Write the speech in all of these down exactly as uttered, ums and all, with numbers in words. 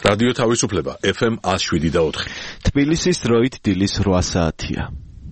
რადიო თავისუფლება ეფ ემ one oh seven და four. თბილისის დროით დილის რვა საათია.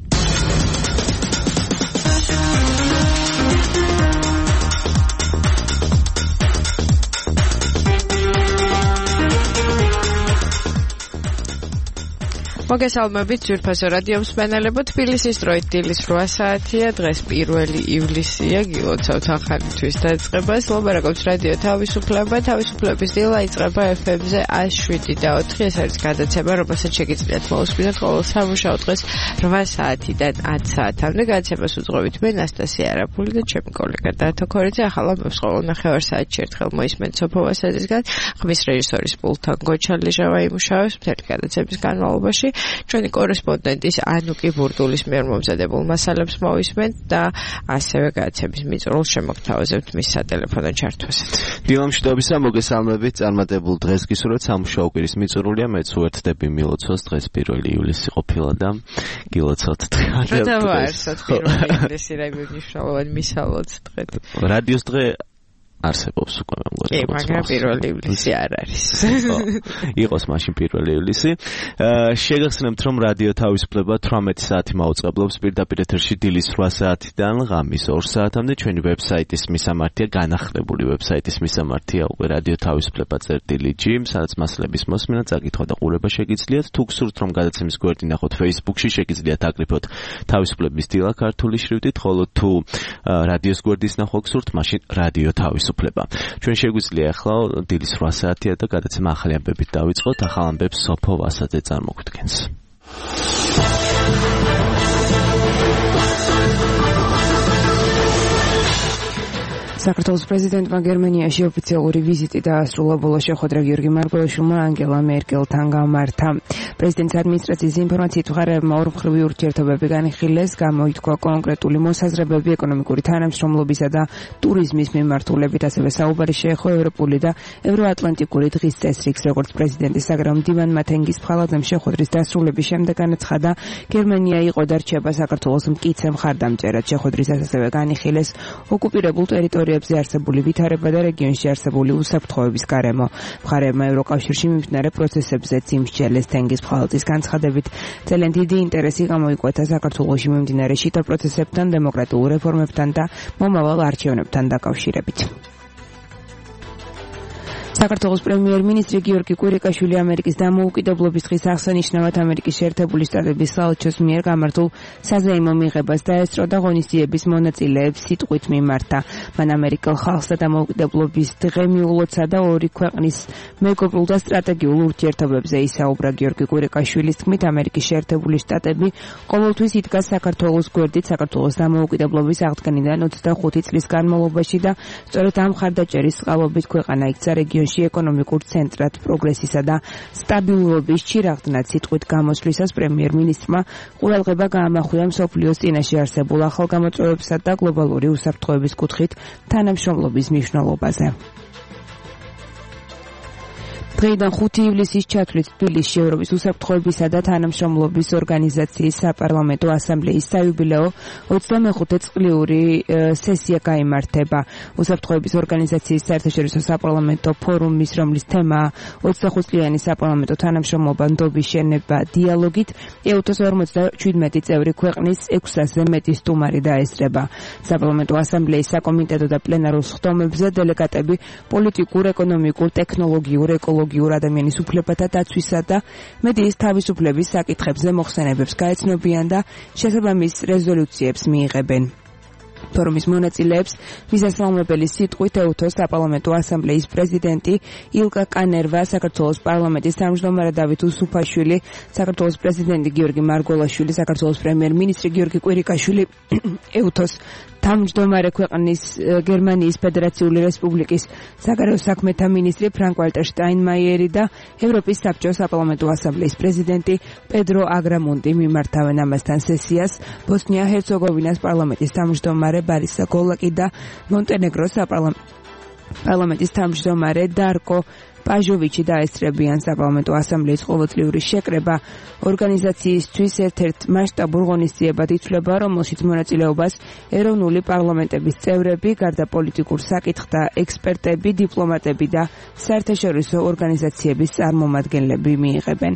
მოგესალმებით ძვირფასო რადიო მსმენელებო, თბილისის დროით დილის რვა საათია, დღეს პირველი ივლისია, გილოცავთ ახალი თვის დაწყებას. ლაპარაკობს რადიო თავისუფლება, თავისუფლების დილა იწყება ეფ ემ-ზე one oh seven და four. ეს არის გადაცემა, რომელსაც შეგიძლიათ მოусმინოთ ყოველ სამუშაო დღეს რვა საათიდან ათი საათამდე. გადაცემას უძღვებით მე ნასტასია არაფული და ჩემი კოლეგა დათო ქორიძე. ახალ ამბებს ყოველ ნახევარ საათში ერთხელ მოისმენთ სოფო ვასაძისგან. ხმის რეჟისორის პულტთან გოჩა ლიჟავა იმუშავებს მთელი გადაცემის განმავლობაში. ჩვენი კორესპონდენტის ანუკი ბურდულის მიერ მომზადებულ მასალებს მოვისმენთ და ასევე გადაცემის მიწურულს შემოგთავაზებთ მის სატელეფონო ჩართვასაც. დილამშვიდობისა, მოგესალმებით, წარმატებულ დღეს გისურვებთ. სამუშაო კვირის მიწურულია, მეც უერთდები მილოცვას, დღეს პირველი ივლისი ყოფილა და გილოცავთ დღეს. რა დაარსოთ პირველი ივლისი, რა მნიშვნელოვანი მისალოც დღე. რადიოს დღე არსებობს უკვე მეგობრებო. კი, მაგრამ პირველი ივლისი არ არის. იყოს მაშინ პირველი ივლისი. შეგახსენებთ, რომ რადიო თავისუფლება თვრამეტი საათი მაუწყებლობს პირდაპირ ეთერში დილის რვა საათიდან ღამის ორ საათამდე. ჩვენი ვებსაიტის მისამართია, განახლებული ვებსაიტის მისამართია უკვე რადიო თავისუფლება წერტილი ჯი, სადაც მასალების მოსმენა, წაკითხვა და ყურება შეგიძლიათ. თუ გსურთ, რომ გადაცემის გვერდი ნახოთ Facebook-ში, შეგიძლიათ აკრიფოთ თავისუფლების დილა ქართული შრიფტით, ხოლო თუ რადიოს გვერდის ნახვა გსურთ, მაშინ რადიო თავისუფლება. ჩვენ შეგვიძლია ახლა დილის რვა საათია და გადაცემა ახალი ამბებით დავიწყოთ. ახალ ამბებს სოფო ვასაძე წარმოგვიდგენს. საქართველოს პრეზიდენტმა გერმანიაში ოფიციალური ვიზიტი დაასრულა. ბოლო შეხვედრა გიორგი მარგველაშვილმა ანგელა მერკელთან გამართა. პრეზიდენტის ადმინისტრაციის ინფორმაციით მხარეებმა ორმხრივი ურთიერთობები განხილეს, გამოითქვა კონკრეტული მოსაზრებები ეკონომიკური თანამშრომლობისა და ტურიზმის მიმართულებით, ასევე საუბარი შეეხო ევროპული და ევროატლანტიკური დღის წესრიგს. როგორც პრეზიდენტის საგრაფო მდივან მათენგის ფხალაძემ შეხვედრის დასრულების შემდეგ განაცხადა, გერმანია იყო და რჩება საქართველოს მკიცე მხარდამჭერად. შეხვედრისას ასევე განიხილეს ოკუპირებულ ტერიტორიებში არსებული ვითარება და რეგიონში არსებული უსაფრთხოების გარემო. მხარეებმა ევროკავშირში მიმდინარე პროცესებზეც იმსჯელეს. თენგის ფხალაძის განცხადებით, ძალიან დიდი ინტერესი გამოიკვეთა საქართველოში მიმდინარე შიდა პროცესებთან, დემოკრატიულ რეფორმებთან და მომავალ არჩევნებთან დაკავშირებით. საქართველოს პრემიერ-მინისტრი გიორგი კვირიკაშვილი ამერიკის დამოუკიდებლობის დღის აღსანიშნავად ამერიკის შეერთებული შტატების საელჩოს მიერ გამართულ საზეიმო მიღებას დაესწრო და ღონისძიების მონაწილეებს სიტყვით მიმართა. მან ამერიკელ ხალხს და დამოუკიდებლობის დღე მიულოცა და ორი ქვეყნის მეგობრულ და სტრატეგიულ ურთიერთობებზე ისაუბრა. გიორგი კვირიკაშვილის თქმით, ამერიკის შეერთებული შტატები ყოველთვის იდგა საქართველოს გვერდით საქართველოს დამოუკიდებლობის აღდგენიდან ოცდახუთი წლის განმავლობაში და სწორედ ამ მხარდაჭერის წყალობით ქვეყანა იქცა რეგიონში ეკონომიკურ ცენტრად პროგრესისა და სტაბილურობის ჩირაღდნად. სიტყვით გამოსვლისას პრემიერ-მინისტრმა ყურადღება გაამახვილა მსოფლიოს წინაშე არსებულ ახალგამოწვევებსა და გლობალური უსაფრთხოების კუთხით თანამშრომლობის მნიშვნელობაზე. დღეიდან ხუთი ივლისის ჩათვლით თბილისში ევროპის უსაფრთხოებისა და თანამშრომლობის ორგანიზაციის საპარლამენტო ასამბლეის საიუბილეო ოცდამეხუთე წლიური სესია გაიმართება. უსაფრთხოების ორგანიზაციის საერთაშორისო საპარლამენტო ფორუმის, რომლის თემაა ოცდახუთწლიანი საპარლამენტო თანამშრომლობა, ნდობის შენება დიალოგით, ეუთოს ორმოცდაშვიდმეტი წევრი ქვეყნის ექვსასზე მეტი სტუმარი დაესწრება. საპარლამენტო ასამბლეის საკომიტეტო და პლენარულ სხდომებზე დელეგატები პოლიტიკურ, ეკონომიკურ, ტექნოლოგიურ, ეკოლოგიურ ადამიანის უფლებათა დაცვისა და მედიის თავისუფლების საკითხებზე მოხსენებებს გაეცნობიან და შესაბამის რეზოლუციებს მიიღებენ. ფორუმის მონაწილეებს მისასალმებელი სიტყვით ეუთოს საპარლამენტო ასამბლეის პრეზიდენტი ილკა კანერვა, საქართველოს პარლამენტის თავმჯდომარე დავით უსუფაშვილი, საქართველოს პრეზიდენტი გიორგი მარგველაშვილი, საქართველოს პრემიერ-მინისტრი გიორგი კვირიკაშვილი, ეუთოს თავმჯდომარე ქვეყნის გერმანიის ფედერაციული რესპუბლიკის საგარეო საქმეთა მინისტრი ფრანკ-ვალტერ შტაინმაიერი და ევროპის საბჭოს საპარლამენტო ასამბლეის პრეზიდენტი პედრო აგრამონტი მიმართავენ ამასთან სესიას. ბოსნია-ჰერცეგოვინას პარლამენტის თავმჯდომარე ბარისა გოლაკი და მონტენეგროს საპარლამენტო პარლამენტის თავმჯდომარე დარკო პაჟოვიჩი დაესწრებიან საპარლამენტო ასამბლეის ყოველწლიური შეკრება ორგანიზაციისთვის ერთ-ერთ მასშტაბურ ღონისძიებად ითვლება, რომელშიც მონაწილეობას ეროვნული პარლამენტების წევრები, გარდა პოლიტიკურ საკითხთა ექსპერტები, დიპლომატები და საერთაშორისო ორგანიზაციების წარმომადგენლები მიიღებენ.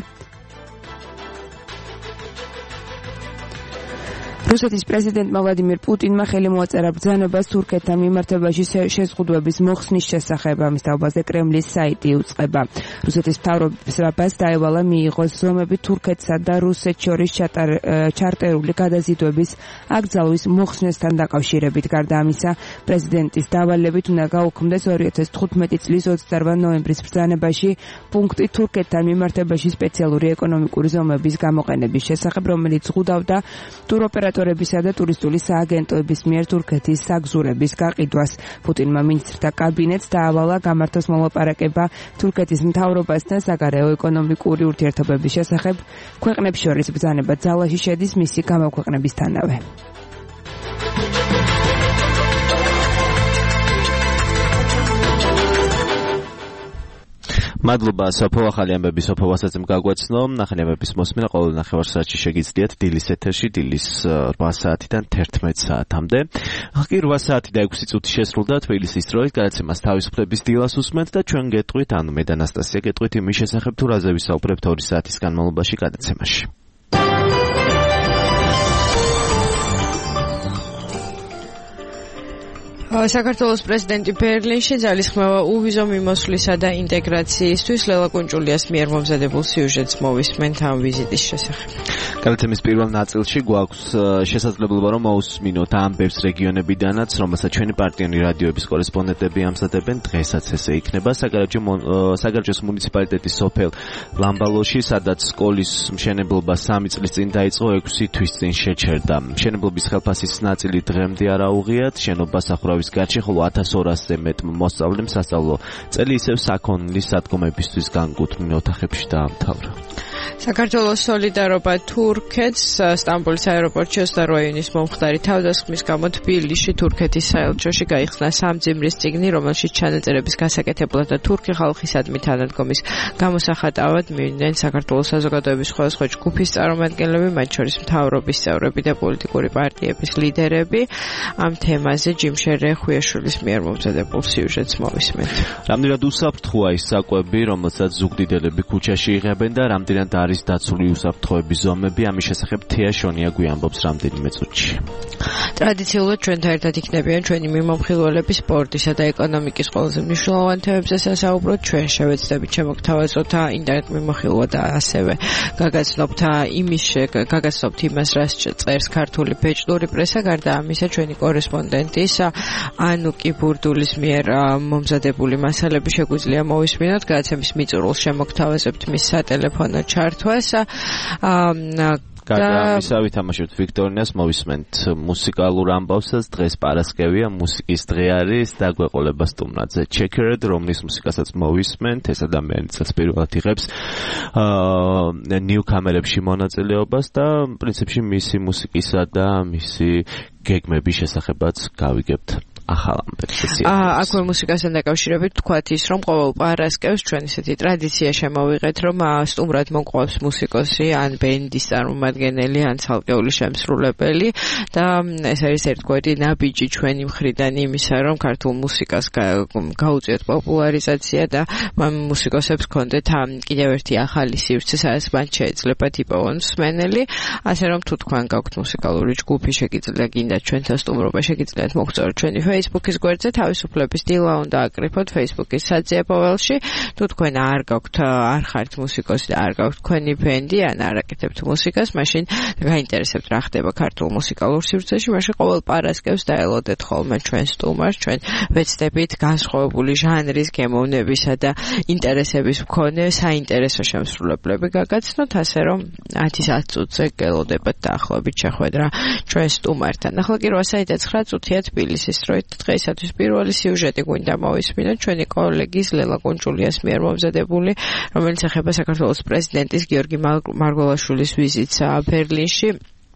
რუსეთის პრეზიდენტმა ვლადიმირ პუტინმა ხელი მოაწერა ბრძანებას თურქეთთან მიმართებაში შეზღუდვების მოხსნის შესახებ. ამის თაობაზე კრემლის საიტი უწყება. რუსეთის მთავრობას დაევალა მიიღოს ზომები თურქეთსა და რუსეთს შორის ჩარტერული გადაზიდვების აკრძალვის მოხსნესთან დაკავშირებით. გარდა ამისა, პრეზიდენტის დავალებით უნდა გაუქმდეს ორი ათას თხუთმეტი წლის ოცდაორ ნოემბრის ბრძანებაში პუნქტი თურქეთთან მიმართებაში სპეციალური ეკონომიკური ზომების გამოყენების შესახებ, რომელიც ზღუდავდა ტუროპერატორებისა და ტურისტული სააგენტოების მიერ თურქეთის საგზურების გაყიდვას. პუტინმა მინისტრთა კაბინეტს დაავალა გამართოს მოლაპარაკება თურქეთის მთავრობასთან საგარეო ეკონომიკური ურთიერთობების შესახებ. ქვეყნებს შორის ბრძანება ძალაში შედის მისი გამოქვეყნებისთანავე. მადლობა სოფო, ახალი ამბები სოფო ვასაცემ გაგვაცნო. ნახევარების მოსმენა ყოველ ნახევარსაათში შეგიძლიათ დილის ეთერში, დილის რვა საათიდან თერთმეტ საათამდე. ხი რვა საათი და ექვსი წუთი შესრულდა თბილისის დროით, გადაცემას თავისუფლების დილას უსმენთ და ჩვენ გეტყვით, ანუ მე და ანასტასია გეტყვით იმის შესახებ, თუ რაზე ვისაუბრებთ ორი საათის განმავლობაში გადაცემაში. საქართველოს პრეზიდენტი ბერლინში ძალისხმევა უვიზო მიმოსვლისა და ინტეგრაციისთვის ლელა კუნჭულიას მიერ მომზადებულ სიუჟეტს მოვისმენთ ამ ვიზიტის შესახებ. გადაცემის პირველ ნაწილში გვაქვს შესაძლებლობა რომ მოусმინოთ ამ ბევრ რეგიონებიდანაც, რომელსაც ჩვენი პარტიული რადიოების კორესპონდენტები ამზადებენ. დღესაც ესე იქნება საგარეჯოს მუნიციპალიტეტის სოფელ ლამბალოში, სადაც სკოლის მშენებლობა სამი წლის წინ დაიწყო, ექვსი თვის წინ შეჩერდა. მშენებლობის ხელფასის ნაწილი დღემდე არ აუღიათ, შენობა სახურავის გარშე, ხოლო ათას ორასზე მეტ მოსწავლემ სასწავლო წელი ისევ საქონლის სადგომებისთვის განკუთვნილ ოთახებში დაამთავრა. საქართველოს სოლიდარობა თურქეთს სტამბოლის აეროპორტში ოცდაორი იუნის მომხდარი თავდასხმის გამო თბილისში თურქეთის საელჩოში გაიხსნა სამძიმრის წიგნი, რომელშიც ჩანაწერების გასაკეთებლად და თურქი ხალხისადმი თანადგომის გამოსახატავად მივიდნენ საქართველოს საზოგადოების სხვადასხვა ჯგუფის წარმომადგენლები, მათ შორის მთავრობის წევრები და პოლიტიკური პარტიების ლიდერები. ამ თემაზე ჯიმშერ რეხვიაშვილის მიერ მომზადებულ სიუჟეტს მოვისმენთ. რამდენად უსაფრთხოა ის საკვები, რომელსაც ზუგდიდელები ქუჩაში იღებენ და რამდენად არის დაცული უსაფრთხოების ზომები, ამის შესახებ თეა შონია გვიამბობს რამდენიმე წუთში. ტრადიციულად ჩვენთან ერთად იქნებიან ჩვენი მიმომხილველები სპორტისა და ეკონომიკის ყველაზე მნიშვნელოვან თემებზე სასაუბროთ. ჩვენ შევეცდებით შემოგთავაზოთ ინტერნეტ მიმოხილვა და ასევე გაგაცნობთ იმის გაგაცნობთ იმას, რაც წერს ქართული ბეჭდური პრესა. გარდა ამისა, ჩვენი კორესპონდენტის ანუკი ბურდულის მიერ მომზადებული მასალები შეგვიძლია მოვისმინოთ. გადაცემის მიწურულს შემოგთავაზებთ მის სატელეფონო ჩართვას. გარდა ამისა, ვითამაშებთ ვიქტორინას, მოვისმენთ მუსიკალურ ამბავსაც. დღეს პარასკევია, მუსიკის დღე არის და გვეყოლება სტუმრაძე ჩეკერედ, რომლის მუსიკასაც მოვისმენთ. ეს ადამიანიც პირველად იღებს ნიუკამერებში მონაწილეობას და პრინციპში მისი მუსიკისა და მისი გეგმების შესახებაც გავიგებთ. ახალ ამბებს. აქვე მუსიკასთან დაკავშირებით თქვათ ის, რომ ყოველ პარასკევს ჩვენ ისეთი ტრადიცია შემოვიღეთ, რომ სტუმრად მოყვავს მუსიკოსი, ან ბენდის წარმომადგენელი, ან ცალკეული შემსრულებელი და ეს არის ერთგვარი ნაბიჯი ჩვენი მხრიდან იმისა, რომ ქართულ მუსიკას გაუწიოთ პოპულარიზაცია და მუსიკოსებს გქონდეთ კიდევ ერთი ახალი სივრცე, სადაც მათ შეეძლებათ იპოვონ მსმენელი. ასე რომ თუ თქვენ გაქვთ მუსიკალური ჯგუფი, შეგიძლიათ გინდა ჩვენთან სტუმრობა, შეგიძლიათ მოგწოდოთ ჩვენი Facebook-ის გვერდზე, თავისუფლების დილა უნდა აკრიფოთ Facebook-ის საძიებოველში. თუ თქვენ არ გაქვთ, არ ხართ მუსიკოსი და არ გაქვთ თქვენი ბენდი, ან არ აკეთებთ მუსიკას, მაშინ გაინტერესებთ რა ხდება ქართულ მუსიკალურ სივრცეში, მაშინ ყოველ პარასკევს დაელოდეთ ხოლმე ჩვენ სტუმარს, ჩვენ ვეცდებით განსხვავებული ჟანრის, გემოვნებისა და ინტერესების მქონე საინტერესო შემსრულებლები გაგაცნოთ, ასე რომ ათი წუთზე გელოდებათ დაახლოებით შეხვედრა ჩვენ სტუმართან. ახლა კი რვა საათი და ცხრა წუთია თბილისის დროით. დღეისათვის პირველი სიუჟეტი გვინდა მოვისმინოთ ჩვენი კოლეგის ლელა კუნჭულიას მიერ მომზადებული, რომელიც ეხება საქართველოს პრეზიდენტის გიორგი მარგველაშვილის ვიზიტს ბერლინში.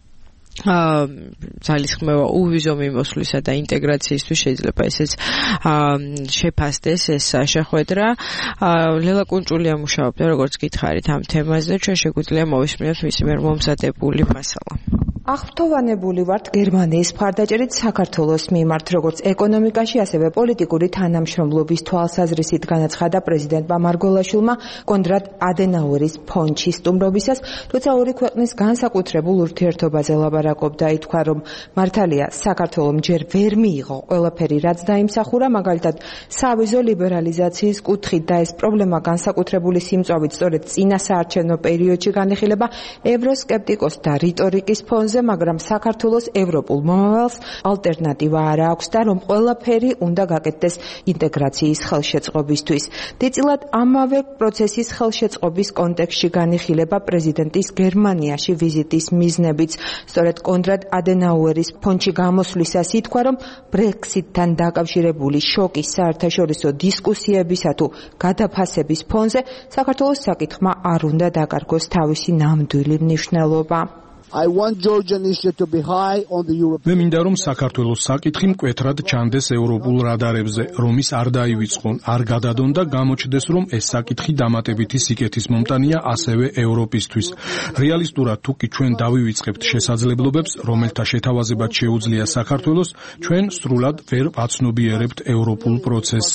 აა ძალისხმევა უვიზო მიმოსვლისა და ინტეგრაციისთვის შეიძლება ესეც შეფასდეს ეს შეხვედრა. ლელა კუნჭულია მუშაობდა როგორც გითხარით ამ თემაზე, ჩვენ შეგვიძლია მოვისმინოთ მისი მიერ მომზადებული მასალა. აღფრთოვანებული ვართ გერმანიის მხარდაჭერით საქართველოს მიმართ, როგორც ეკონომიკაში, ასევე პოლიტიკური თანამშრომლობის თვალსაზრისით განაცხადა პრეზიდენტმა მარგველაშვილმა კონრად ადენაუერის ფონდში სტუმრობისას, თუმცა ორი ქვეყნის განსაკუთრებულ ურთიერთობაზე ლაპარაკობდა. ითქვა, რომ მართალია საქართველომ ჯერ ვერ მიიღო ყველაფერი, რაც დაიმსახურა, მაგალითად სავიზო ლიბერალიზაციის კუთხით და ეს პრობლემა განსაკუთრებული სიმწვავით სწორედ წინა საარჩევნო პერიოდში განიხილება ევროსკეპტიკოსთა რიტორიკის ფონზე, მაგრამ საქართველოს ევროპულ მომავალს ალტერნატივა არ აქვს და რომ ყველაფერი უნდა გაკეთდეს ინტეგრაციის ხელშეწყობისთვის. დიდწილად ამავე პროცესის ხელშეწყობის კონტექსტში განიხილება პრეზიდენტის გერმანიაში ვიზიტის მიზნებიც. სწორედ კონრად ადენაუერის ფონდში გამოსვლისას ითქვა, რომ ბრექსიტთან დაკავშირებული შოკის საერთაშორისო დისკუსიებისა თუ გადაფასების ფონზე საქართველოს საკითხმა არ უნდა დაკარგოს თავისი ნამდვილი მნიშვნელობა. I want Georgian issue to be high on the European. მე მინდა რომ საქართველოს საკითხი მკვეთრად ჩანდეს ევროპულ რადარებზე, რომ ის არ დაივიწყონ, არ გადადონ და გამოჩნდეს, რომ ეს საკითხი დამატებითი სიკეთის მომტანია ასევე ევროპისთვის. რეალისტურად თუ კი ჩვენ დავივიწყებთ შესაძლებლობებს, რომელთა შეთავაზებაც შეუძლია საქართველოს, ჩვენ სრულად ვერ ვაცნობიერებთ ევროპულ პროცესს.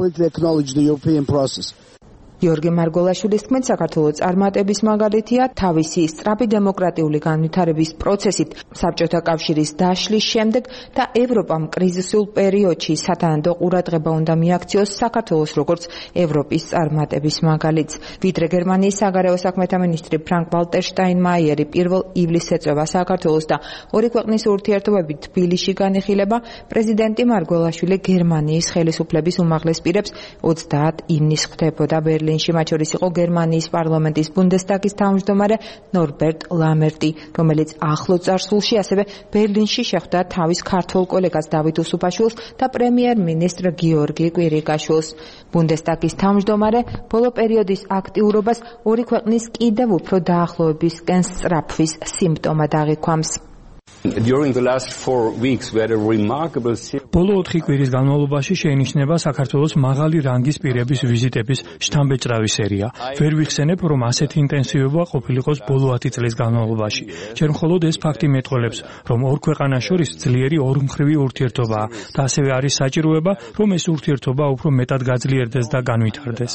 გიორგი მარგველაშვილის თქმით, საქართველოს წარმატების მაგალითია თავისი სწრაფი დემოკრატიული განვითარების პროცესით საბჭოთა კავშირის დაშლის შემდეგ და ევროპამ კრიზისულ პერიოდში სათანადო ყურადღება უნდა მიაქციოს საქართველოს როგორც ევროპის წარმატების მაგალითს. ვიდრე გერმანიის საგარეო საქმეთა მინისტრი ფრანკ ვალტერ შტაინმაიერი პირველ ივლისს ეწევა საქართველოს და ორი ქვეყნის ურთიერთობები თბილისში განიხილება, პრეზიდენტი მარგველაშვილი გერმანიის ხელისუფლების უმაღლეს პირებს ოცდაათ ივნისს ხვდებოდა ბერლინში. მათ შორის იყო გერმანიის პარლამენტის ბუნდესტაგის თავმჯდომარე ნორბერტ ლამერტი, რომელიც ახლო წარსულში ასევე ბერლინში შეხვდა თავის ქართველ კოლეგას დავით უსუფაშვილს და პრემიერ-მინისტრ გიორგი კვირიკაშვილს. ბუნდესტაგის თავმჯდომარე ბოლო პერიოდის აქტიურობას ორი ქვეყნის კიდევ უფრო დაახლოებისკენ სწრაფვის სიმპტომად აღიქვამს. During the last four weeks we had a remarkable ბოლო ოთხი კვირის განმავლობაში შეინიშნება საქართველოს მაღალი რანგის პირების ვიზიტების შთამბეჭდავი სერია. ვერ ვიხსენებ, რომ ასეთი ინტენსივობა ყოფილიყოს ბოლო ათი წლის განმავლობაში. ჯერ მხოლოდ ეს ფაქტი მეტყველებს, რომ ორ ქვეყანას შორის ძლიერი ორმხრივი ურთიერთობაა და ასევე არის საჭიროება, რომ ეს ურთიერთობა უფრო მეტად გაძლიერდეს და განვითარდეს.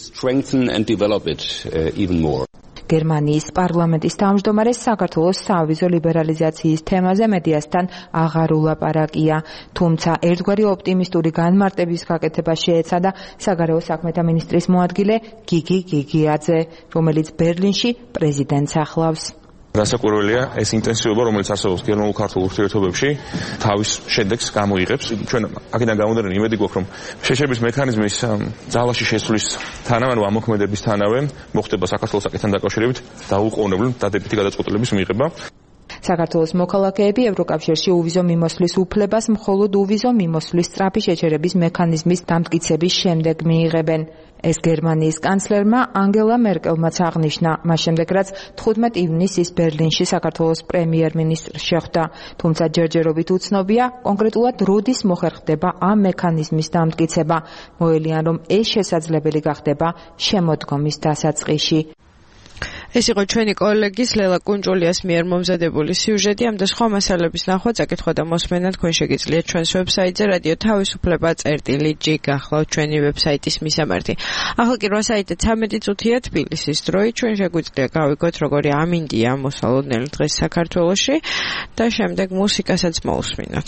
გერმანიის პარლამენტის თავმჯდომარე საქართველოს სავიზო ლიბერალიზაციის თემაზე მედიასთან აღარ ულაპარაკია, თუმცა ერთგვარი ოპტიმისტური განმარტების გაკეთება შეეცადა საგარეო საქმეთა მინისტრის მოადგილე გიგი გიგიაძე, რომელიც ბერლინში პრეზიდენტს ახლავს. Გასაკვირველია ეს ინტენსივობა, რომელიც არსებობს გერმანულ-ქართულ ურთიერთობებში, თავის შედეგს გამოიღებს. ჩვენ აქედან გამომდინარე იმედი გვაქვს, რომ შეშების მექანიზმის ძალაში შესვლის თანავე ამოქმედებისთანავე მოხდება საქართველოს საკითხთან დაკავშირებით დაუყოვნებლივ დადებითი გადაწყვეტილების მიღება. საქართველოს მოქალაქეები ევროკავშირში უვიზო მიმოსვლის უფლებას მხოლოდ უვიზო მიმოსვლის სწრაფი შეჩერების მექანიზმის დამტკიცების შემდეგ მიიღებენ. ეს გერმანიის კანცლერმა ანგელა მერკელმაც აღნიშნა, მას შემდეგ რაც თხუთმეტ ივნისს ის ბერლინში საქართველოს პრემიერ-მინისტრს შეხვდა, თუმცა ჯერჯერობით უცნობია კონკრეტულად როდის მოხერხდება ამ მექანიზმის დამტკიცება. მოელიან, რომ ეს შესაძლებელი გახდება შემოდგომის დასაწყისში. ეს იყო ჩვენი კოლეგის ლელა კუნჭულიას მიერ მომზადებული სიუჟეტი. ამ და სხვა მასალების ნახვა, წაკითხვა და მოსმენა თქვენ შეგიძლიათ ჩვენს ვებსაიტზე რადიო თავისუფლება წერტილი ჯი გახლავთ ჩვენი ვებსაიტის მისამართი. ახლა კი რვა საათი ცამეტი წუთია თბილისის დროით. ჩვენ შეგვიძლია გავიგოთ როგორი ამინდია მოსალოდნელი დღეს საქართველოში და შემდეგ მუსიკასაც მოусმინოთ.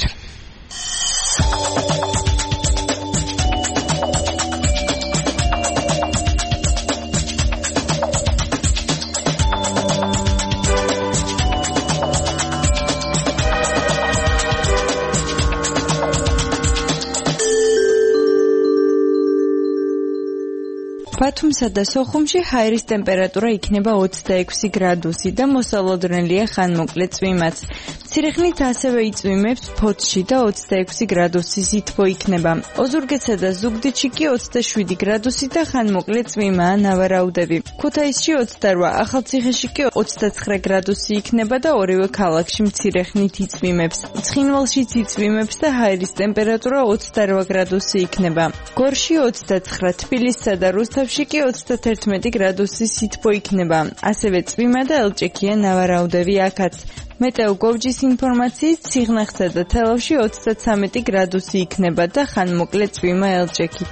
ბათუმსა და სოხუმში ჰაერის ტემპერატურა იქნება ოცდაექვსი გრადუსი და მოსალოდნელია ხანმოკლე წვიმაც. მცირეხნით ასევე იწვიმებს ფოთში და ოცდაექვსი გრადუსი სითბო იქნება. ოზურგეთსა და ზუგდიდში კი ოცდაშვიდი გრადუსი და ხანმოკლე წვიმაა ნავარაუდები. ქუთაისში ოცდარვა, ახალციხეში კი ოცდაცხრა გრადუსი იქნება და ორივე ქალაქში მცირეხნით იწვიმებს. ცხინვალშიც იწვიმებს და ჰაერის ტემპერატურა ოცდარვა გრადუსი იქნება. გორში ოცდაცხრა, თბილისსა და რუსთავში კი ოცდათერთმეტი გრადუსი სითბო იქნება. ასევე წვიმა და ელჭექია ნავარაუდები აქაც. მეტეო გოვჯის ინფორმაციით ციხნახსა და თელავში ოცდათვრამეტი გრადუსი იქნება და ხანმოკლე წვიმა ელჭექით.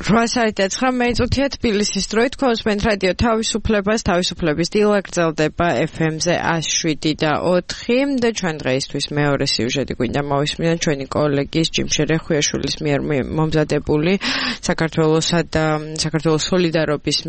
რვა საათი და ცხრა minutია თბილისის დროით კონსპენთ რადიო თავისუფლებას თავისუფლების დილა გრძელდება ეფ ემ-ზე ათი შვიდი და ოთხი და ჩვენ დღეისთვის მეორე სიუჟეტი გვინდა მოვისმინოთ ჩვენი კოლეგის ჯიმშე რეხვიაშვილის მიერ მომზადებული საქართველოსა და საქართველოს სოლიდარობის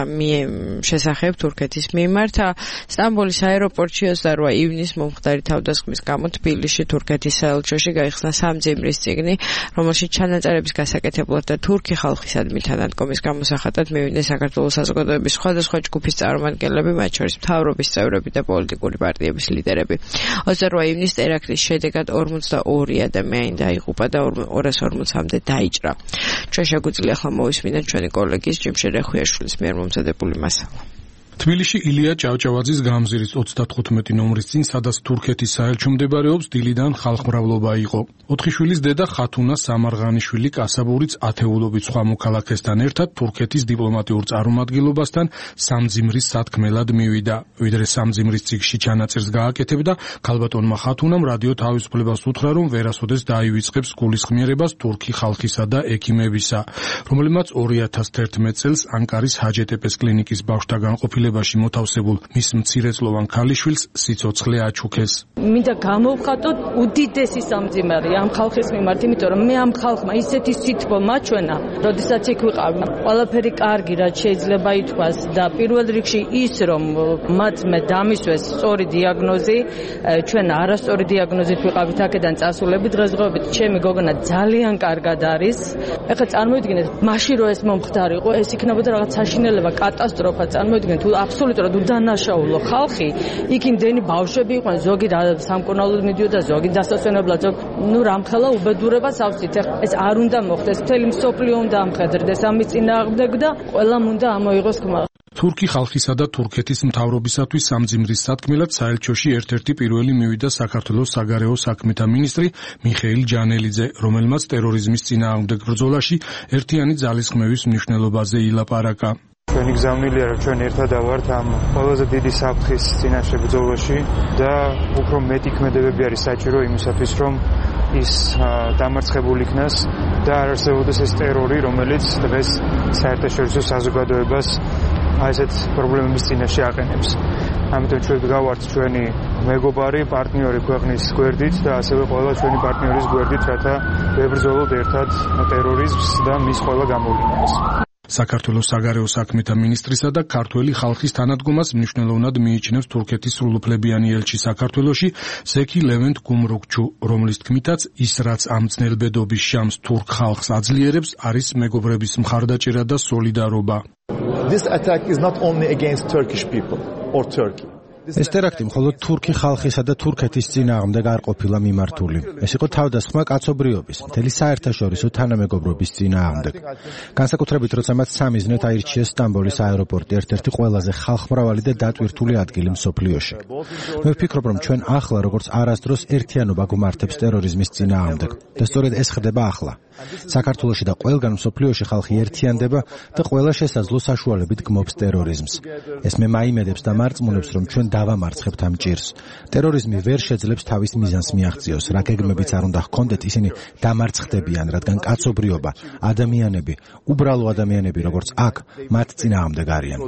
შესახებ თურქეთის მიმართ სტამბოლის აეროპორტში ოცდარვა ივნის მომხდარი თავდასხმის გამო თბილისში თურქეთის საელჩოში გაიხსნა სამძიმრის წიგნი, რომელშიც ჩანაწერების გასაკეთებლად და თურქი ხალხისადმი თანადგომის გამოსახატად მივიდნენ საქართველოს საზოგადოების სხვადასხვა ჯგუფის წარმომადგენლები, მათ შორის მთავრობის წევრები და პოლიტიკური პარტიების ლიდერები. ოცდარვა ივნის ტერაქტის შედეგად ორმოცდაორი ადამიანი დაიღუპა და ორას ორმოცამდე დაიჭრა. ჩვენ შეგვიძლია ახლა მოვისმინოთ ჩვენი კოლეგის ჯიმშე რეხვიაშვილის მიერ მომზადებული მასალა. თბილისში ილია ჭავჭავაძის გამზირის ოცდათხუთმეტი ნომრის წინ, სადაც თურქეთის საელჩო მდებარეობს, დილიდან ხალხმრავლობა იყო. ოთხი შვილის დედა ხათუნა სამარღანიშვილი კასაბურიც ათეულობით სხვა მოქალაქესთან ერთად თურქეთის დიპლომატიურ წარმომადგენლობასთან სამძიმრის სათქმელად მივიდა. ვიდრე სამძიმრის წიგნში ჩანაწერს გააკეთებდა, ქალბატონმა ხათუნამ რადიო თავისუფლებას უთხრა, რომ ვერასოდეს დაივიწყებს გულისხმიერებას თურქი ხალხისა და ექიმებისა, რომელმაც ორი ათას თერთმეტ წელს ანკარის ჰაჯეტეპეს კლინიკის ბავშვთა განყოფილება მოთავსებულ მის მცირეწლოვან ქალიშვილს სიცოცხლე აჩუქეს. მინდა გამოვხატოთ უდიდესი სამძიმარი ამ ხალხის მიმართ, იმიტომ რომ მე ამ ხალხმა ისეთი სითბო მაჩვენა, როდესაც იქ ვიყავი. ყველაფერი კარგი, რაც შეიძლება ითქვას და პირველ რიგში ის, რომ მათ მე დამისვეს სწორი დიაგნოზი, ჩვენ არასწორი დიაგნოზით ვიყავით აქედან წასულები, დღესდღეობით ჩემი გოგონა ძალიან კარგად არის. ეხლა წარმოიდგინეთ, მაშინ რო ეს მომხდარიყო, ეს იქნებოდა რაღაც საშინელება, კატასტროფა, წარმოიდგინეთ აბსოლუტურად უდანაშაულო ხალხი, იქ იმდენი ბავშვები იყვნენ, ზოგი სამკურნალოდ მიდიოდა, ზოგი დასასვენებლად, ზოგი ნუ რამხელა უბედურებას ავსით. ეს არ უნდა მოხდეს, მთელი მსოფლიო უნდა ამხედრდეს ამის წინააღმდეგ და ყველამ უნდა ამოიღოს ხმა. თურქი ხალხისა და თურქეთის მთავრობისათვის სამძიმრის სათქმელად საელჩოში ერთ-ერთი პირველი მივიდა საქართველოს საგარეო საქმეთა მინისტრი მიხეილ ჯანელიძე, რომელმაც ტერორიზმის წინააღმდეგ ბრძოლაში ერთიანი ძალისხმევის მნიშვნელობაზე ილაპარაკა. ჩვენი გზავნილია, რომ ჩვენ ერთად ავართ ამ ყველაზე დიდი საფრთხის წინაშე ბრძოლაში და უფრო მეტი ქმედებები არის საჭირო იმისათვის, რომ ის დამარცხებული იქნას და არ არსებობდეს ეს ტერორი, რომელიც დღეს საერთაშორისო საზოგადოებას აი ესეთ პრობლემების წინაშე აყენებს. ამიტომ ჩვენ გავართ ჩვენი მეგობარი, პარტნიორი ქვეყნის გვერდით და ასევე ყველა ჩვენი პარტნიორის გვერდით, რათა ვებრძოლოთ ერთად ტერორიზმს და მის ყველა გამოვლენას. საქართველოს საგარეო საქმეთა მინისტრისა და ქართველი ხალხის თანადგომას მნიშვნელოვნად მიიჩნევს თურქეთის სრულუფლებიანი ელჩი საქართველოში ზექი ლევენტ გუმრუგჩუ, რომლის თქმითაც ის, რაც ამ ძნელბედობის შამს თურქ ხალხს აძლიერებს, არის მეგობრების მხარდაჭერა და სოლიდარობა. This attack is not only against Turkish people or Turkey. ეს ტერაქტი მხოლოდ თურქი ხალხისა და თურქეთის წინააღმდეგ არ ყოფილა მიმართული. ეს იყო თავდასხმა კაცობრიობის, მთელი საერთაშორისო თანამეგობრობის წინააღმდეგ. განსაკუთრებით, როცა მათ სამიზნედ აირჩიეს სტამბოლის აეროპორტი, ერთ-ერთი ყველაზე ხალხმრავალი და დატვირთული ადგილი მსოფლიოში. მე ვფიქრობ, რომ ჩვენ ახლა როგორც არასდროს ერთიანობა გვმართებს ტერორიზმის წინააღმდეგ და სწორედ ეს ხდება ახლა. საქართველოში და ყველგან მსოფლიოში ხალხი ერთიანდება და ყველა შესაძლო საშუალებით გმობს ტერორიზმს. ეს მე მაიმედებს და მარწმუნებს, რომ ჩვენ დავამარცხებთ ამ ჭირს. ტერორიზმი ვერ შეძლებს თავის მიზანს მიაღწიოს, რა გეგმებიც არ უნდა ჰქონდეთ, ისინი დამარცხდებიან, რადგან კაცობრიობა, ადამიანები, უბრალო ადამიანები, როგორც აქ, მათ წინააღმდეგ არიან.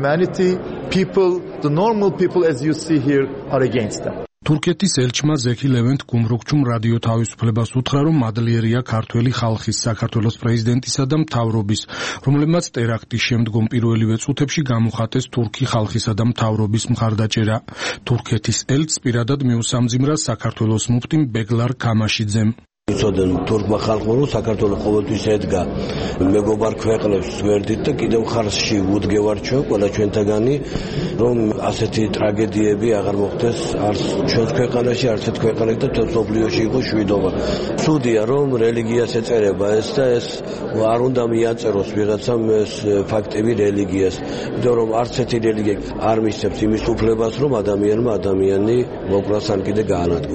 თურქეთის ელჩმა ზექი ლევენტ გუმრუგჩუმ რადიო თავისუფლებას უთხრა, რომ მადლიერია ქართველი ხალხის, საქართველოს პრეზიდენტისა და მთავრობის, რომლებმაც ტერაქტის შემდგომ პირველივე წუთებში გამოხატეს თურქი ხალხისა და მთავრობის მხარდაჭერა. თურქეთის ელჩს პირადად მიუსამძიმრა საქართველოს მუფტიმ ბეგლარ ქამაშიძემ. იცოდნენ თურქმა ხალხმა, რომ საქართველოს ყოველთვის ედგა მეგობარ ქვეყნებს გვერდით და კიდევ ხარსში უდგევარ ჩვენ ყველა ჩვენთაგანი, რომ ასეთი ტრაგედიები აღარ მოხდეს არც ჩვენს ქვეყანაში, არც ერთ ქვეყანაში და თელ მსოფლიოში იყო შვიდობა. ცუდია, რომ რელიგიას ეწერება ეს და ეს არ უნდა მიაწეროს ვიღაცამ ეს ფაქტები რელიგიას, იმიტომ რომ არც ერთი რელიგია არ მისცემს იმის უფლებას, რომ ადამიანმა ადამიანი მოკვლას ან კიდე გაანადგუროს.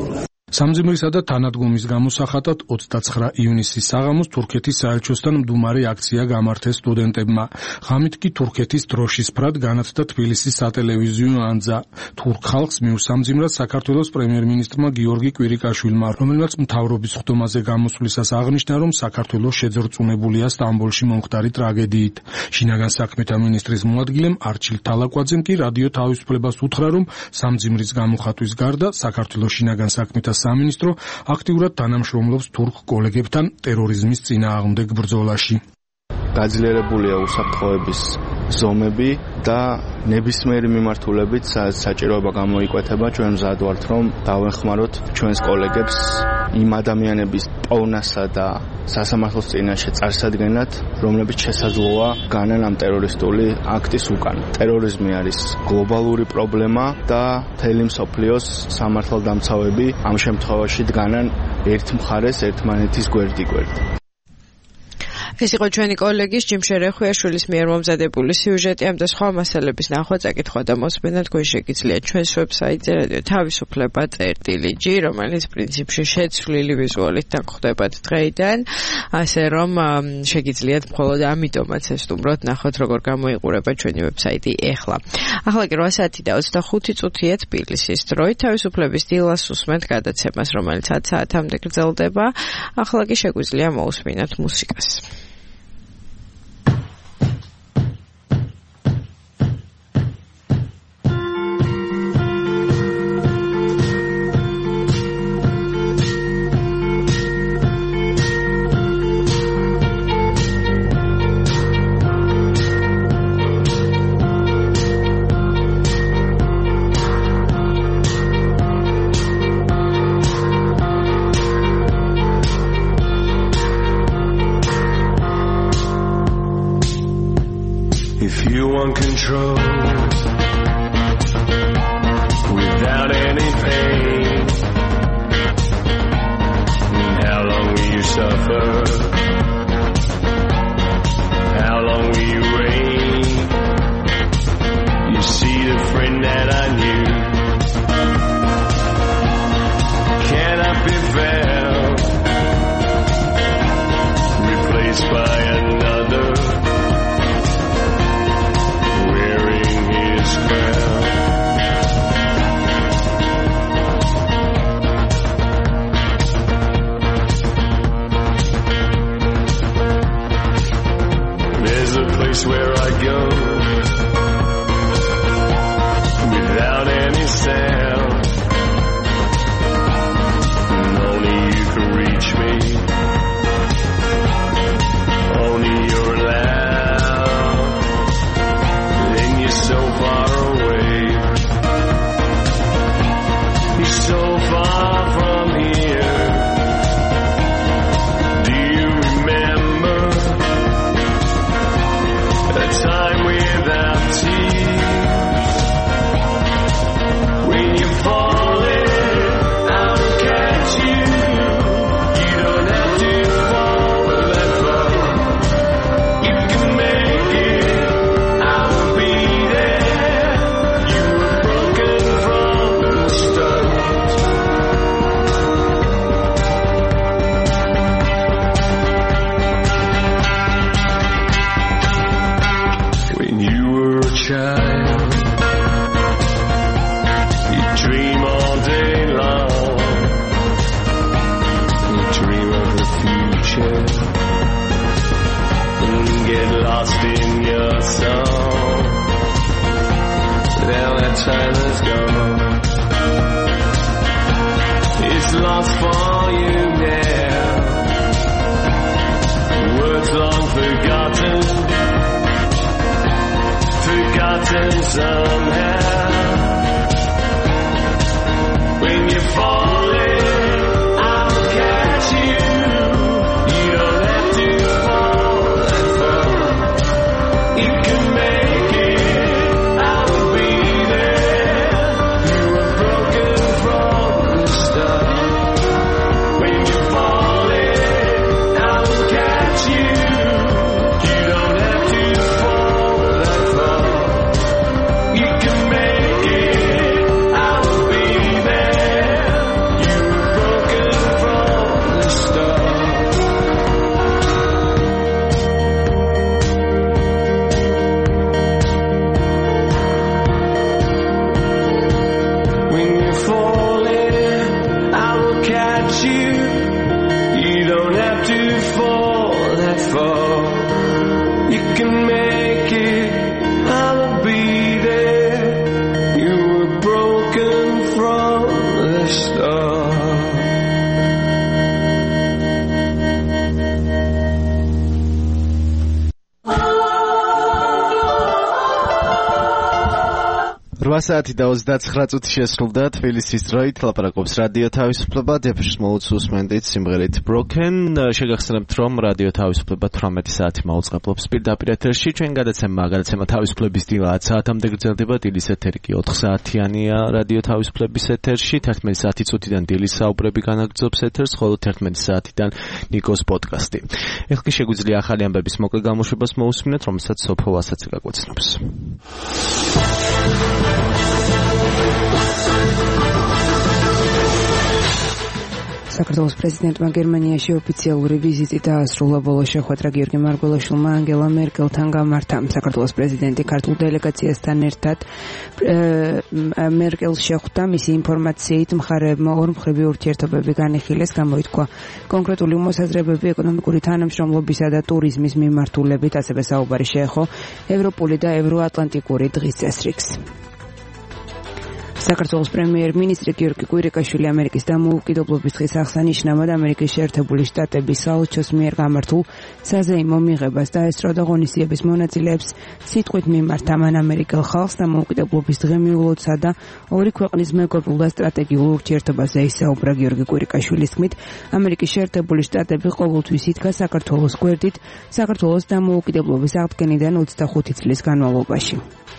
სამძიმრისა და თანადგომის გამოსახატად ოცდაცხრა ივნისის საღამოს თურქეთის საელჩოსთან მდუმარი აქცია გამართეს სტუდენტებმა. ღამით კი თურქეთის დროშის ფრად განათდა თბილისის სატელევიზიო ანძა. თურქ ხალხს მიუსამძიმრად საქართველოს პრემიერ-მინისტრმა გიორგი კვირიკაშვილმა, რომელმაც მთავრობის ხდომაზე გამოსვლისას აღნიშნა, რომ საქართველოს შეძრწუნებულია სტამბოლში მომხდარი ტრაგედიით. შინაგან საქმეთა მინისტრის მოადგილემ არჩილ თალაკვაძემ კი რადიო თავისუფლებას უთხრა, რომ სამძიმრის გამოხატვის გარდა საქართველოს შინაგან საქმეთა სამინისტრო აქტიურად თანამშრომლობს თურქ კოლეგებთან ტერორიზმის წინააღმდეგ ბრძოლაში. გაძლიერებულია უსაფრთხოების ზომები და ნებისმიერი მიმართულებით საჭიროება გამოიკვეთება. ჩვენ მზად ვართ, რომ დავეხმაროთ ჩვენს კოლეგებს იმ ადამიანების პოვნასა და სასამართლოს წინაშე წარსადგენად, რომლებიც შესაძლოა განან ამ ტერორისტული აქტის უკან. ტერორიზმი არის გლობალური პრობლემა და მთელი მსოფლიოს სამართალდამცავები ამ შემთხვევაში დგანან ერთ მხარეს ერთმანეთის გვერდიგვერდ. ეს იყო ჩვენი კოლეგის ჯიმშე რეხვიაშვილის მიერ მომზადებული სიუჟეტი. ამ და სხვა მასალების ნახვა, წაკითხვა და მოსმენა თქვენ შეგიძლიათ ჩვენს ვებსაიტზე რადიო თავისუფლება წერტილი ჯი, რომელიც პრინციპში შეცვლილი ვიზუალით დაგხვდებათ დღეიდან, ასე რომ შეგიძლიათ მხოლოდ ამიტომაც ესტუმროთ ნახოთ როგორ გამოიყურება ჩვენი ვებსაიტი ეხლა. ახლა კი რვა საათი და ოცდახუთი წუთია თბილისის დროით. თავისუფლების დილას უსმენთ გადაცემას, რომელიც ათ საათამდე გრძელდება. ახლა კი შეგვიძლია მოусმინოთ მუსიკას. Control without any pain. How long will you suffer? How long will you reign? You see the friend that I knew cannot be found, replaced by another. რვა საათი და ოცდაცხრა წუთი შესრულდა თბილისის დროით. ლაპარაკობს რადიო თავისუფლება, დეპეშ მოუდს უსმენდით სიმღერით Broken. შეგახსენებთ, რომ რადიო თავისუფლება თვრამეტი საათი მაუწყებლობს პირდაპირ ეთერში. ჩვენ გადაცემა, გადაცემა თავისუფლების დილა ათ საათამდე გრძელდება. დილის ეთერი კი ოთხ საათიანია რადიო თავისუფლების ეთერში. თერთმეტი საათი წუთიდან დილის საუბრები განაგრძობს ეთერს, ხოლო თერთმეტი საათიდან ნიკოს პოდკასტი. ეხლა კი შეგვიძლია ახალი ამბების მოკლე გამოშვებას მოусმინოთ, რომელსაც სოფო ვასაცი გაგვეცნობს. საქართველოს პრეზიდენტმა გერმანიაში ოფიციალური ვიზიტი დაასრულა. ბოლო შეხვედრა გიორგი მარგველაშვილმა ანგელა მერკელთან გამართა. საქართველოს პრეზიდენტი ქართულ დელეგაციასთან ერთად მერკელს შეხვდა. მისი ინფორმაციით მხარეებმა ორმხრივი ურთიერთობები განეხილეს. გამოითქვა კონკრეტული მოსაზრებები ეკონომიკური თანამშრომლობისა და ტურიზმის მიმართულებით, ასევე საუბარი შეეხო ევროპული და ევროატლანტიკური დღის წესრიგს. საქართველოს პრემიერ-მინისტრი გიორგი კვირიკაშვილი ამერიკის დამოუკიდებლობის დღის აღსანიშნავად ამერიკის შეერთებული შტატების საელჩოს მიერ გამართულ საზეიმო მიღებას დაესწრო და ღონისძიების მონაწილეებს სიტყვით მიმართა. მან ამერიკელ ხალხს დამოუკიდებლობის დღემიულოდსა და ორი ქვეყნის მეგობრულ და სტრატეგიულ ურთიერთობაზე ისაუბრა. გიორგი კვირიკაშვილის თქმით, ამერიკის შეერთებული შტატები ყოველთვის იდგა საქართველოს გვერდით საქართველოს დამოუკიდებლობის აღდგენიდან ოცდახუთი წლის განმავლობაში.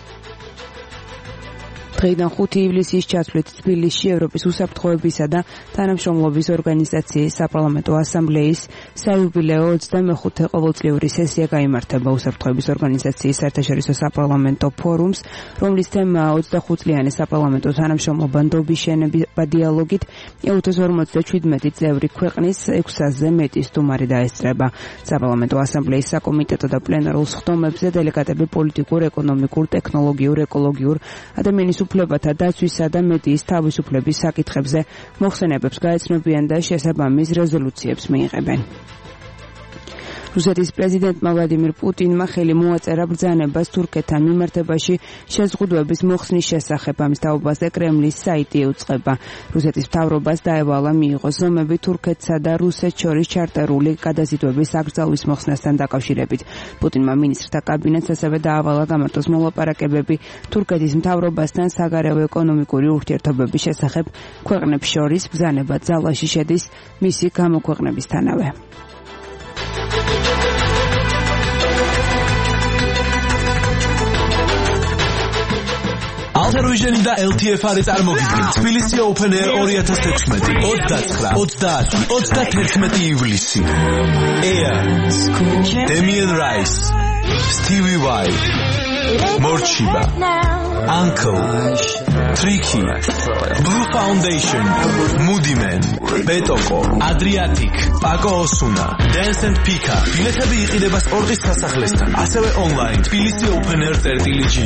დღეიდან ხუთი ივლისის ჩათვლით თბილისში ევროპის უსაფრთხოებისა და თანამშრომლობის ორგანიზაციის საპარლამენტო ასამბლეის საიუბილეო ოცდამეხუთე ყოველწლიური სესია გაიმართება. უსაფრთხოების ორგანიზაციის საერთაშორისო საპარლამენტო ფორუმს, რომლის თემაა ოცდახუთწლიანი საპარლამენტო თანამშრომლობა ნდობის შენება დიალოგით, ეუთოს ორმოცდაჩვიდმეტი წევრი ქვეყნის ექვსასზე მეტი სტუმარი დაესწრება. საპარლამენტო ასამბლეის საკომიტეტო და პლენარულ სხდომებზე დელეგატები პოლიტიკურ, ეკონომიკურ, ტექნოლოგიურ, ეკოლოგიურ, ადამიანის უფლებათა დაცვისა და მედიის თავისუფლების საკითხებზე მოხსენებებს გაეცნობიან და შესაბამის რეზოლუციებს მიიღებენ. რუსეთის პრეზიდენტმა ვლადიმირ პუტინმა ხელი მოაწერა ბრძანებას თურქეთთან მიმართებაში შეზღუდვების მოხსნის შესახებ. ამის თაობაზე კრემლის საიტი ეუწყება. რუსეთის მთავრობას დაევალა მიიღო ზომები თურქეთსა და რუსეთს შორის ჩარტერული გადაზიდვების აკრძალვის მოხსნასთან დაკავშირებით. პუტინმა მინისტრთა კაბინეტს ასევე დაავალა გამართოს მოლაპარაკებები თურქეთის მთავრობასთან საგარეო ეკონომიკური ურთიერთობების შესახებ. ქვეყნებს შორის ბრძანება ძალაში შედის მისი გამოქვეყნებისთანავე. Alter Vision და ელ თი ეფ არის წარმოგიდგენ თბილისი Open Air ორი ათას თექვსმეტი, ოცდაცხრა, ოცდაათი, ოცდათერთმეტი ივლისი. Air, Damien Rice, Stevie Vai, Morchiba, Uncle, Tricky, Blue Foundation, Moody Man, Betoko, Adriatic, Paco Osuna, Dance and Pika. ბილეთები იყიდება სპორტის სასახლესთან, ასევე online თბილისი Open Air წერტილი-ჯი.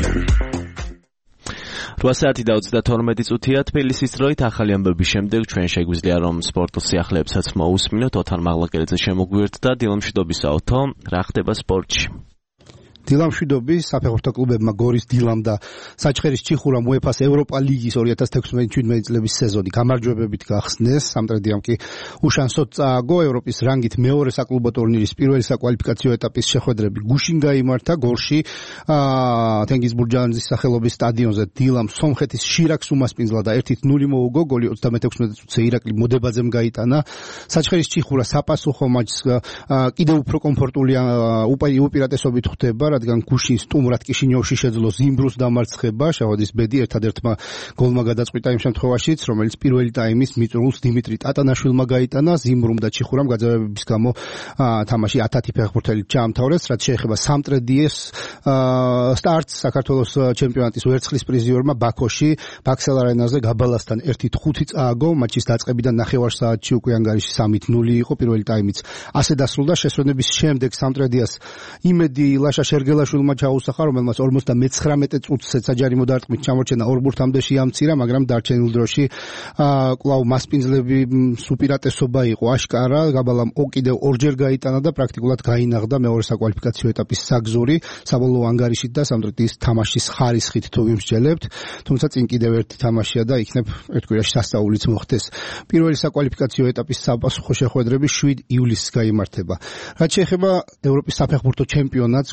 რვა საათი და ოცდათორმეტი წუთია თბილისის დროით. ახალი ამბების შემდეგ ჩვენ შეგვიძლია რომ სპორტულ სიახლეებსაც მოусმინოთ. ოთარ მაღლაკელიძე შემოგვიერთდა. დილამშვიდობისა ოთო, რა ხდება სპორტში? დილამშვიდობის საფეხბურთო კლუბებმა გორის დილამ და საჩხერის ჩიხურამ უეფას ევროპა ლიგის ორი ათას თექვსმეტ-შვიდმეტი წლების სეზონი გამარჯვებებით გახსნეს. სამტრედიამ კი უშანსოდ წააგო. ევროპის რანგით მეორე საკლუბო ტურნირის პირველი საკვალიფიკაციო ეტაპის შეხვედრები გუშინ გაიმართა გორში. თენგიზ ბურჯანაძის სახელობის სტადიონზე დილამ სომხეთის შირაქს უმასპინძლა და ერთი ნული მოუგო. გოლი ოცდამეთექვსმეტი წუთზე ირაკლი მოდებაძემ გაიტანა. საჩხერის ჩიხურა საპასუხო მაჩს კიდევ უფრო კომფორტული უპირატესობით ხვდება, რადგან გუშინ სტუმრად კიშინიოვში შეძლო ზიმბრუს დამარცხება. შავადის ბედი ერთადერთმა გოლმა გადაწყვიტა იმ შემთხვევაშიც, რომელიც პირველი ტაიმის მიწურულს დიმიტრი ტატანაშვილმა გაიტანა. ზიმბრუმ და ჩიხურამ გაძევების გამო თამაში ათათი ფეხბურთელი ჩაამთავრეს. რაც შეეხება სამტრედიეს სტარტს საქართველოს ჩემპიონატის ვერცხლის პრიზიორმა ბაქოში ბაქსელ არენაზე გაბალასთან ერთი ხუთი წააგო. მატჩის დაწყებიდან ნახევარ საათში უკვე ანგარიში სამი ნული იყო. პირველი ტაიმიც ასე დასრულდა. შესვენების შემდეგ სამტრედიას იმედი ლაშა შერგელაშვილმა ჩაუსახა, რომელმაც ორმოცდამეცხრამეტე წუთზე საჯარიმო დარტყმით ჩამორჩენა ორ ბურთამდე შეამცირა, მაგრამ დარჩენილ დროში კვლავ მასპინძლები სუპირატესობა იყო აშკარა. გაბალამ კიდევ ორჯერ გაიტანა და პრაქტიკულად გაინაღდა მეორე საკვალიფიკაციო ეტაპის საგზური საბოლოო ანგარიშით და სამტრედიის თამაშის ხარისხით თუ ვიმსჯელებთ. თუმცა წინ კიდევ ერთი თამაშია და იქნებ ერთ კვირაში სასწაულიც მოხდეს. პირველი საკვალიფიკაციო ეტაპის საპასუხო შეხვედრები შვიდ ივლისს გაიმართება. რაც შეეხება ევროპის საფეხბურთო ჩემპიონატს, გუშინ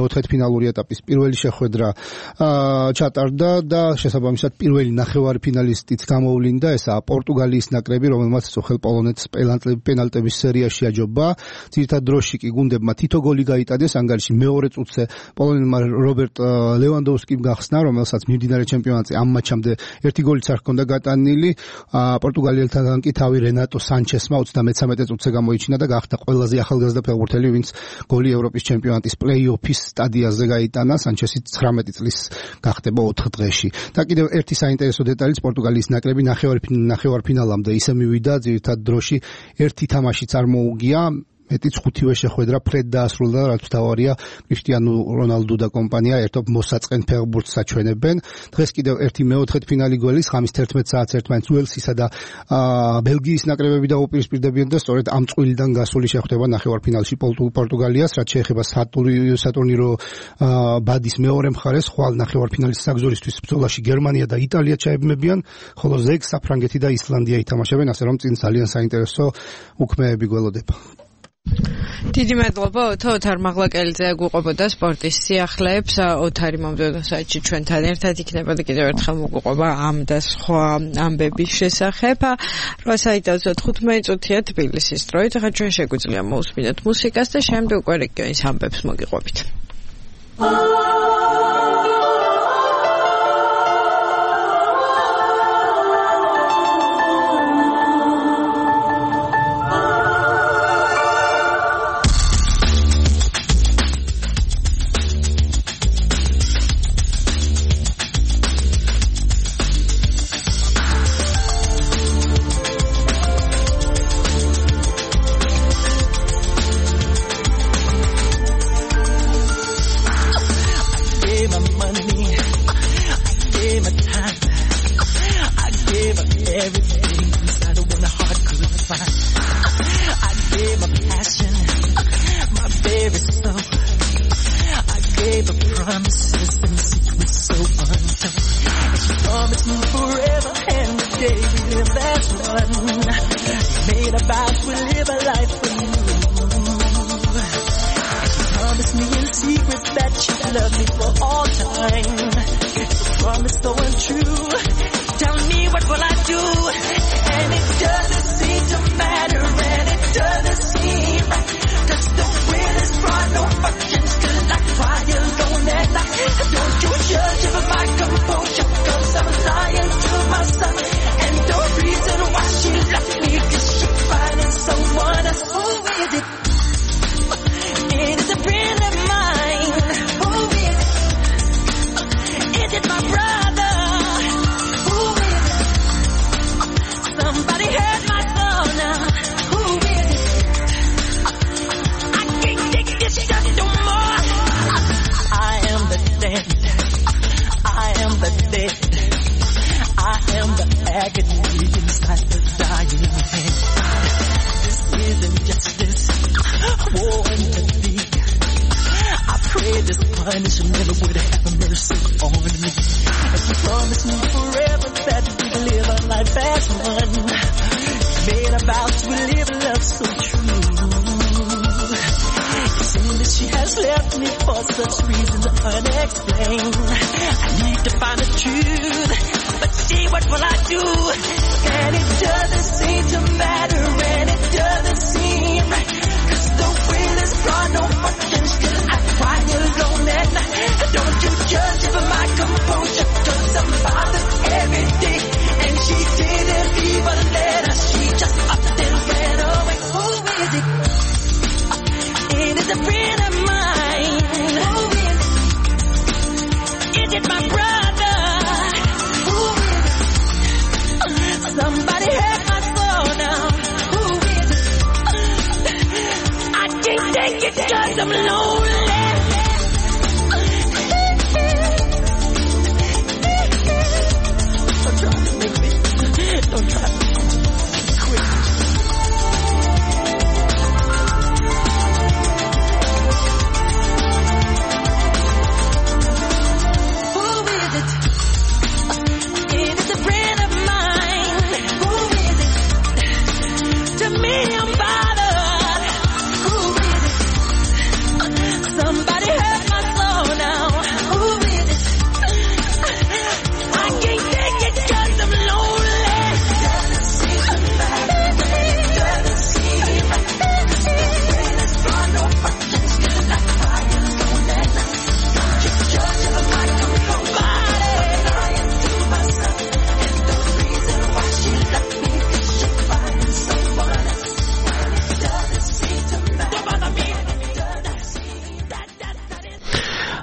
მეოთხედფინალური ეტაპის პირველი შეხვედრა ჩატარდა და შესაბამისად პირველი ნახევარფინალისტიც გამოვლინდა, ესაა პორტუგალიის ნაკრები, რომელმაც წუხელ პოლონეთს პენალტების სერიაში აჯობა. ძირითად დროში კი გუნდებმა თითო გოლი გაიტანეს, ანგარიში მეორე წუთზე პოლონელმა რობერტ ლევანდოვსკიმ გახსნა, რომელსაც მიმდინარე ჩემპიონატზე ამ მაჩამდე ერთი გოლიც არ ჰქონდა გატანილი. პორტუგალიელთაგან კი თავი რენატო სანჩესმა ოცდამეცამეტე წუთზე გამოიჩინა და გახდა ყველაზე ახალგაზრდა ფეხბურთელი, ვინც გოლი ევროპის ჩემპიონატის პლეი-ოფის სტადიაზე გაიტანა. სანჩესი ცხრამეტი წლის გახდება ოთხ დღეში. და კიდევ ერთი საინტერესო დეტალიც, პორტუგალიის ნაკრები ნახევარფინალამდე ისე მივიდა, ძირითად დროში ერთი თამაშიც არ მოუგია. მეტიც ხუთივე შეხვედრა ფრედ დაასრულა, რაც თავარია კრისტიანო რონალდუ და კომპანია ერთობ მოსაწყენ ფეხბურთს საჩვენებენ. დღეს კიდევ ერთი მეოთხედფინალი გველის ხამის თერთმეტ საათს ერთმანეთს უელსისა და ბელგიის ნაკრებები დაუპირისპირდებიან და სწორედ ამ წვილიდან გასული შეხვდება ნახევარფინალში პორტუგალიას, რაც შეეხება სატურნირო ბადის მეორე მხარეს. ხვალ ნახევარფინალის საგზურისთვის ბრძოლაში გერმანია და იტალია ჩაებმებიან, ხოლო ზეგ საფრანგეთი და ისლანდია ითამაშებენ, ასე რომ წინ ძალიან საინტერესო უქმეები გველოდება. დიდი მადლობა ოთო, ოთარ მაღლაკელიძე გვიყვებოდა სპორტის სიახლეებს. ოთარი მომდევნო საათში ჩვენთან ერთად იქნება და კიდევ ერთხელ მოგვიყვება ამ და სხვა ამბების შესახებ. რვა საათი და ოცდათხუთმეტი წუთია თბილისის დროით. ახლა ჩვენ შეგვიძლია მოусმინოთ მუსიკას და შემდეგ უკვე რეგიონის ამბებს მოგიყვებით.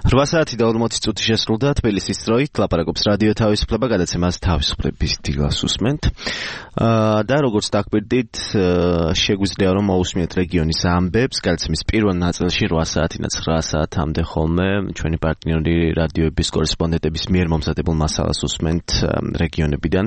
რვა საათი და ორმოცი წუთი შესრულდა თბილისის დროით. ლაპარაკობს რადიო თავისუფლება, გადაცემას თავისუფლების დილას უსმენთ. და როგორც დაგკვირდით, შეგვიძლია რომ მოусმინეთ რეგიონის ამბებს. გადაცემის პირველ ნაწილში რვა საათიდან ცხრა საათამდე ხოლმე ჩვენი პარტნიორი რადიოების კორესპონდენტების მიერ მომზადებულ მასალას უსმენთ რეგიონებიდან.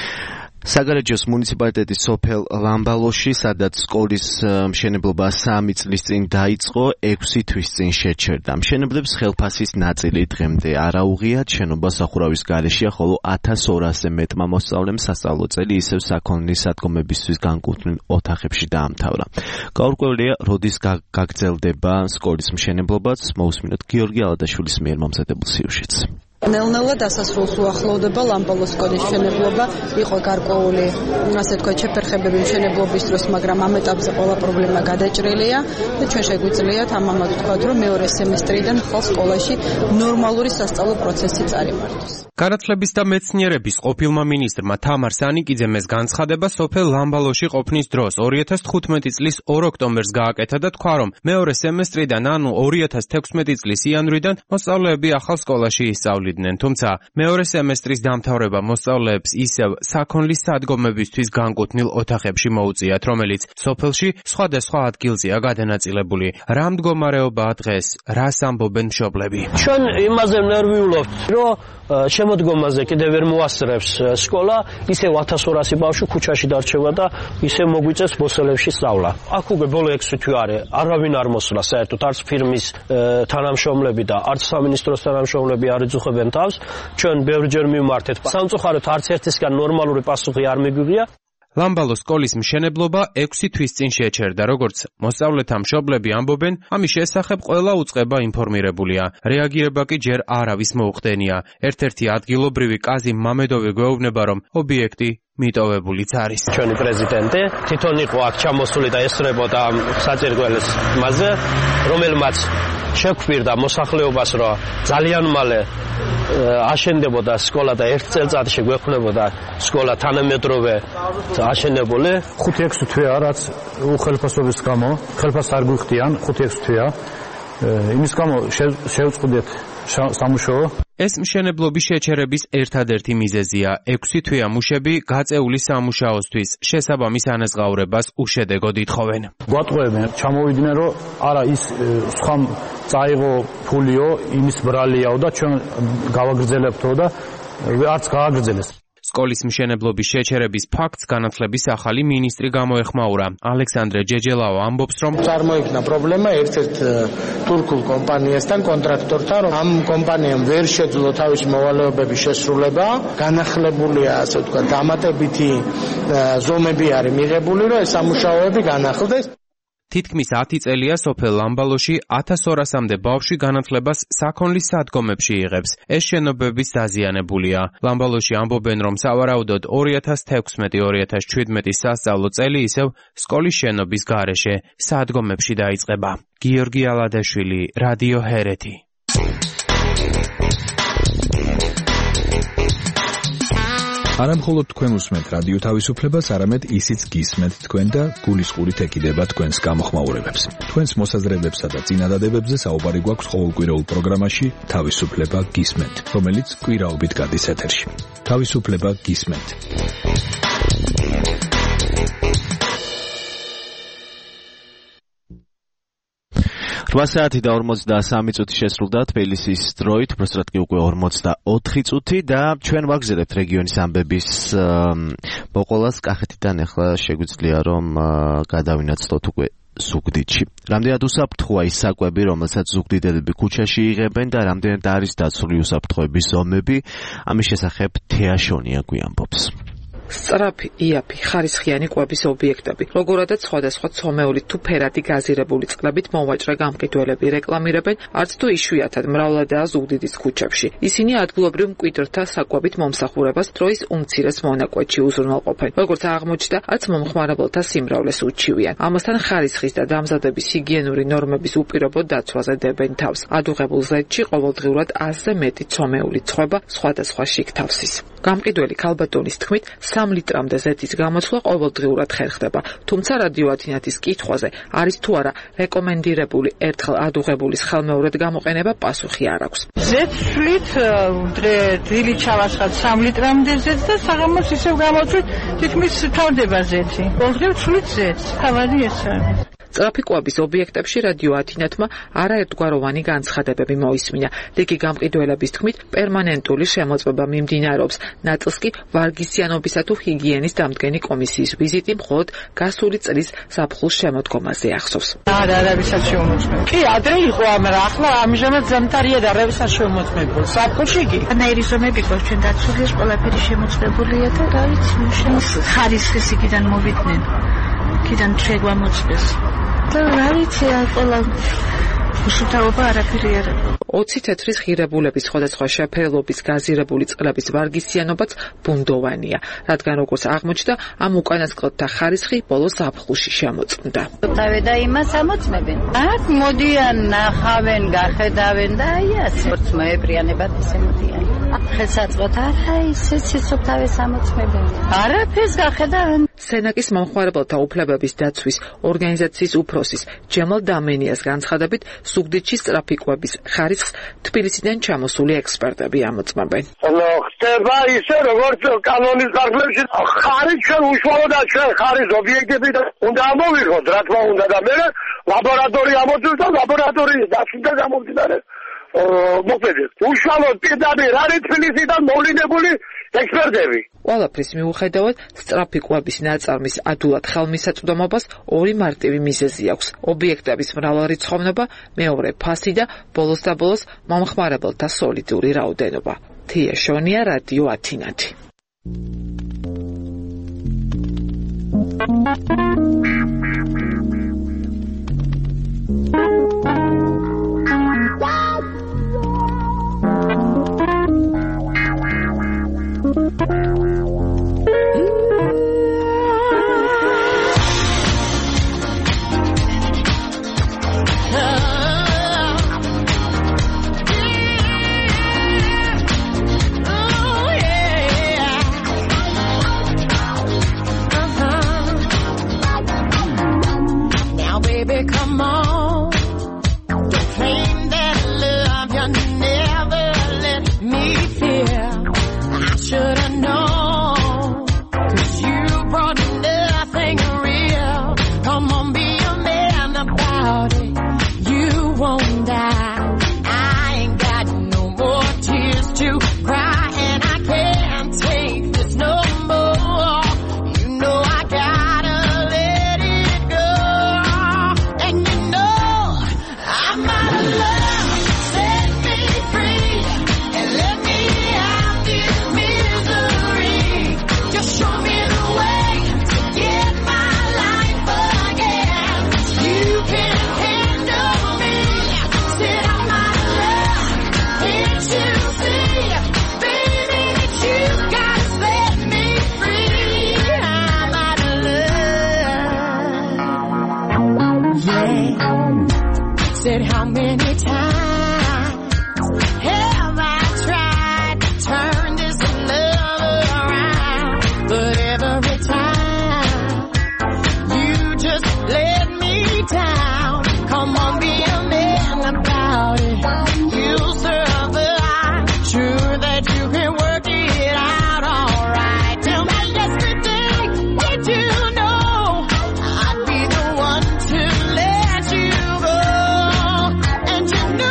საგარეჯოს მუნიციპალიტეტის სოფელ ლამბალოში, სადაც სკოლის მშენებლობა სამი წლის წინ დაიწყო, ექვსი თვის წინ შეჩერდა. მშენებლებს ხელფასის ნაწილი დღემდე არ აუღიათ, შენობა სახურავის გარეშეა, ხოლო ათას ორასზე მეტმა მოსწავლემ სასწავლო წელი ისევ საქონლის სადგომებისთვის განკუთვნილ ოთახებში დაამთავრა. გაურკვევლია, როდის გაგრძელდება სკოლის მშენებლობაც, მოусმინოთ გიორგი ალადაშვილის მიერ მომზადებულ სიუჟეტს. ნელ-ნელა დასასრულს უახლოვდება ლამბალოს სკოლის მშენებლობა, იყო გარკვეული, ასე თქვა, შეფერხებები მშენებლობის დროს, მაგრამ ამ ეტაპზე ყველა პრობლემა გადაჭრილია და ჩვენ შეგვიძლიათ ამამად ვთქვათ, რომ მეორე სემესტრიდან ხალხ სკოლაში ნორმალური სასწავლო პროცესი წარიმართოს. განათლების და მეცნიერების ყოფილმა მინისტრმა თამარ სანიკიძემ ეს განცხადება სოფელ ლამბალოში ყოფნის დროს ორი ათას თხუთმეტი წლის ორ ოქტომბერს გააკეთა და თქვა, რომ მეორე სემესტრიდან, ანუ ორი ათას თექვსმეტი წლის იანვრიდან მოსწავლეები ახალ სკოლაში ისწავლიდნენ, თუმცა მეორე სემესტრის დამთავრება მოსწავლეებს ისევ საქონლის სადგომებისთვის განკუთვნილ ოთახებში მოუწიათ, რომელიც სოფელში სხვადასხვა ადგილზეა გადანაწილებული. რა მდგომარეობაა დღეს, რას ამბობენ მშობლები? ჩვენ იმაზე ნერვიულობთ, რომ შემოდგომაზე კიდევ ვერ მოასწრებს სკოლა, ისევ ათას ორასი ბავშვი ქუჩაში დარჩება და ისევ მოგვიწევს ბოსელებში სწავლა. აქ უკვე ბოლო ექვსი თვე არის, არავინ არ მოსულა საერთოდ, არც ფირმის თანამშრომლები და არც სამინისტროს თანამშრომლები არ იძუხებენ თავს. ჩვენ ბევრჯერ მივმართეთ. სამწუხაროდ არც ერთისგან ნორმალური პასუხი არ მიგვიღია. ლამბალოს სკოლის მშენებლობა ექვსი თვის წინ შეჩერდა, როგორც მოსწავლეთა მშობლები ამბობენ, ამის შესახებ ყველა უწყება ინფორმირებულია. რეაგირება კი ჯერ არავის მოუხდენია. ერთ-ერთი ადგილობრივი კაზი მამედოვი გვეუბნება, რომ ობიექტი მიტოვებულიც არის. ჩვენი პრეზიდენტი თვითონ იყო აქ ჩამოსული და ესწრებოდა ამ საჭირველის მასზე, რომელმაც შეგვირდა მოსახლეობას, რომ ძალიან მალე აშენდებოდა სკოლა და ერთ წელწადში გვექნებოდა სკოლა თანამედროვე აშენებული. ხუთი ექვსი თვეა, რაც უხელფასობის გამო, ხელფასს არ გვიხდიან, ხუთი ექვსი თვეა. იმის გამო შევწყვდეთ სამუშაო. ეს მშენებლობის შეჩერების ერთადერთი მიზეზია. ექვსი თვეა მუშები გაწეული სამუშაოსთვის შესაბამის ანაზღაურებას უშედეგოდ ითხოვენ. გვატყუებენ, ჩამოვიდნენ, რომ არა ის სხვა წაიღო ფულიო, იმის ბრალიაო და ჩვენ გავაგრძელებთო და არც გააგრძელეს. სკოლის მშენებლობის შეჩერების ფაქტს განათლების ახალი მინისტრი გამოეხმაურა. ალექსანდრე ჯეჯელაო ამბობს, რომ წარმოიქმნა პრობლემა ერთ-ერთ თურქულ კომპანიასთან, კონტრაქტორთან, რომ ამ კომპანიამ ვერ შეძლო თავისი მოვალეობების შესრულება, განახლებულია, ასე ვთქვათ, დამატებითი ზომები არის მიღებული, რომ ეს სამუშაოები განახლდეს. თითქმის ათი წელია სოფელ ლამბალოში ათას ორასამდე ბავშვი განათლებას საქონლის სადგომებში იღებს. ეს შენობებიც დაზიანებულია. ლამბალოში ამბობენ, რომ სავარაუდოდ ორი ათას თექვსმეტი ორი ათას შვიდმეტი სასწავლო წელი ისევ სკოლის შენობის გარეშე სადგომებში დაიწყება. გიორგი ალადაშვილი, რადიო ჰერეთი. არა მხოლოდ თქვენ უსმენთ რადიო თავისუფლებას, არამედ ისიც გისმენთ თქვენ და გულისყურით ეკიდება თქვენს გამოხმაურებებს. თქვენს მოსაზრებებსა და წინადადებებზე საუბარი გვაქვს ყოველკვირეულ პროგრამაში თავისუფლება გისმენთ, რომელიც კვირაობით გადის ეთერში. თავისუფლება გისმენთ. რვა საათი და ორმოცდასამი წუთი შესრულდა თბილისის დროით, უბრალოდ კი უკვე ორმოცდაოთხი წუთი და ჩვენ ვაგზავნებთ რეგიონის ამბების მოყოლას კახეთიდან. ახლა შეგვიძლია რომ გადავინაცვლოთ უკვე ზუგდიდში. რამდენად უსაფრთხოა ის საკვები, რომელსაც ზუგდიდელები ქუჩაში იღებენ და რამდენად არის დაცული უსაფრთხოების ზომები, ამის შესახებ თეაშონია გვიამბობს. სწრაფი, იაფი, ხარისხიანი კვების ობიექტები, როგორადაც სხვადასხვა ცომეული თუ ფერადი გაზირებული წყლებით მოვაჭრე გამყიდველები რეკლამირებენ, არც თუ იშვიათად მრავლადაა ზუგდიდის ქუჩებში. ისინი ადგილობრივ მკვიდრთა საკვებით მომსახურებას დროის უმცირეს მონაკვეთში უზრუნველყოფენ. როგორც აღმოჩნდა, არც მომხმარებელთა სიმრავლეს უჩივიან. ამასთან ხარისხის და დამზადების ჰიგიენური ნორმების უპირობო დაცვაზე დებენ თავს. ადუღებულ ზეთში ყოველდღიურად ათზე მეტი ცომეული ცხება სხვადასხვა შიგ თავსის. გამყიდველი ქალბატონის თქმით, სამ ლიტრამდე ზეთის გამოცვლა ყოველდღიურად ხერხდება, თუმცა რადიო ათინათის კითხვაზე არის თუ არა რეკომენდირებული ერთხელ ადუღებულის ხელმეორედ გამოყენება პასუხი არ აქვს. ზეთს ვშლით დილით ჩავასხათ სამ ლიტრამდე ზეთს და საღამოს ისევ გამოცვით თითქმის თავდება ზეთი. ყოველდღე ვშლით ზეთს. თავარი ეს არის. სწრაფი კვების ობიექტებში რადიო ათინათმა არაერთგვაროვანი განცხადებები მოისმინა. რიგი გამყიდველების თქმით, პერმანენტული შემოწმება მიმდინარეობს. ნაწილს კი ვარგისიანობისა თუ ჰიგიენის დამდგენი კომისიის ვიზიტი მხოლოდ გასული წლის ზაფხულს შემოდგომაზე ახსოვს. არა, არავისაც შემოწმებულ. კი, ადრე იყო, მაგრამ ახლა ამჟამად ზამთარია და არავისაც შემოწმებულ. ზაფხულში კი. ანაირი ზომები გვაქვს ჩვენ დაცული, ყველაფერი შემოწმებულია და რა ვიცი, ხარისხის იქიდან მოვიდნენ. იქიდან შეგვამოწმეს. და რა ვიცი, ყველა უშუთავობა არაფერი არ აქვს. ოცი თეთრის ღირებულების სხვადასხვა შეფერილობის გაზირებული წყლების ვარგისიანობაც ბუნდოვანია, რადგან როგორც აღმოჩნდა, ამ უკანასკნელთა ხარისხი ბოლო ზაფხულში შემოწმდა. დავე და იმას ამოწმებენ. აქ მოდიან, ნახავენ, გახედავენ და აი ასე. მოებრიანებად ისე მოდიან. ხელსაწყოთ არა ისე სიცოცხლეს ამოწმებენ. არაფერს გახედავენ. სენაკის მომხმარებელთა უფლებების დაცვის ორგანიზაციის უფროსის ჯემალ დამენიას განცხადებით, ზუგდიდში სწრაფი კვების ხარისხს თბილისიდან ჩამოსული ექსპერტები ამოწმებენ. ხდება ისე, როგორც კანონის გარკვევაში ხარის ჩვენ უშუალოდ ჩვენ ხარის ობიექტები და უნდა ამოვიღოთ, რა თქმა უნდა და მე ლაბორატორია ამოწევს და ლაბორატორიის დაცვით გამომდინარე მოქმედებს. უშუალოდ პირდაპირ არის თბილისიდან მოვლინებული ექსპერტები. ყველაფრის მიუხედავად, სწრაფი კვების ნაწარმის ადულად ხელმისაწვდომობას ორი მარტივი მიზეზი აქვს: ობიექტების მრავალრიცხოვნობა, მეორე ფასი და ბოლოს და ბოლოს მომხმარებელთა სოლიდური რაოდენობა. თია შონია, რადიო ათინათი. Said how many times have I tried to turn this love around, but every time you just let me down. Come on, be a man about it. You'll survive. Sure that you can work it out all right. Tell me yesterday, did you know I'd be the one to let you go? And you know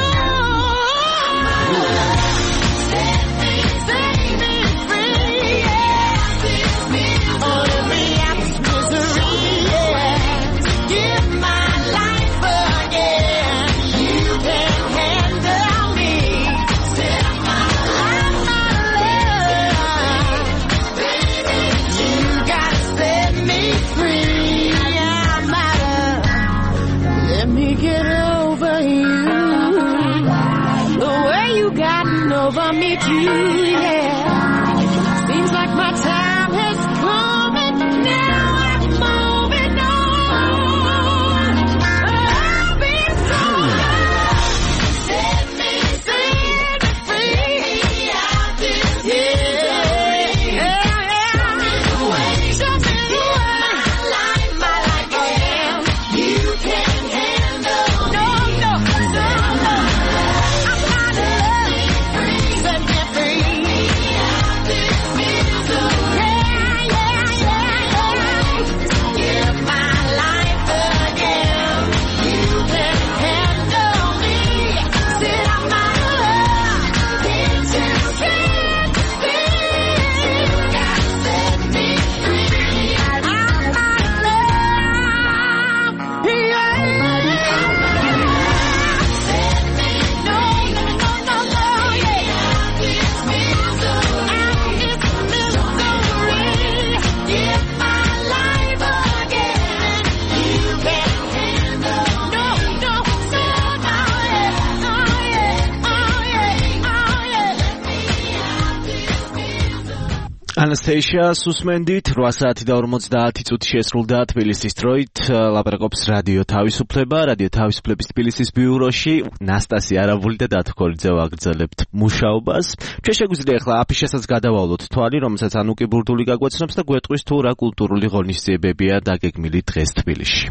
Anastasia სუსმენდით opt საათი და ორმოცდაათი წუთი შესრულდა თბილისის დროით ლაპარაკობს რადიო თავისუფლება რადიო თავისუფლების თბილისის ბიუროში ნასტასი არაბული და დათო კოლიძე ვაგრძელებთ მუშაობას ჩვენ შეგვიძლია ახლა აფიშასაც გადავალოთ თვალი რომელსაც ანუკი ბურდული გაგვეცნობს და გვეტყვის თუ რა კულტურული ღონისძიებებია დაგეგმილი დღეს თბილისში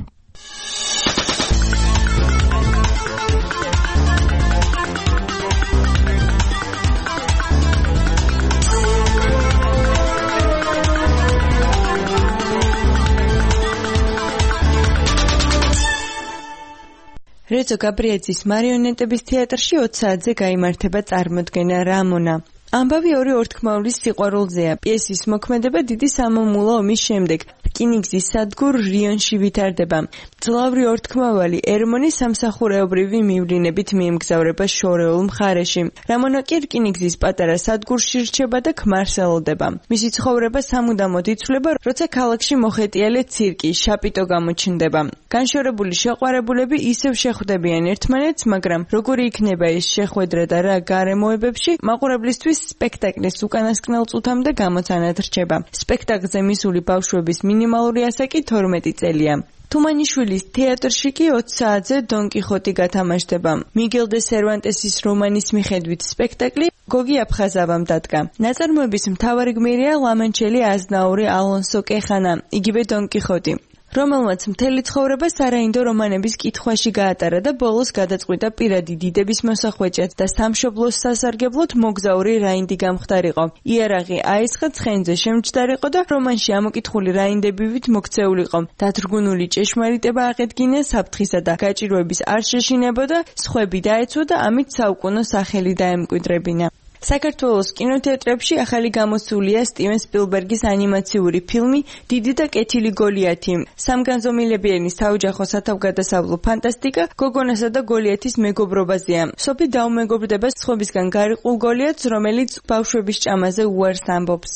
რეზო გაბრიაძის მარიონეტების თეატრში opt საათზე გაიმართება წარმოდგენა რამონა. ამბავი ორი ორთქმაულის სიყვარულზეა. პიესის მოქმედება დიდი სამამულო ომის შემდეგ რკინიგზის სადგურ რიონში ვითარდება. ძლავრი ორთქმავალი ერმონი სამსახურეობრივი მივლინებით მიემგზავრება შორეულ მხარეში. რამონა კი რკინიგზის პატარა სადგურში რჩება და ქმარს ელოდება. მისი ცხოვრება სამუდამოდ იცვლება, როცა ქალაქში მოხეტიალე ცირკი, შაპიტო გამოჩნდება. განშორებული შეყვარებულები ისევ შეხვდებიან ერთმანეთს, მაგრამ როგორი იქნება ეს შეხვედრა და რა გარემოებებში, მაყურებლისთვის სპექტაკლის უკანასკნელ წუთამდე გამოცანად რჩება. სპექტაკლზე მისული ბავშვების მინიმალური ასაკი თორმეტი წელია. თუმანიშვილის თეატრში კი opt საათზე დონ კიხოტი გათამაშდება. მიგელ დე სერვანტესის რომანის მიხედვით სპექტაკლი გოგი აფხაზავამ დადგა. ნაწარმოების მთავარი გმირია ლამანჩელი აზნაური ალონსო კეხანა, იგივე დონ კიხოტი. რომელმაც მთელი ცხოვრება სარაინდო რომანების კითხვაში გაატარა და ბოლოს გადაწყვიტა პირადი დიდების მოსახვეჭად და სამშობლოს სასარგებლოდ მოგზაური რაინდი გამხდარიყო. იარაღი აისხა, ცხენზე შემჯდარიყო და რომანში ამოკითხული რაინდებივით მოქცეულიყო. დათრგუნული ჭეშმარიტება აღედგინა საფრთხისა და გაჭირვების არ შეშინებოდა, სხვები დაეცვა და ამით საუკუნო სახელი დაემკვიდრებინა. საქართველოს კინოთეატრებში ახალი გამოსულია სტივენ სპილბერგის ანიმაციური ფილმი დიდი და კეთილი გოლიათი. სამგანზომილებიანი საოჯახო სათავგადასავლო ფანტასტიკა გოგონასა და გოლიათის მეგობრობაზეა. სოფი დაუმეგობრდება სხვებისგან გარიყულ გოლიათს, რომელიც ბავშვების ჭამაზე უარს ამბობს.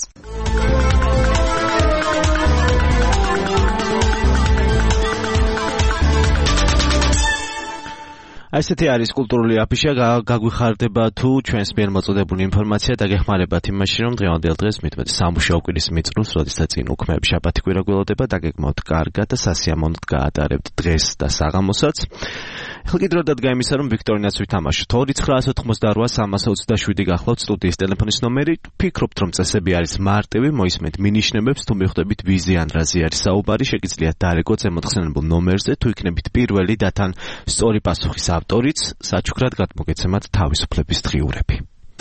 ასეთი არის კულტურული აფიშა გაგვიხარდება თუ ჩვენს მიერ მოწოდებული ინფორმაცია დაგეხმარებათ იმაში რომ დღევანდელ დღეს მitmet სამუშაო კვირის მიწრულს როდესაც წინ უქმეები შაბათი კვირა გველოდება დაგეგმოთ კარგად და სასიამოვნოდ გაატარებთ დღეს და საღამოსაც ახლა კიდევ დადგა იმისა რომ ვიქტორინას ვითამაშოთ ორი ცხრაას ოთხმოცდაოთხ სამას ოცდაშვიდი გახლავთ სტუდიის ტელეფონის ნომერი ფიქრობთ რომ წესები არის მარტივი მოისმენთ მინიშნებებს თუ მიხვდებით ვიზე ან რაზე არის საუბარი შეგიძლიათ დარეგოთ ზემოთხსენებულ ნომერზე თუ იქნებით პირველი და თან სწორი პასუხის ავტორიც საჩუქრად გადმოგეცემათ თავისუფლების დღიურები.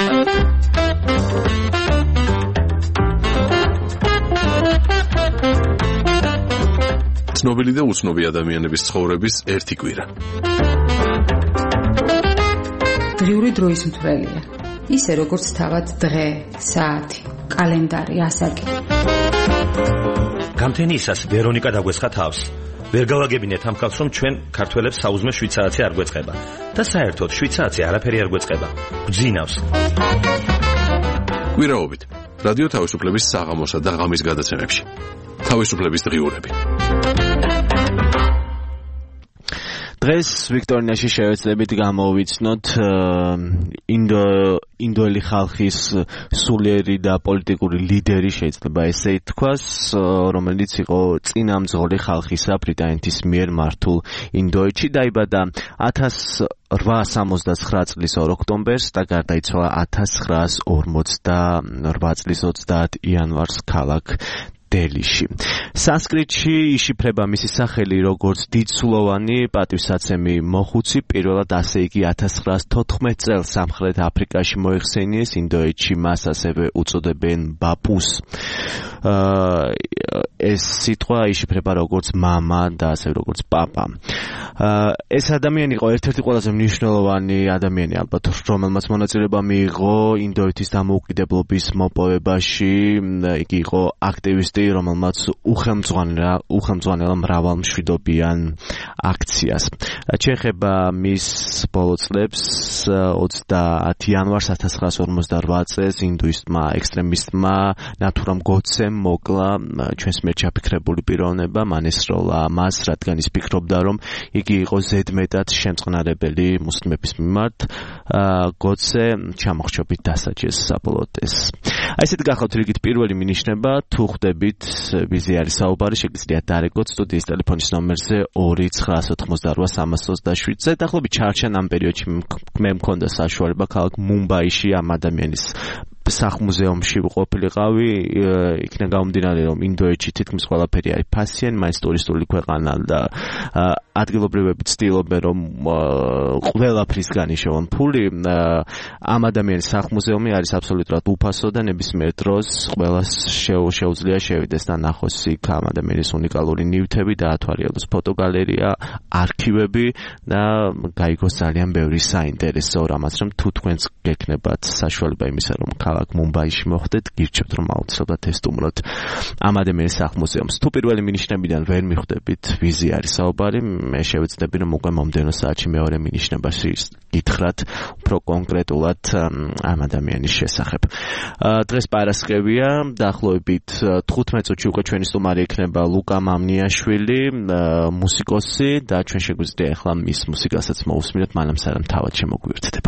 ცნობილი და უცნობი ადამიანების ცხოვრების ერთი კვირა. დღიური დროის მთვრელია. ისე როგორც თავად დღე, საათი, კალენდარი, ასაკი. გამთენისას ვერონიკა დაგვესხა თავს. ვერ გავაგებინეთ ამ ხალხს რომ ჩვენ ქართველებს საუზმე შვიდ საათი არ გვეწყება და საერთოდ შვიდ საათი არაფერი არ გვეწყება. გძინავს. კვირაობით რადიო თავისუფლების საღამოსა და ღამის გადაცემებში. თავისუფლების დღიურები. დღეს ვიქტორინაში შევეცდებით გამოვიცნოთ ინდო ინდოელი ხალხის სულიერი და პოლიტიკური ლიდერი შეიძლება ესე ითქვას, რომელიც იყო წინამძღოლი ხალხისა ბრიტანეთის მიერ მართულ ინდოეთში. დაიბადა ათას რვაას სამოცდაცხრა წლის ორ ოქტომბერს და გარდაიცვალა ათას ცხრაას ორმოცდაორვა წლის ოცდაათ იანვარს ქალაქ დელიში. სანსკრიტში იშიფრება მისი სახელი როგორც დიდსულოვანი პატივსაცემი მოხუცი, პირველად ასე იგი ათას ცხრაას თოთხმეტ წელს სამხრეთ აფრიკაში მოიხსენიეს, ინდოეთში მას ასევე უწოდებენ ბაპუს. ეს სიტყვა იშიფრება როგორც მამა და ასევე როგორც პაპა. ეს ადამიანი იყო ერთ-ერთი ყველაზე მნიშვნელოვანი ადამიანი ალბათ, რომელმაც მონაწილეობა მიიღო ინდოეთის დამოუკიდებლობის მოპოვებაში. იგი იყო აქტივისტი, რომელმაც უხელმძღვანელა უხელმძღვანელა მრავალ მშვიდობიან აქციას. შეეხება მის ბოლო წლებს ოცდაათი იანვარს ათას ცხრაას ორმოცდაორვა წელს ინდუისტმა ექსტრემისტმა ნათურამ გოდსემ მოკლა ჩვენს მიერ ჩაფიქრებული პიროვნება, მან ესროლა მას, რადგან ის ფიქრობდა, რომ იგი იყო ზედმეტად შემწყნარებელი მუსლიმების მიმართ, გოდზე ჩამოხრჩობით დასაჯეს საბოლოოდ ეს. აი ესეთ გახავთ რიგით პირველი მინიშნება, თუ ხვდებით ვიზე არის საუბარი, შეგიძლიათ დარეგოთ სტუდიის ტელეფონის ნომერზე ორი ცხრაას ოთხმოცდარვა სამას ოცდაშვიდზე. დაახლოებით ჩარჩენ ამ პერიოდში მე მქონდა საშუალება ქალაქ მუმბაიში ამ ადამიანის სახმუზეუმში ყოფილიყავი, იქნა გამომდინარე, რომ ინდოეთში თითქმის ყველაფერი არის ფასიანი, მაინც ტურისტული ქვეყანა და ადგილობრივები ცდილობენ, რომ ყველაფრისგან იშოვონ ფული. ამ ადამიანის სახმუზეუმი არის აბსოლუტურად უფასო და ნებისმიერ დროს ყველას შეუძლია შევიდეს და ნახოს იქ ამ ადამიანის უნიკალური ნივთები და ათვალიეროს ფოტოგალერეა, არქივები და გაიგოს ძალიან ბევრი საინტერესო რამაც, რომ თუ თქვენს გექნებათ საშუალება იმისა, რომ ქალაქ მუმბაიში მოხვდეთ, გირჩევთ, რომ აუცილებლად ესტუმროთ ამ ადამიანის სახმუზეუმს. თუ პირველი მინიშნებიდან ვერ მიხვდებით ვიზი არის საუბარი, მე შევეცდები, რომ უკვე მომდევნო საათში მეორე მინიშნებაში გითხრათ უფრო კონკრეტულად ამ ადამიანის შესახებ. დღეს პარასკევია, დაახლოებით თხუთმეტ წუთში უკვე ჩვენი სტუმარი იქნება ლუკა მამნიაშვილი, მუსიკოსი და ჩვენ შეგვიძლია ახლა მის მუსიკასაც მოусმინოთ, მანამ სანამ თავად შემოგვიერთდება.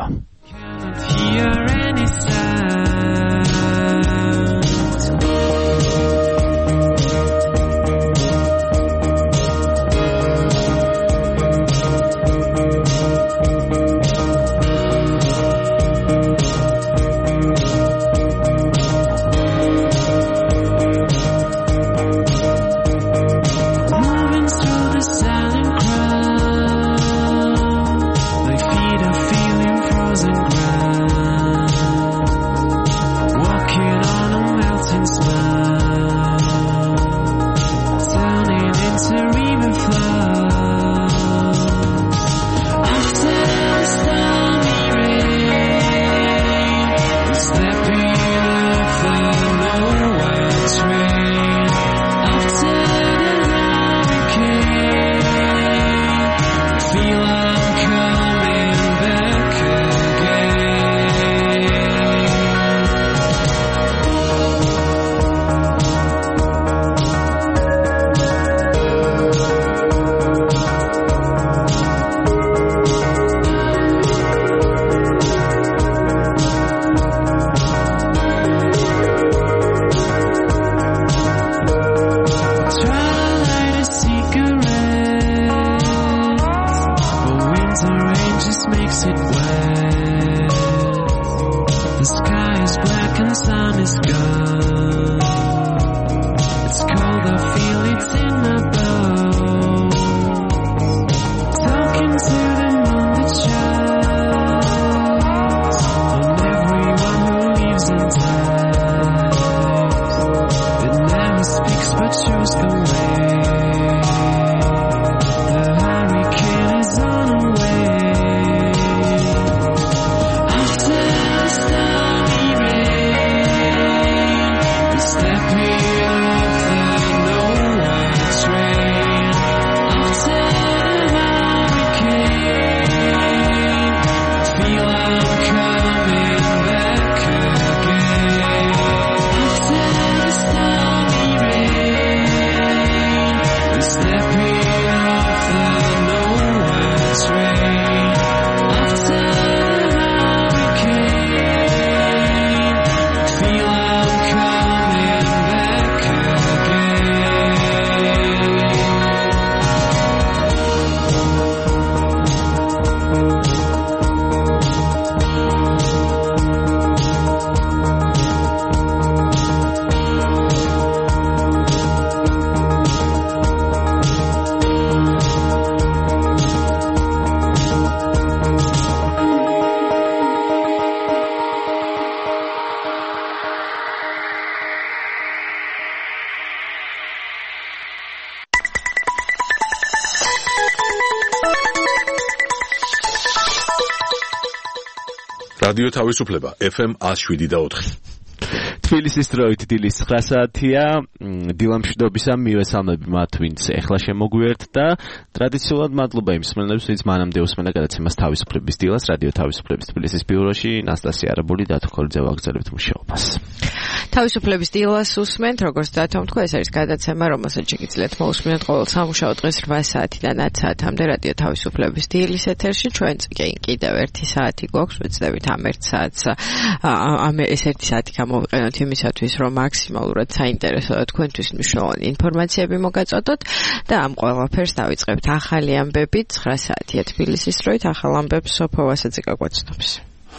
რადიო თავისუფლება ეფ ემ one oh seven და four. თბილისის დროით დილის ცხრა საათია. დილა მშვიდობისა მივესალმები მათ, ვინც ეხლა შემოგვიერთდა. ტრადიციულად მადლობა იმ მსმენელებს, ვინც მანამდე უსმენდა გადაცემას თავისუფლების დილას რადიო თავისუფლების თბილისის ბიუროში. ნასტასია არაბული და თქორიძე ვაგრძელებთ მუშაობას. თავისუფლების დილას უსმენთ, როგორც დათომ თქვა, ეს არის გადაცემა, რომელსაც შეგიძლიათ მოусმინოთ ყოველ სამუშაო დღეს რვა საათიდან ათ საათამდე რადიო თავისუფლების დილის ეთერში. ჩვენ კიდევ ერთი საათი გვაქვს, ვეცდებით ამ ერთ საათს ამ ეს ერთი საათი გამოვიყენოთ იმისათვის, რომ მაქსიმალურად საინტერესო და თქვენთვის მნიშვნელოვანი ინფორმაციები მოგაწოდოთ და ამ ყველაფერს დავიწყებთ ახალი ამბები ცხრა საათია თბილისის დროით. ახალ ამბებს სოფო ვასაძე გაგვაცნობს.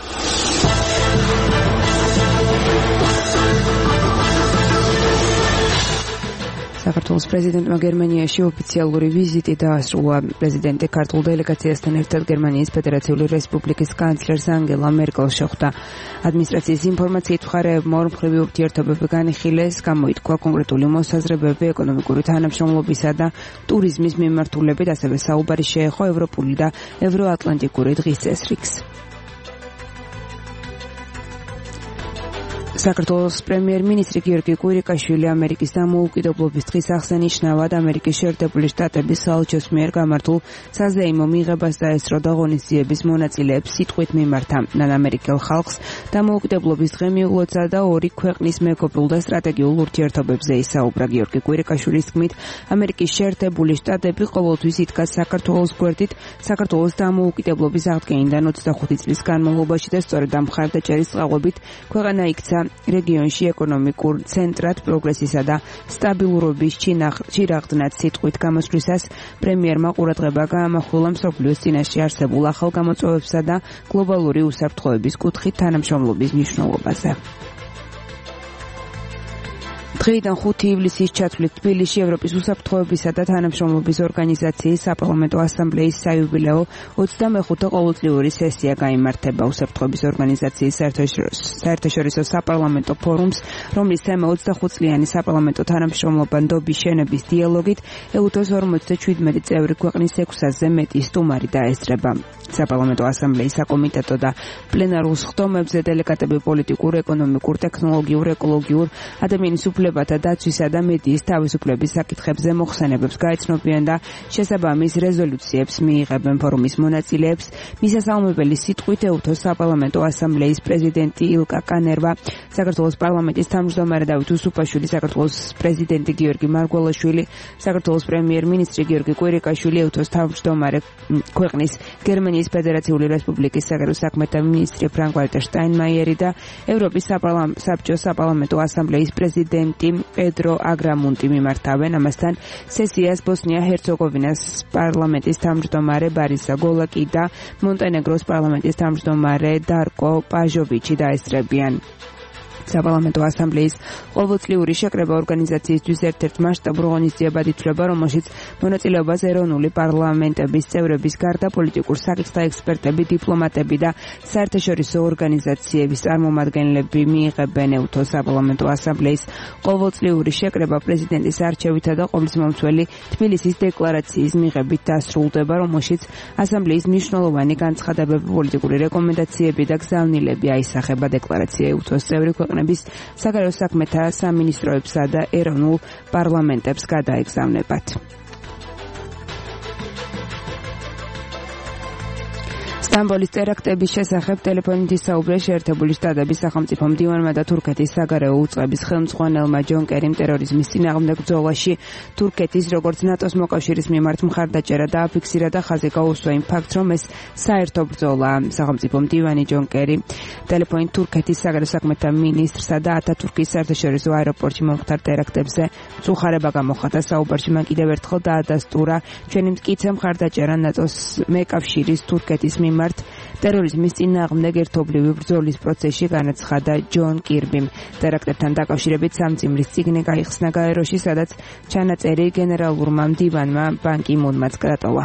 საქართველოს პრეზიდენტმა გერმანიაში ოფიციალური ვიზიტი დაასრულა. პრეზიდენტი ქართულ დელეგაციასთან ერთად გერმანიის ფედერაციული რესპუბლიკის კანცლერს ანგელა მერკელს შეხვდა. ადმინისტრაციის ინფორმაციით მხარეებმა ორმხრივი ურთიერთობები განიხილეს, გამოითქვა კონკრეტული მოსაზრებები ეკონომიკური თანამშრომლობისა და ტურიზმის მიმართულებით, ასევე საუბარი შეეხო ევროპული და ევროატლანტიკური დღის წესრიგს. საქართველოს პრემიერ-მინისტრი გიორგი კვირიკაშვილი ამერიკის დამოუკიდებლობის დღის აღსანიშნავად ამერიკის შეერთებული შტატების საელჩოს მიერ გამართულ საზეიმო მიღებას დაესწრო ღონისძიების მონაწილეებს სიტყვით მიმართა. მან ამერიკელ ხალხს დამოუკიდებლობის დღე მიულოცა და ორი ქვეყნის მეგობრულ და სტრატეგიულ ურთიერთობებზე ისაუბრა. გიორგი კვირიკაშვილის თქმით, ამერიკის შეერთებული შტატები ყოველთვის იდგა საქართველოს გვერდით საქართველოს დამოუკიდებლობის აღდგენიდან ოცდახუთი წლის განმავლობაში და სწორედ ამ მხარდაჭერის წყალობით ქვეყანა იქცა რეგიონში ეკონომიკურ ცენტრად პროგრესისა და სტაბილურობის ჩირაღდნად. სიტყვით გამოსვლისას პრემიერმა ყურადღება გაამახვილა მსოფლიოს წინაშე არსებულ ახალ გამოწვევებსა და გლობალური უსაფრთხოების კუთხით თანამშრომლობის მნიშვნელობაზე. დღეიდან ხუთი ივლისის ჩათვლით თბილისში ევროპის უსაფრთხოებისა და თანამშრომლობის ორგანიზაციის საპარლამენტო ასამბლეის საიუბილეო ოცდამეხუთე ყოველწლიური სესია გაიმართება. უსაფრთხოების ორგანიზაციის საერთაშორისო საპარლამენტო ფორუმს, რომლის თემა ოცდახუთწლიანი საპარლამენტო თანამშრომლობა ნდობის შენების დიალოგით, ეუთოს ორმოცდაშვიდმეტი წევრი ქვეყნის ექვსასზე მეტი სტუმარი დაესწრება. საპარლამენტო ასამბლეის საკომიტეტო და პლენარულ სხდომებზე დელეგატები პოლიტიკურ, ეკონომიკურ, ტექნოლოგიურ, ეკოლოგიურ, ადამიანის უფლებათა დაცვისა და მედიის თავისუფლების საკითხებზე მოხსენებებს გაეცნობიან და შესაბამის რეზოლუციებს მიიღებენ. ფორუმის მონაწილეებს მისასალმებელი სიტყვით ეუთოს საპარლამენტო ასამბლეის პრეზიდენტი ილკა კანერვა, საქართველოს პარლამენტის თავმჯდომარე დავით უსუფაშვილი, საქართველოს პრეზიდენტი გიორგი მარგველაშვილი, საქართველოს პრემიერ-მინისტრი გიორგი კვირიკაშვილი, ეუთოს თავმჯდომარე ქვეყნის გერმანიის ფედერაციული რესპუბლიკის საგარეო საქმეთა მინისტრი ფრანკ-ვალტერ შტაინმაიერი და ევროპის საბჭოს საპარლამენტო ასამბლეის პრეზიდენტი პედრო აგრამუნტი მიმართავენ. ამასთან სესიას ბოსნია-ჰერცეგოვინას პარლამენტის თავმჯდომარე ბარისა გოლაკი და მონტენეგროს პარლამენტის თავმჯდომარე დარკო პაჟოვიჩი დაესწრებიან. საპარლამენტო ასამბლეის ყოველწლიური შეკრება ორგანიზაციისთვის ერთ-ერთ მასშტაბურ ღონისძიებად ითვლება, რომელშიც მონაწილეობას ეროვნული პარლამენტების წევრების გარდა პოლიტიკურ საკითხთა ექსპერტები, დიპლომატები და საერთაშორისო ორგანიზაციების წარმომადგენლები მიიღებენ. ეუთოს საპარლამენტო ასამბლეის ყოველწლიური შეკრება პრეზიდენტის არჩევითა და ყოვლისმომცველი თბილისის დეკლარაციის მიღებით დასრულდება, რომელშიც ასამბლეის მნიშვნელოვანი განცხადებები, პოლიტიკური რეკომენდაციები და გზავნილები აისახება. დეკლარაცია ეუთოს წევრი ქვეყნების საგარეო საქმეთა სამინისტროებსა და ეროვნულ პარლამენტებს გადაეგზავნებათ. სტამბოლის ტერაქტების შესახებ ტელეფონით ისაუბრა შეერთებული შტატების სახელმწიფო მდივანმა და თურქეთის საგარეო უწყების ხელმძღვანელმა ჯონ კერიმ ტერორიზმის წინააღმდეგ ბრძოლაში თურქეთის როგორც ნატოს მოკავშირის მიმართ მხარდაჭერა დააფიქსირა და ხაზი გაუსვა იმ ფაქტს, რომ ეს საერთო ბრძოლაა. სახელმწიფო მდივანი ჯონ კერი ტელეფონით თურქეთის საგარეო საქმეთა მინისტრსა და ათათურქის საერთაშორისო აეროპორტში მომხდარ ტერაქტებზე მწუხარება გამოხატა. საუბარში მან კიდევ ერთხელ დაადასტურა, ჩვენი მტკიცე მხარდაჭერა ნატოს მეკავშირის თურქეთის მიმართ ტერორიზმის წინააღმდეგ ერთობლივი ბრძოლის პროცესში, განაცხადა ჯონ კირბიმ. ტერაქტებთან დაკავშირებით სამწიმრის წიგნი გაიხსნა გაეროში, სადაც ჩანაწერი გენერალურმა მდივანმა ბან კი მუნმაც გადატოვა.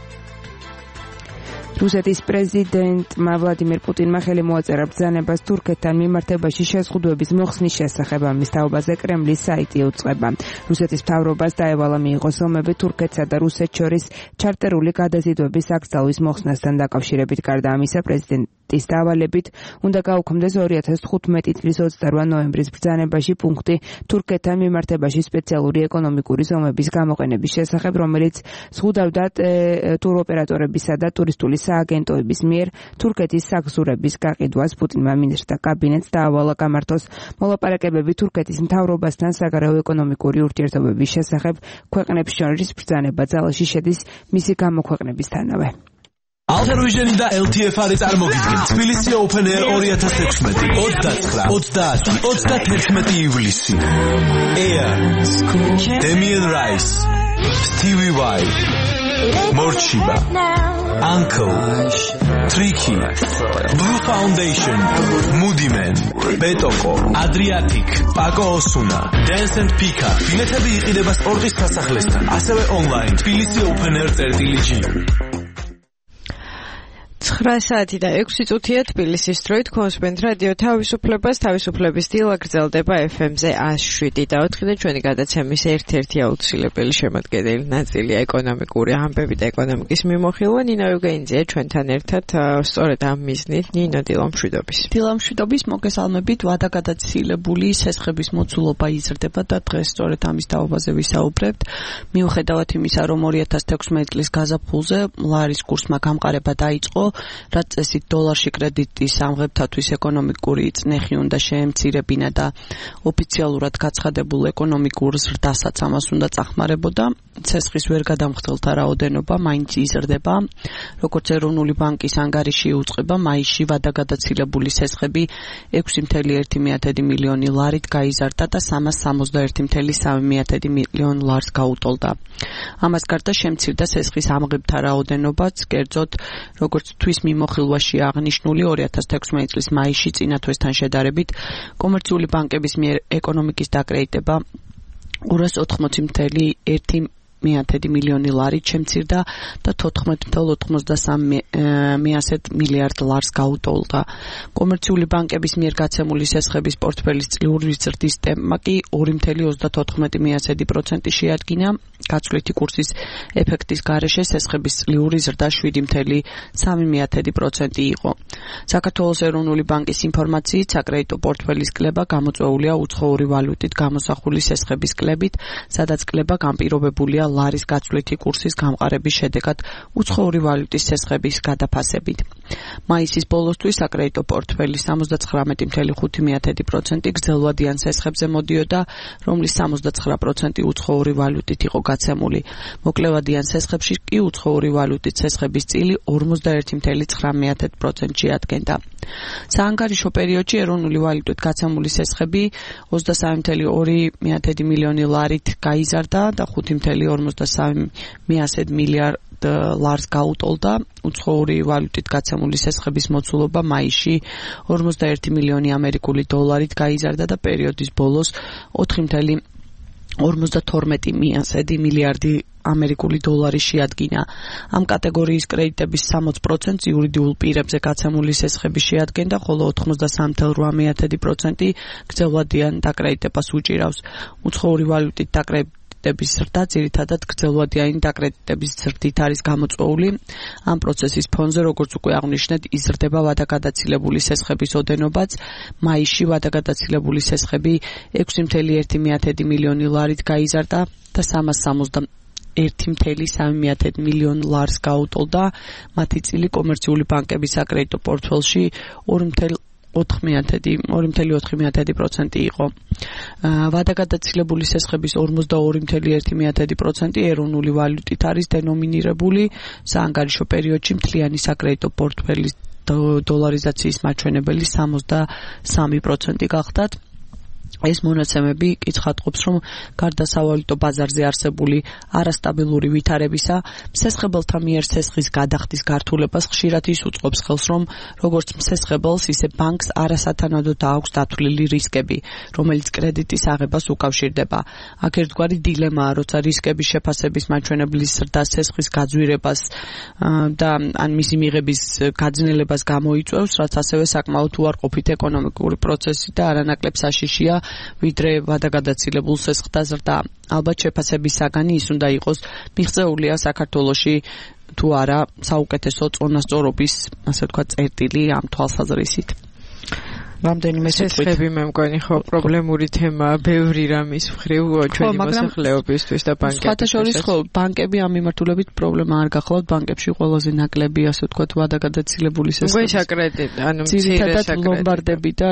რუსეთის პრეზიდენტმა ვლადიმირ პუტინმა ხელი მოაწერა ბრძანებას თურქეთთან მიმართებაში შეზღუდვების მოხსნის შესახებ. ამის თაობაზე კრემლის საიტი უწყება. რუსეთის მთავრობას დაევალა მიიღოს ომები თურქეთსა და რუსეთს შორის ჩარტერული გადაზიდვების აკრძალვის მოხსნასთან დაკავშირებით. გარდა ამისა, პრეზიდენტ პარლამენტის დავალებით უნდა გაუქმდეს ორი ათას თხუთმეტი წლის ოცდაორი ნოემბრის ბრძანებაში პუნქტი თურქეთთან მიმართებაში სპეციალური ეკონომიკური ზომების გამოყენების შესახებ, რომელიც ზღუდავდა ტუროპერატორებისა და ტურისტული სააგენტოების მიერ თურქეთის საგზურების გაყიდვას. პუტინმა მინისტრთა კაბინეტს დაავალა გამართოს მოლაპარაკებები თურქეთის მთავრობასთან საგარეო ეკონომიკური ურთიერთობების შესახებ. ქვეყნებს შორის ბრძანება ძალაში შედის მისი გამოქვეყნებისთანავე. Alter-Vision და ელ თი ეფ არის წარმოგიდგენ თბილისი Open Air ორი ათას თექვსმეტი ოცდათხრა ოცდაათი ოცდათერთმეტი ივლისი. Air Damien Rice Stevie Vai Morchiba Uncle Tricky Blue Foundation Moody Man Betoko Adriatic Paco Osuna Dance and Pika ბილეთები იყიდება სპორტის სასახლესთან ასევე ონლაინ თბილისი Open Air წერტილი-ჯი. ცხრა საათი და ექვსი წუთია თბილისის დროით კონსპენთ რადიო თავისუფლებას თავისუფლების დილა გრძელდება ეფ ემ-ზე ათი შვიდი და ოთხი და ჩვენი გადაცემის ერთ-ერთი აუცილებელი შემადგენელი ნაწილია ეკონომიკური ამბები და ეკონომიკის მიმოხილვა. ნინო ეუგენიძეა ჩვენთან ერთად სწორედ ამ მიზნით. ნინო, დილამშვიდობის. დილამშვიდობის, მოგესალმებით. ვადაგადაცილებული სესხების მოცულობა იზრდება და დღეს სწორედ ამის დაობაზე ვისაუბრებთ. მიუხედავად იმისა, რომ ორი ათას თექვსმეტი წლის გაზაფხულზე ლარის კურსმა გამყარება დაიწყო, რაც წესით დოლარში კრედიტის ამღებთათვის ეკონომიკური წნეხი უნდა შეემცირებინა და ოფიციალურად გაცხადებულ ეკონომიკურ ზრდასაც ამას უნდა წახმარებოდა. ცესხის ვერ გადამხდელთა რაოდენობა მაინც იზრდება. როგორც ეროვნული ბანკის ანგარიში იუწყება, მაისში ვადაგადაცილებული სესხები ექვსი virgulă unu მილიონი ლარით გაიზარდა და სამას სამოცდაერთი virgulă სამი მილიონი ლარს გაუტოლდა. ამას გარდა შემცირდა სესხის ამღებთა რაოდენობაც, კერძოდ როგორც თვის მიმოხილვაში აღნიშნული ორი ათას თექვსმეტი წლის მაისში წინა თვესთან შედარებით კომერციული ბანკების მიერ ეკონომიკის დაკრედიტება ორას ოთხმოცი virgulă ერთი მილიონი ლარით შემცირდა და თოთხმეტი virgulă ოცდასამი მილიარდ ლარს გაუტოლდა. კომერციული ბანკების მიერ გაცემული სესხების პორტფელის წლიური ზრდის ტემპმა კი ორი virgulă ოცდათოთხმეტი პროცენტი შეადგინა. გაცვლითი კურსის ეფექტის გარეშე სესხების წლიური ზრდა შვიდი virgulă სამი პროცენტი იყო. საქართველოს ეროვნული ბანკის ინფორმაციით, საკრედიტო პორტფელის კლება გამოწვეულია უცხოური ვალუტით გამოსახული სესხების კლებით, სადაც კლება განპირობებულია ლარის გაცვლითი კურსის გამყარების შედეგად უცხოური ვალუტის სესხების გადაფასებით. მაისის ბოლოსთვის საკრედიტო პორტფელი სამოცდაცხრამეტი virgulă ხუთი პროცენტი გრძელვადიან სესხებზე მოდიოდა, რომლის სამოცდაცხრა პროცენტი უცხოური ვალუტით იყო გაცემული. მოკლევადიან სესხებში კი უცხოური ვალუტით სესხების წილი ორმოცდაერთი virgulă ცხრამეტი პროცენტი შეადგენდა. საანგარიშო პერიოდში ეროვნული ვალუტით გაცემული სესხები ოცდასამი virgulă ორი მილიონი ლარით გაიზარდა და ხუთი virgulă ორმოცდასამი მილიარდ ლარს გაუტოლდა. უცხოური ვალუტით გაცემული სესხების მოცულობა მაისში ორმოცდაერთი მილიონი ამერიკული დოლარით გაიზარდა და პერიოდის ბოლოს ოთხი virgulă ორმოცდათორმეტი მილიარდი ამერიკული დოლარი შეადგინა. ამ კატეგორიის კრედიტების სამოცი პროცენტს იურიდიულ პირებზე გაცემული სესხები შეადგენდა, ხოლო ოთხმოცდასამი virgulă რვა პროცენტი გრძელვადიან დაკრედიტებას უჭირავს. უცხოური ვალუტით დაკრედიტების ზრდა ძირითადად გრძელვადიანი დაკრედიტების ზრდით არის გამოწვეული. ამ პროცესის ფონზე, როგორც უკვე აღვნიშნეთ, იზრდება ვადაგადაცილებული სესხების ოდენობაც. მაისში ვადაგადაცილებული სესხები ექვსი virgulă ერთი მილიონი ლარით გაიზარდა და სამას სამოცდაერთი virgulă სამი მილიონი ლარს გაუტოლდა. მათი წილი კომერციული ბანკების საკრედიტო პორტფელში ორი virgulă ოთხი პროცენტი იყო. ვადაგადაცილებული სესხების ორმოცდაორი virgulă ერთი პროცენტი ეროვნული ვალუტით არის დენომინირებული. საანგარიშო პერიოდში მთლიანი საკრედიტო პორტფელის დოლარიზაციის მაჩვენებელი სამოცდასამი პროცენტი გახდათ. ეს მონაცემები კითხატყობს, რომ გარდა სავალუტო ბაზარზე არსებული არასტაბილური ვითარებისა, მსესხებელთა მიერ სესხის გადახდის გართულებას ხშირად ის უწყობს ხელს, რომ როგორც მსესხებელს, ისე ბანკს არასათანადოდ აქვს დათვლილი რისკები, რომელიც კრედიტის აღებას უკავშირდება. აქ ერთგვარი დილემაა, როცა რისკების შეფასების მაჩვენებლის ზრდა სესხის გაძვირებას და ან მისი მიღების გაძნელებას გამოიწვევს, რაც ასევე საკმაოდ უარყოფით ეკონომიკური პროცესი და არანაკლებ საშიშია ვიდრე ვადაგადაცილებულ სესხდაზრდა. ალბათ შეფასების საგანი ის უნდა იყოს მიღწეულია საქართველოში თუ არა საუკეთესო წონასწორობის, ასე ვთქვათ, წერტილი ამ თვალსაზრისით. რამდენიმე სესხები მე მგონი ხო პრობლემური თემაა, ბევრი რამის მხრივ ჩვენი მოსახლეობისთვის და ბანკებისთვის. სხვათა შორის ხო ბანკები ამ მიმართულებით პრობლემა არ გახლავთ, ბანკებში ყველაზე ნაკლები, ასე ვთქვათ, ვადაგადაცილებული სესხები. გვეშა კრედიტი, ანუ ძირითადად ლომბარდები და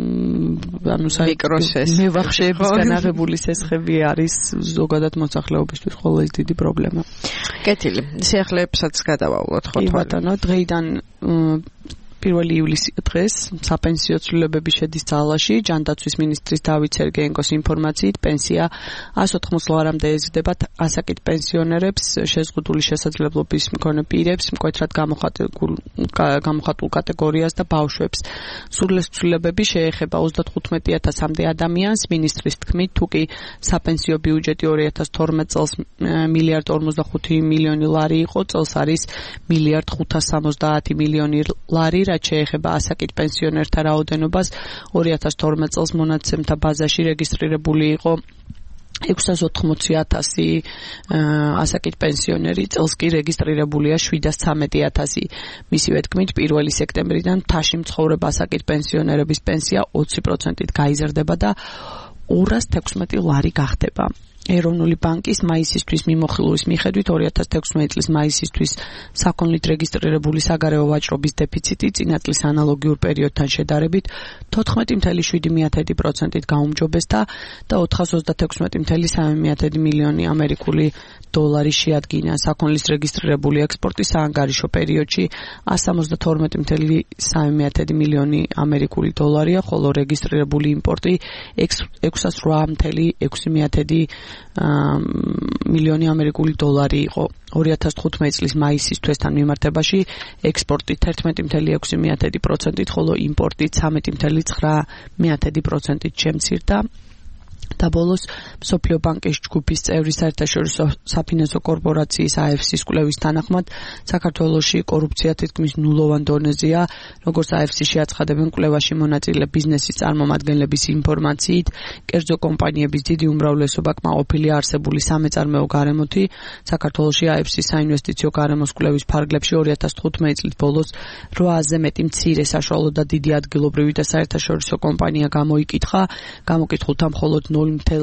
ანუ საერთოდ მევახშეებისგან აღებული სესხები არის ზოგადად მოსახლეობისთვის ყველაზე დიდი პრობლემა. კეთილი, სიახლეებსაც გადავავლოთ ხო თვალე. კი ბატონო, დღეიდან პირველი ივლისი დღეს საპენსიო ცვლილებები შედის ძალაში. ჯანდაცვის მინისტრის დავით სერგეენკოს ინფორმაციით პენსია ას ოთხმოც ლარამდე ეზრდება ასაკით პენსიონერებს, შეზღუდული შესაძლებლობის მქონე პირებს, მკვეთრად გამოხატულ გამოხატულ კატეგორიას და ბავშვებს. სრული ცვლილებები შეეხება ოცდათხუთმეტ ათასამდე ადამიანს. მინისტრის თქმით, თუ კი საპენსიო ბიუჯეტი ორი ათას თორმეტ წელს მილიარდ ორმოცდახუთი მილიონი ლარი იყო, წელს არის მილიარდ ხუთას სამოცდაათი მილიონი ლარი. რაც შეეხება ასაკით პენსიონერთა რაოდენობას, ორი ათას თორმეტ წელს მონაცემთა ბაზაში რეგისტრირებული იყო ექვსას ოთხმოცი ათასი ასაკით პენსიონერი, წელს კი რეგისტრირებულია შვიდას ცამეტი ათასი. მისივე თქმით, პირველი სექტემბრიდან მთაში მცხოვრებ ასაკით პენსიონერების პენსია ოცი პროცენტით გაიზრდება და ორას თექვსმეტი ლარი გახდება. ეროვნული ბანკის მაისისთვის მიმოხილვის მიხედვით ორი ათას თექვსმეტი წლის მაისისთვის საქონლით რეგისტრირებული საგარეო ვაჭრობის დეფიციტი წინა წლის ანალოგიურ პერიოდთან შედარებით თოთხმეტი წუთი შვიდი პროცენტით გაუმჯობესდა და ოთხას ოცდათექვსმეტი წუთი სამი მილიონი ამერიკული დოლარი შეადგინა. საქონლის რეგისტრირებული ექსპორტი საანგარიშო პერიოდში ას სამოცდათორმეტი წუთი სამი მილიონი ამერიკული დოლარია, ხოლო რეგისტრირებული იმპორტი ექვსას ოცდაოთხ წუთი ექვსი მილიონი ამერიკული დოლარი იყო. ორი ათას თხუთმეტი წლის მაისის თვესთან მიმართებაში ექსპორტი თერთმეტი წუთი ექვსი პროცენტით, ხოლო იმპორტი ცამეტი წუთი ცხრა პროცენტით შემცირდა. და ბოლოს მსოფლიო ბანკის ჯგუფის წევრი საერთაშორისო საფინანსო კორპორაციის აი ეფ სის კვლევის თანახმად საქართველოში კორუფცია თითქმის ნულოვან დონეზეა. როგორც აი ეფ სი-ში აცხადებენ, კვლევაში მონაწილე ბიზნესის წარმომადგენლების ინფორმაციით, კერძო კომპანიების დიდი უმრავლესობა კმაყოფილია არსებული სამეწარმეო გარემოთი. საქართველოში აი ეფ სის საინვესტიციო გარემოს კვლევის ფარგლებში ორი ათას თხუთმეტი წლის ბოლოს რვააზე მეტი მცირე, საშუალო და დიდი ადგილობრივი და საერთაშორისო კომპანია გამოიკითხა. გამოკითხულთა მხოლოდ ნული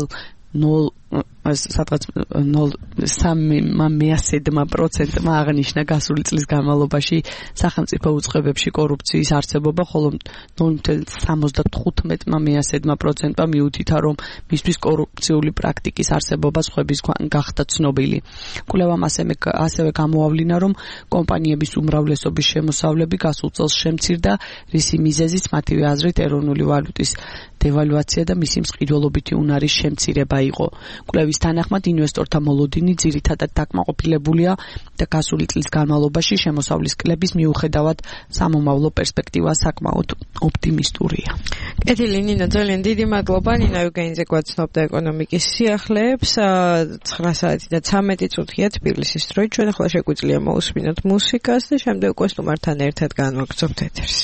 ნულ სადღაც ნულ სამი პროცენტმა აღნიშნა გასული წლის განმავლობაში სახელმწიფო უწყებებში კორუფციის არსებობა, ხოლო ნული სამოცდათხუთმეტი პროცენტმა მიუთითა, რომ მისთვის კორუფციული პრაქტიკის არსებობა სხვებისგან გახდა ცნობილი. კვლევამ ასევე გამოავლინა, რომ კომპანიების უმრავლესობის შემოსავლები გასულ წელს შემცირდა, რისი მიზეზიც მათივე აზრით ეროვნული ვალუტის დევალვაცია და მისი მსყიდველობითი უნარის შემცირება იყო. კვლევის თანახმად ინვესტორთა მოლოდინი ძირითადად დაკმაყოფილებულია და გასული წლის განმავლობაში შემოსავლის კლების მიუხედავად სამომავლო პერსპექტივა საკმაოდ ოპტიმისტურია. კეთილი ნინო, ძალიან დიდი მადლობა. ნინო ეუგენიძე გვაცნობდა ეკონომიკის სიახლეებს. ცხრა საათი და ცამეტი წუთია თბილისის დროით. ჩვენ ახლა შეგვიძლია მოусმინოთ მუსიკას და შემდეგ უკვე სტუმართან ერთად განვაგრძობთ ეთერს.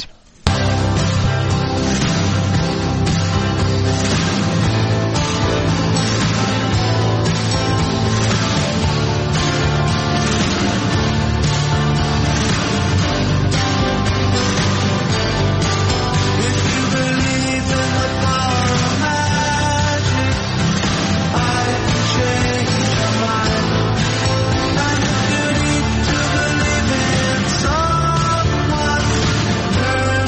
Turn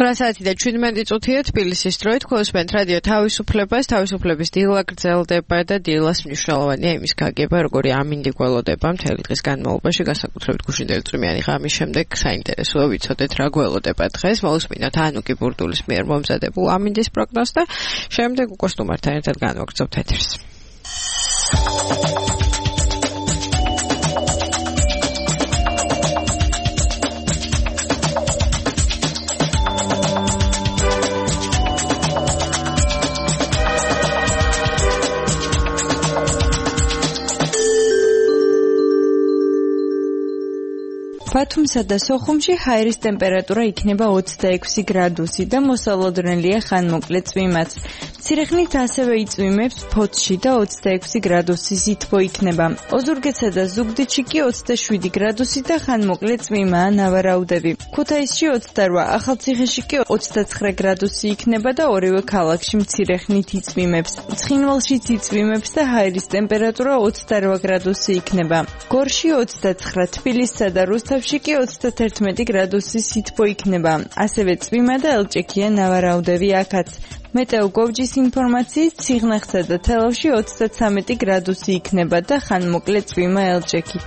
ცხრა საათი და შვიდმეტი წუთია თბილისის დროით გვესმენთ რადიო თავისუფლებას, თავისუფლების დილა გრძელდება და დილას მნიშვნელოვანია იმის გაგება, როგორი ამინდი გველოდება მთელი დღის განმავლობაში, განსაკუთრებით გუშინდელი წვიმიანი ღამის შემდეგ საინტერესოა ვიცოდეთ რა გველოდება დღეს. მოვუსმინოთ ანუკი ბურდულის მიერ მომზადებულ ამინდის პროგნოზს და შემდეგ უკვე სტუმართან ერთად განვაგრძობთ ეთერს. ბათუმსა და სოხუმში ჰაერის ტემპერატურა იქნება ოცდაექვსი გრადუსი და მოსალოდნელია ხანმოკლე წვიმაც. მცირე ასევე იწვიმებს ფოთში და ოცდაექვსი გრადუსი სითბო იქნება. ოზურგეთსა და ზუგდიდში კი ოცდაშვიდი გრადუსი და ხანმოკლე წვიმაა ნავარაუდები. ქუთაისში ოცდარვა, ახალციხეში კი ოცდაცხრა გრადუსი იქნება და ორივე ქალაქში მცირე ხნით იწვიმებს. ცხინვალშიც იწვიმებს და ჰაერის ტემპერატურა ოცდარვა გრადუსი იქნება. გორში ოცდაცხრა, თბილისსა და რუსთავში კი ოცდათერთმეტი გრადუსი სითბო იქნება. ასევე წვიმა და ელჭექია ნავარაუდები აქაც. მეტეოგოვჯის ინფორმაციით ციხნახსა და თელავში ოცდათრამეტი გრადუსი იქნება და ხანმოკლე წვიმა ელჭექით.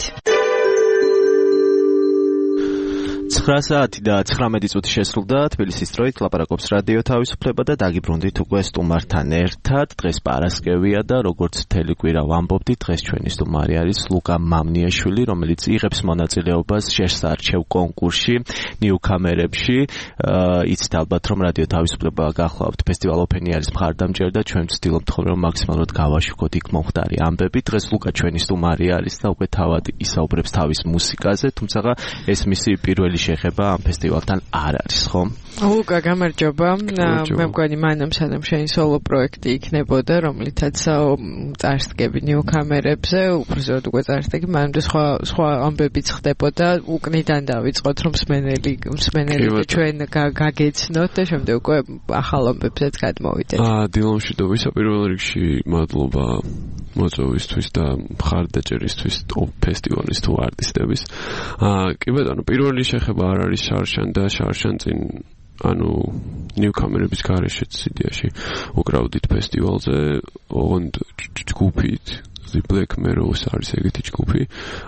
ცხრა საათი და ცხრამეტი წუთი შესრულდა თბილისის დროით ლაპარაკობს რადიო თავისუფლება და დაგიბრუნდით უკვე სტუმართან ერთად. დღეს პარასკევია და როგორც მთელი კვირა ვამბობდით, დღეს ჩვენი სტუმარი არის ლუკა მამნიაშვილი, რომელიც იღებს მონაწილეობას შესარჩევ კონკურსში ნიუკამერებში. იცით ალბათ, რომ რადიო თავისუფლება გახლავთ ფესტივალ ოფენი არის მხარდამჭერი და ჩვენ ვცდილობთ ხოლმე რომ მაქსიმალურად გავაშუქოთ იქ მომხდარი ამბები. დღეს ლუკა ჩვენი სტუმარი არის და უკვე თავად ისაუბრებს თავის მუსიკაზე, თუმცა ეს მისი პირველი შეხება ამ ფესტივალთან არ არის, ხო? ლუკა, გამარჯობა. მე მგონი მანამ სანამ შენი სოლო პროექტი იქნებოდა, რომლითაც წარსდგები ნიუკამერებზე, უბრალოდ უკვე წარსდგები, მანამდე სხვა სხვა ამბებიც ხდებოდა, უკნიდან დავიწყოთ, რომ მსმენელი მსმენელი ჩვენ გაგეცნოთ და შემდეგ უკვე ახალ ამბებზეც გადმოვიდეთ. აა, დილომშვიდობისა პირველ რიგში მადლობა მოწვევისთვის და მხარდაჭერისთვის ფესტივალის თუ არტისტების. აა, კი ბატონო, პირველი შეხება არ არის შარშან და შარშან წინ ანუ ნიუკამერების გარეშეც იდეაში უკრავდით ფესტივალზე, ოღონდ ჯგუფით The Black Mirrors არის ეგეთი ჯგუფი.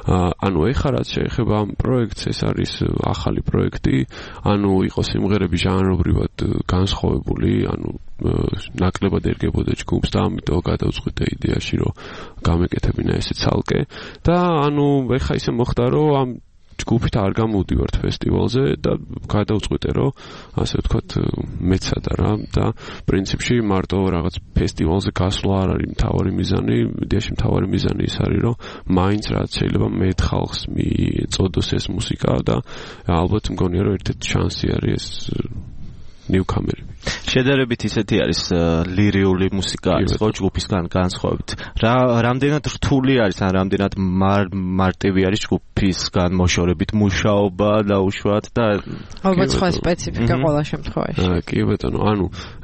ანუ ეხლა რაც შეეხება ამ პროექტს, ეს არის ახალი პროექტი, ანუ იყო სიმღერები ჟანრობრივად განსხვავებული, ანუ ნაკლებად ერგებოდა ჯგუფს და ამიტომ გადავწყვიტე იდეაში, რომ გამეკეთებინა ესე ცალკე და ანუ ეხლა ისე მოხდა, რომ ამ ჯგუფით არ გამოვდივართ ფესტივალზე და გადავწყვიტე, რომ ასე ვთქვათ, მეცადა რა და პრინციპში მარტო რაღაც ფესტივალზე გასვლა არ არის მთავარი მიზანი, იდეაში მთავარი მიზანი ის არის, რომ მაინც რაც შეიძლება მეტ ხალხს მიეწოდოს ეს მუსიკა და ალბათ მგონია, რომ ერთ-ერთი შანსი არის ეს ნიუკამერები. შედარებით ისეთი არის ლირიული მუსიკა არის ხო ჯგუფისგან განსხვავებით. რა რამდენად რთული არის ან რამდენად მარტივი არის ჯგუფისგან მოშორებით მუშაობა და უშუალოდ და ალბათ სხვა სპეციფიკა ყველა შემთხვევაში. აა კი ბატონო, ანუ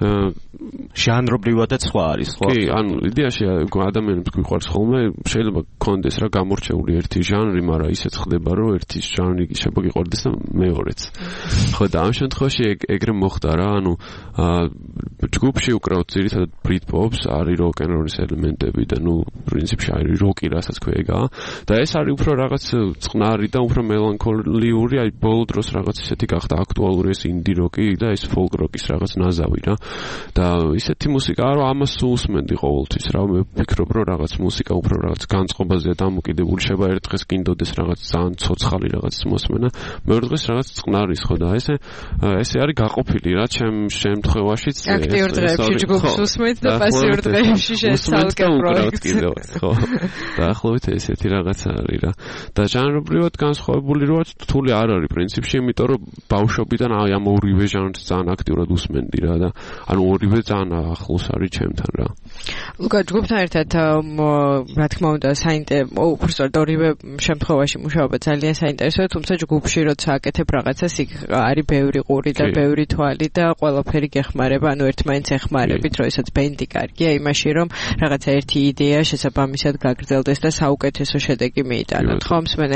ჟანრობრივადაც სხვა არის ხო? კი, ანუ იდეაში ადამიანებს გვიყვარს ხოლმე შეიძლება გქონდეს რა გამორჩეული ერთი ჟანრი, მაგრამ ისეც ხდება, რომ ერთი ჟანრი შემოგიყვარდეს და მეორეც. ხო და ამ შემთხვევაში ეგრე მოხდა რა, ანუ ჯგუფში უკრავთ ძირითადად ბრიტ-პოპს, არის როკ-ენ-როლის ელემენტები და ნუ პრინციპში არის როკი, რასაც ქვეგა და ეს არის უფრო რაღაც წყნარი და უფრო მელანქოლიური, აი ბოლო დროს რაღაც ისეთი გახდა აქტუალური ეს ინდი როკი და ეს ფოლკ როკის რაღაც ნაზავი რა და ისეთი მუსიკა რომ ამას უსმენდი ყოველთვის რა მე ვფიქრობ რომ რაღაც მუსიკა უფრო რაღაც განწყობაზეა დამოკიდებული შეება ერთ დღეს გინდოდეს რაღაც ძალიან ცოცხალი რაღაც მოსმენა მეორე დღეს რაღაც წყნარის ხო და ესე ესე არის გაყოფილი რა ჩემ შემთხვევაშიც აქტიურ დღეებში ჯგუფს უსმენთ და პასიურ დღეებში შეცალკე პროექტს ხო დაახლოებით ესეთი რაღაცა არის რა და ჟანრობრივად განსხვავებული როაც რთული არ არის პრინციპში იმიტომ რომ ბავშვობიდან აი ამ ორივე ჟანრს ძალიან აქტიურად უსმენდი რა და ანუ ორივე ძალიან ახლოს არის ჩემთან რა ლუკა ჯგუფთან ერთად რა თქმა უნდა საინტერესო უბრალოდ ორივე შემთხვევაში მუშაობა ძალიან საინტერესოა თუმცა ჯგუფში როცა აკეთებ რაღაცას იქ არის ბევრი ყური და ბევრი თვალი და ყველაფერი გეხმარება ანუ ერთმანეთს ეხმარებით როდესაც ბენდი კარგია იმაში რომ რაღაცა ერთი იდეა შესაბამისად გაგრძელდეს და საუკეთესო შედეგი მიიტანოთ ხო მსმენელს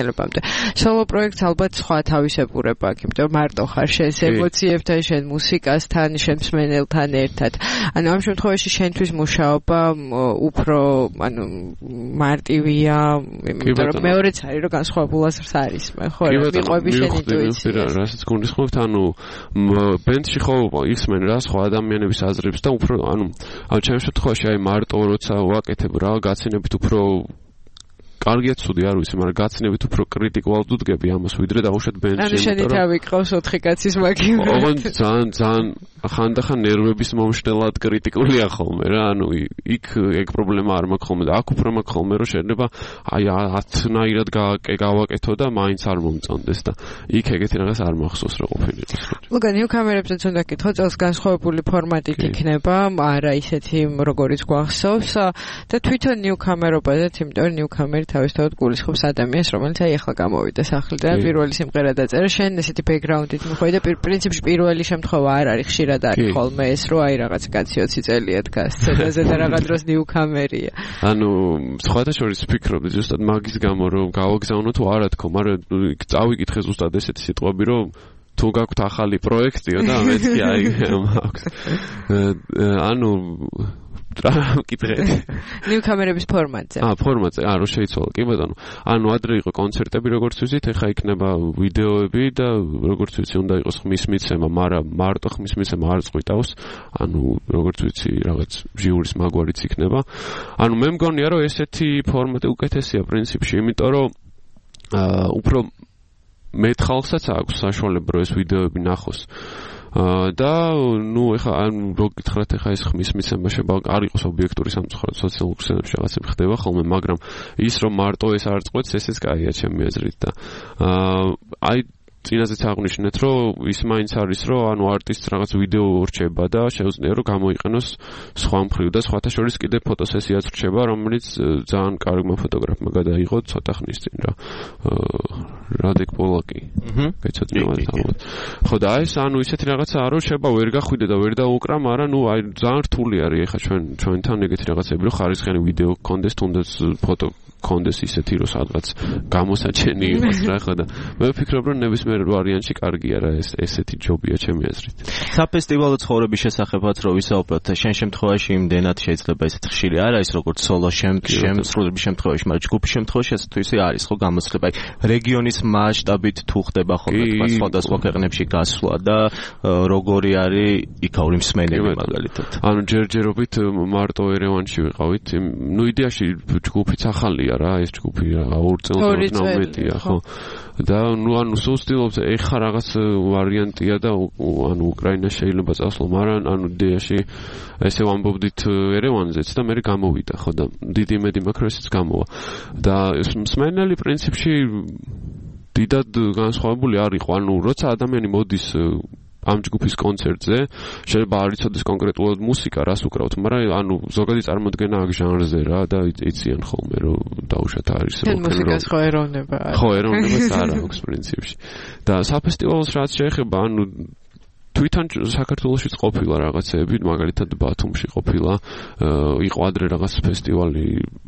ხსენებამდე. სოლო პროექტს ალბათ სხვა თავისებურება აქვს, იმიტომ რომ მარტო ხარ შენს ემოციებთან, შენ მუსიკასთან, შენ მსმენელთან ერთად. ანუ ამ შემთხვევაში შენთვის მუშაობა უფრო, ანუ მარტივია, იმიტომ რომ მეორეც არის რომ განსხვავებულას არის, ხო, მიყვები შენ ინტუიცია. რასაც გულისხმობთ, ანუ ბენდში ხო იხსმენ რა სხვა ადამიანების აზრებს და უფრო, ანუ ამ ჩემს შემთხვევაში აი მარტო როცა ვაკეთებ რა, გაცინებით უფრო კარგია ცუდი არ ვიცი, მაგრამ გაცინებით უფრო კრიტიკულად ვდგები ამას, ვიდრე დავუშვათ ბენდში. ანუ შენი თავი ყავს ოთხი კაცის მაგივრად. ოღონდ ძალიან ძალიან ხანდახან ნერვების მომშნელად კრიტიკულია ხოლმე რა, ანუ იქ ეგ პრობლემა არ მაქვს ხოლმე და აქ უფრო მაქვს ხოლმე, რომ შეიძლება აი ათნაირად გავაკეთო და მაინც არ მომწონდეს და იქ ეგეთი რაღაც არ მახსოვს რა ყოფილი. ლუკა ნიუკამერებზეც უნდა კითხო, წელს განსხვავებული ფორმატით იქნება, არა ისეთი როგორიც გვახსოვს და თვითონ ნიუკამერობაზეც, იმიტომ რომ ნიუკამერი თავისთავად გულისხმობს ადამიანს, რომელიც აი ახლა გამოვიდა სახლიდან, პირველი სიმღერა დაწერა, შენ ესეთი ბექგრაუნდით მიხვედი და პრინციპში პირველი შემთხვევა არ არის, ხშირად არის ხოლმე ეს, რომ აი რაღაც კაცი ოცი წელია დგას სცენაზე და რაღაც დროს ნიუკამერია. ანუ სხვათა შორის ვფიქრობდი ზუსტად მაგის გამო, რომ გავაგზავნო თუ არა თქო, მაგრამ წავიკითხე ზუსტად ესეთი სიტყვები, რომ თუ გაქვთ ახალი პროექტიო და მეც კი აი მაქვს. ანუ რა მკითხეთ? ნიუკამერების ფორმატზე. აა, ფორმატზე, აა, რო შეიცვალა, კი ბატონო. ანუ ადრე იყო კონცერტები, როგორც ვიცით, ეხა იქნება ვიდეოები და როგორც ვიცი, უნდა იყოს ხმის მიცემა, მაგრამ მარტო ხმის მიცემა არ წყვიტავს. ანუ როგორც ვიცი, რაღაც ჟიურის მაგვარიც იქნება. ანუ მე მგონია, რომ ესეთი ფორმატი უკეთესია პრინციპში, იმიტომ რომ აა, უფრო მეტ ხალხსაც აქვს საშუალება რომ ეს ვიდეოები ნახოს. და ნუ ეხა ან რო გითხრათ ეხა ეს ხმის მიცემა შეიძლება არ იყოს ობიექტური სამწუხაროდ სოციალურ ქსელებში რაღაცები ხდება ხოლმე, მაგრამ ის რომ მარტო ეს არ წყვეტს, ესეც კაია ჩემი აზრით და აი წინაზეც აღნიშნეთ, რომ ის მაინც არის, რომ ანუ არტისტს რაღაც ვიდეო ურჩება და შეუძლია რომ გამოიყენოს სხვა მხრივ და სხვათა შორის კიდე ფოტოსესიაც ურჩება, რომელიც ძალიან კარგმა ფოტოგრაფმა გადაიღო ცოტა ხნის წინ რა. რადეკ პოლაკი. აჰა. გეცოდინავთ ალბათ. ხო და ეს ანუ ისეთი რაღაცაა, რომ შეიძლება ვერ გახვიდე და ვერ დაუკრა, მაგრამ ნუ აი ძალიან რთული არის ეხა ჩვენ ჩვენთან ეგეთი რაღაცები, რომ ხარისხიანი ვიდეო გქონდეს, თუნდაც ფოტო კონდეს ისეთი რომ სადღაც გამოსაჩენი იყოს რა ხო და მე ვფიქრობ რომ ნებისმიერ ვარიანტში კარგია რა ეს ესეთი ჯობია ჩემი აზრით. საფესტივალო ცხოვრების შესახებაც რო ვისაუბროთ, შენ შემთხვევაში იმდენად შეიძლება ესეთ ხშირი არ არის როგორც სოლო შემსრულების შემთხვევაში, მაგრამ ჯგუფის შემთხვევაში ასე თუ ისე არის ხო გამოსხება. აი რეგიონის მასშტაბით თუ ხდება ხოლმე თქვა სხვადასხვა ქვეყნებში გასვლა და როგორი არის იქაური მსმენელი მაგალითად. ანუ ჯერჯერობით მარტო ერევანში ვიყავით. ნუ იდეაში ჯგუფიც ახალი რა ეს ჯგუფი რა ორ წელს ნომეტია ხო და ნუ ანუ სუსტილობს ეხა რაღაც ვარიანტია და ანუ უკრაინა შეიძლება წასვლო, მაგრამ ანუ იდეაში ესე ვამბობდით ერევანზეც და მე გამოვიდა ხო და დიდი იმედი მაქვს რომ ესეც გამოვა და მსმენელი პრინციპში დიდად განსხვავებული არ იყო, ანუ როცა ადამიანი მოდის ამ ჯგუფის კონცერტზე, შეიძლება არ იცოდეს კონკრეტულად მუსიკა, რას უკრავთ, მაგრამ ანუ ზოგადი წარმოდგენა აქვს ჟანრზე რა და იციან ხოლმე რომ დაუშვათ არის როკ-ენ-როლი. მუსიკას ხო ეროვნება არის. ხო, ეროვნებას არ აქვს პრინციპში. და საფესტივალოს რაც შეეხება, ანუ თვითონ საქართველოშიც ყოფილა რაღაცეები, მაგალითად ბათუმში ყოფილა, იყო ადრე რაღაც ფესტივალი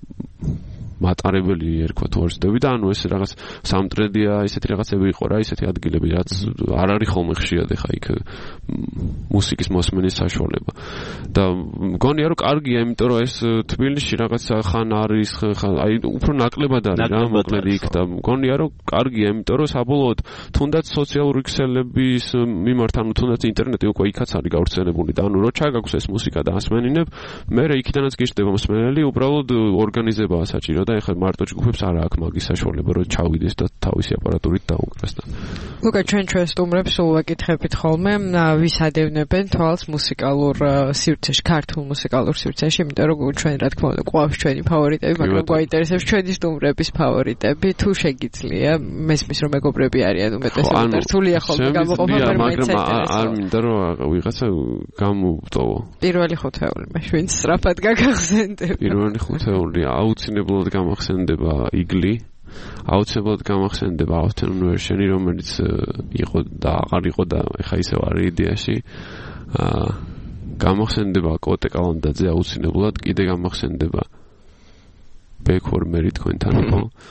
მატარებელი ერქვა თუ არ ვცდები და ანუ ეს რაღაც სამტრედია ისეთი რაღაცები იყო რა, ისეთი ადგილები რაც არ არის ხოლმე ხშირად ეხა იქ მუსიკის მოსმენის საშუალება და მგონია რომ კარგია, იმიტომ რომ ეს თბილისში რაღაცა ხან არის აი უფრო ნაკლებად არის რა მოკლედ იქ და მგონია რომ კარგია, იმიტომ რომ საბოლოოდ თუნდაც სოციალური ქსელების მიმართ ანუ თუნდაც ინტერნეტი უკვე იქაც არის გავრცელებული და ანუ რო ჩაგაქვს ეს მუსიკა და ასმენინებ, მე იქიდანაც გიждდება მსმენელი, უბრალოდ ორგანიზებაა საჭირო და ეხლა მარტო ჯგუფებს არ აქვს მაგის საშუალება რომ ჩავიდეს და თავისი აპარატურით დაუკრას და ლუკა ჩვენ ჩვენ სტუმრებს სულ ვაკითხებით ხოლმე ვის ადევნებენ თვალს მუსიკალურ სივრცეში, ქართულ მუსიკალურ სივრცეში, იმიტომ რომ ჩვენ რა თქმა უნდა გვაქვს ჩვენი ფავორიტები, მაგრამ გვაინტერესებს ჩვენი სტუმრების ფავორიტები, თუ შეგიძლია მესმის რომ მეგობრები არიან უმეტესად რთულია ხოლმე გამოყოფა, მაგრამ არ მინდა რომ ვიღაცა გამოვტოვო. პირველი ხუთეული მე შვილს სწრაფად გაგახსენდებ. პირველი ხუთეული აუცილებლად გამახსენდება იგლი, აუცილებლად გამახსენდება ავთენ ვერშენი, რომელიც იყო და აღარ იყო და ეხა ისევ არის იდეაში. აა გამახსენდება კოტე კალანდაძე აუცილებლად, კიდე გამახსენდება ბექ ვორმერი თქვენთან იყო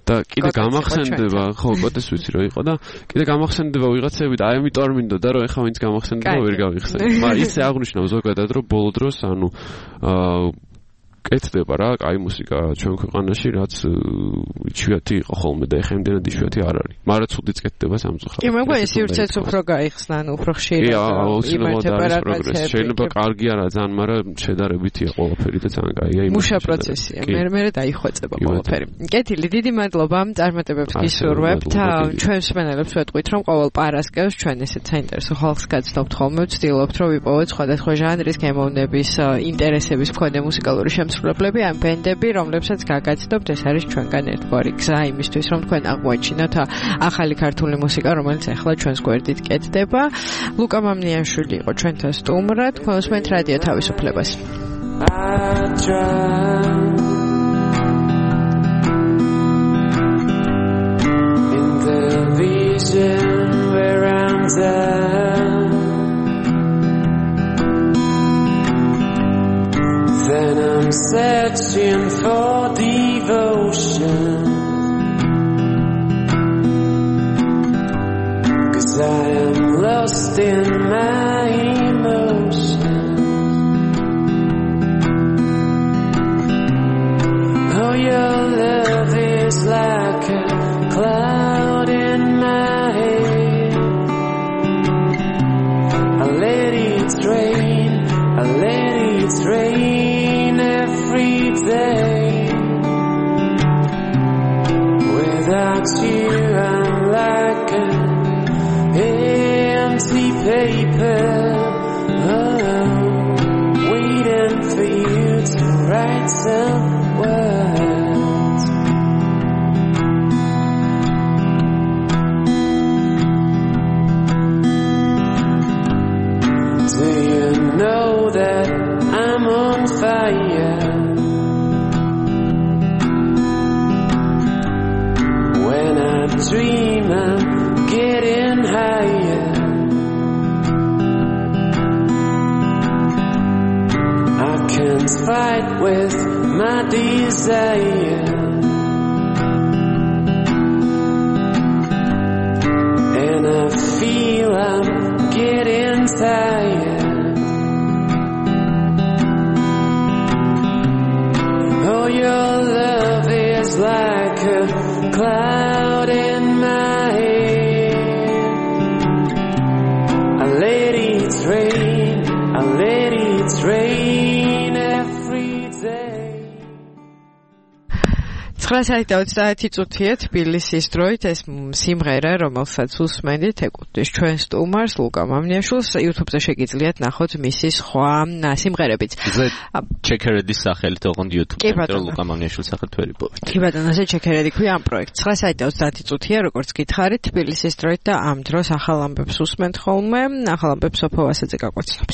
და კიდე გამახსენდება, ხო, პოტეს ვიცი რომ იყო და კიდე გამახსენდება ვიღაცები და აი ამიტომ არ მინდოდა რომ ეხა ვინც გამახსენდება ვერ გავიხსენე. მაგრამ ისე აღნიშნავ ზოგადად რომ ბოლო დროს ანუ აა კეთდება რა, კაი მუსიკა ჩვენ ქვეყანაში, რაც იშვიათი იყო ხოლმე და ეხლა იმდენად იშვიათი არ არის. მაგრამ ცუდიც კეთდება სამწუხაროდ. კი, მეგონი სივრცეც უფრო გაიხსნა, ანუ უფრო ხშირად. კი, აუცილებლად არის პროგრესი. შეიძლება კარგი არა ძალიან, მაგრამ შედარებითია ყველაფერი და ძალიან კაია იმის. მუშა პროცესია. მე მე დაიხვეწება ყველაფერი. კეთილი, დიდი მადლობა წარმატებებს გისურვებთ. ჩვენ მსმენელებს ვეტყვით, რომ ყოველ პარასკევს ჩვენ ესეთ საინტერესო ხალხს გაცნობთ ხოლმე, ვცდილობთ რომ ვიპოვოთ სხვადასხვა ჟანრის გემოვნების ინტერესების მქონე მუსიკალური შემსრულებლები, ამ ბენდები, რომლებსაც გაგაცნობთ, ეს არის ჩვენგან ერთგვარი გზა იმისთვის, რომ თქვენ აღმოაჩინოთ ახალი ქართული მუსიკა, რომელიც ახლა ჩვენს გვერდით კეთდება. ლუკა მამნიაშვილი იყო ჩვენთან სტუმრად, თქვენ უსმენთ რადიო თავისუფლებას. In the vision where I'm there, then I'm searching for devotion, 'cause I am lost in my emotion. Oh, your love is like a cloud in my head. I let it rain, I let it rain every day. Without you I'm like an empty paper, oh, waiting for you to write some words. Do you know that I'm on fire? When I dream I'm getting higher. I can't fight with my desire, and I feel I'm getting tired. Oh, your love is like a cloud in my head. I let it rain, I let it rain every day. ცხრა საათი და ოცდაათი წუთია თბილისის დროით ეს სიმღერა, რომელსაც უსმენთ, ეკუთვნის ჩვენ სტუმარს ლუკა მამნიაშვილს. YouTube-ზე შეგიძლიათ ნახოთ მისი სხვა სიმღერებიც. ჩეკერედის სახელით, ოღონდ YouTube-ზე, რომ ლუკა მამნიაშვილის სახელით ვერ იპოვეთ. კი ბატონო, ასე ჩეკერედი ქვია ამ პროექტს. ცხრა საათი და ოცდაათი წუთია, როგორც გითხარით, თბილისის დროით და ამ დროს ახალ ამბებს უსმენთ ხოლმე. ახალ ამბებს სოფო ვასაძე გაგვაცნობს.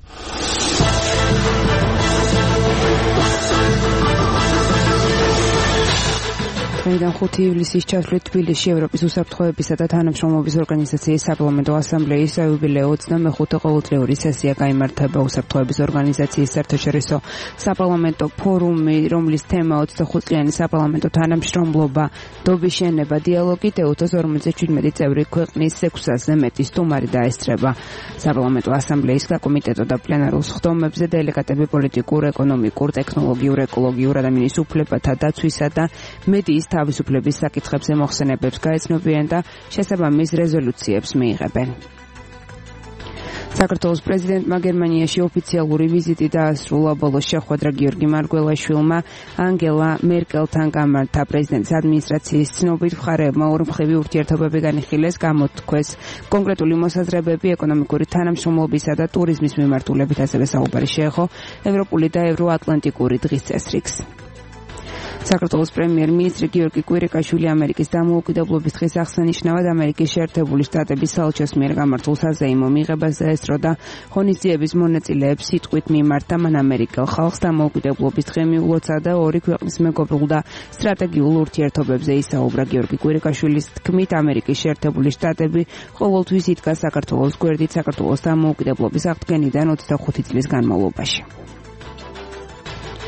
დღეიდან ხუთი ივლისის ჩათვლით თბილისში ევროპის უსაფრთხოებისა და თანამშრომლობის ორგანიზაციის საპარლამენტო ასამბლეის საიუბილეო ოცდამეხუთე ყოველწლიური სესია გაიმართება. უსაფრთხოების ორგანიზაციის საერთაშორისო საპარლამენტო ფორუმი, რომლის თემა ოცდახუთ წლიანი საპარლამენტო თანამშრომლობა, დობის შენება, დიალოგი დეუთოს ორმოცდაშვიდმეტი წევრი ქვეყნის ექვსასზე მეტი სტუმარი დაესწრება. საპარლამენტო ასამბლეის საკომიტეტო და პლენარულ სხდომებზე დელეგატები პოლიტიკურ, ეკონომიკურ, ტექნოლოგიურ, ეკოლოგიურ, ადამიანის უფლებათა დაცვისა და მედიის თავისუფლების საკითხებზე მოხსენებებს გაეცნობიან და შესაბამის რეზოლუციებს მიიღებენ. საქართველოს პრეზიდენტმა გერმანიაში ოფიციალური ვიზიტი დაასრულა. ბოლოს შეხვედრა გიორგი მარგველაშვილმა ანგელა მერკელთან გამართა. პრეზიდენტის ადმინისტრაციის ცნობით მხარეებმა ორმხრივი ურთიერთობები განიხილეს, გამოთქვეს კონკრეტული მოსაზრებები ეკონომიკური თანამშრომლობისა და ტურიზმის მიმართულებით, ასევე საუბარი შეეხო ევროპული და ევროატლანტიკური დღის წესრიგს. საქართველოს პრემიერ-მინისტრი გიორგი კვირიკაშვილი ამერიკის დამოუკიდებლობის დღის აღსანიშნავად ამერიკის შეერთებული შტატების საელჩოს მიერ გამართულ საზეიმო მიღებას დაესწრო და ღონისძიების მონაწილეებს სიტყვით მიმართა. მან ამერიკელ ხალხს დამოუკიდებლობის დღე მიულოცა და ორი ქვეყნის მეგობრულ და სტრატეგიულ ურთიერთობებზე ისაუბრა. გიორგი კვირიკაშვილის თქმით, ამერიკის შეერთებული შტატები ყოველთვის იდგა საქართველოს გვერდით საქართველოს დამოუკიდებლობის აღდგენიდან ოცდახუთი წლის განმავლობაში.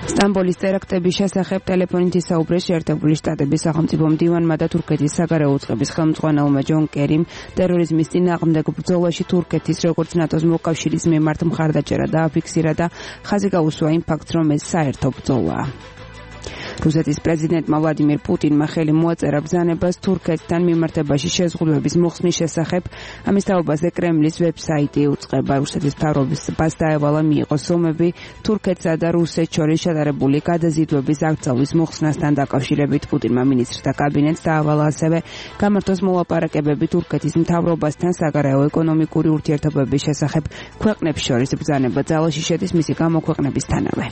სტამბოლის ტერაქტების შესახებ ტელეფონით ისაუბრეს შეერთებული შტატების სახელმწიფო მდივანმა და თურქეთის საგარეო უწყების ხელმძღვანელმა ჯონ კერიმ ტერორიზმის წინააღმდეგ ბრძოლაში თურქეთის როგორც ნატოს მოკავშირის მიმართ მხარდაჭერა დააფიქსირა და ხაზი გაუსვა იმ ფაქტს, რომ ეს საერთო ბრძოლაა. რუსეთის პრეზიდენტმა ვლადიმირ პუტინმა ხელი მოაწერა ბრძანებას თურქეთთან მიმართებაში შეზღუდვების მოხსნის შესახებ. ამის თაობაზე კრემლის ვებსაიტი უწყება. რუსეთის მთავრობას დაევალა მიიღოს ზომები თურქეთსა და რუსეთს შორის შედარებული გადაზიდვების აკრძალვის მოხსნასთან დაკავშირებით. პუტინმა მინისტრთა კაბინეტს დაავალა ასევე გამართოს მოლაპარაკებები თურქეთის მთავრობასთან საგარეო ეკონომიკური ურთიერთობების შესახებ. ქვეყნებს შორის ბრძანება ძალაში შედის მისი გამოქვეყნებისთანავე.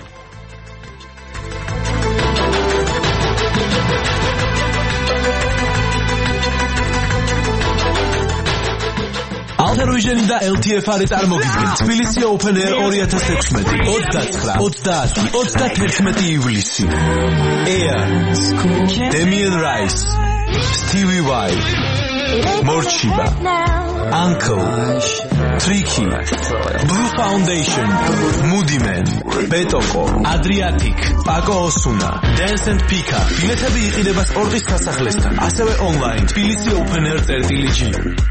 Alter-Vision და ელ თი ეფ არი წარმოგიდგენ თბილისი Open Air ორი ათას თექვსმეტი ოცდაცხრა ოცდაათი ოცდათერთმეტი ივლისი. Air Damien Rice, Stevie Vai, Morchiba, Uncle, Tricky, Blue Foundation, Moody Man, Betoko, Adriatic, Paco Osuna, Dance and Pika. ბილეთები იყიდება სპორტის სასახლესთან, ასევე online თბილისი Open Air წერტილი ჯი.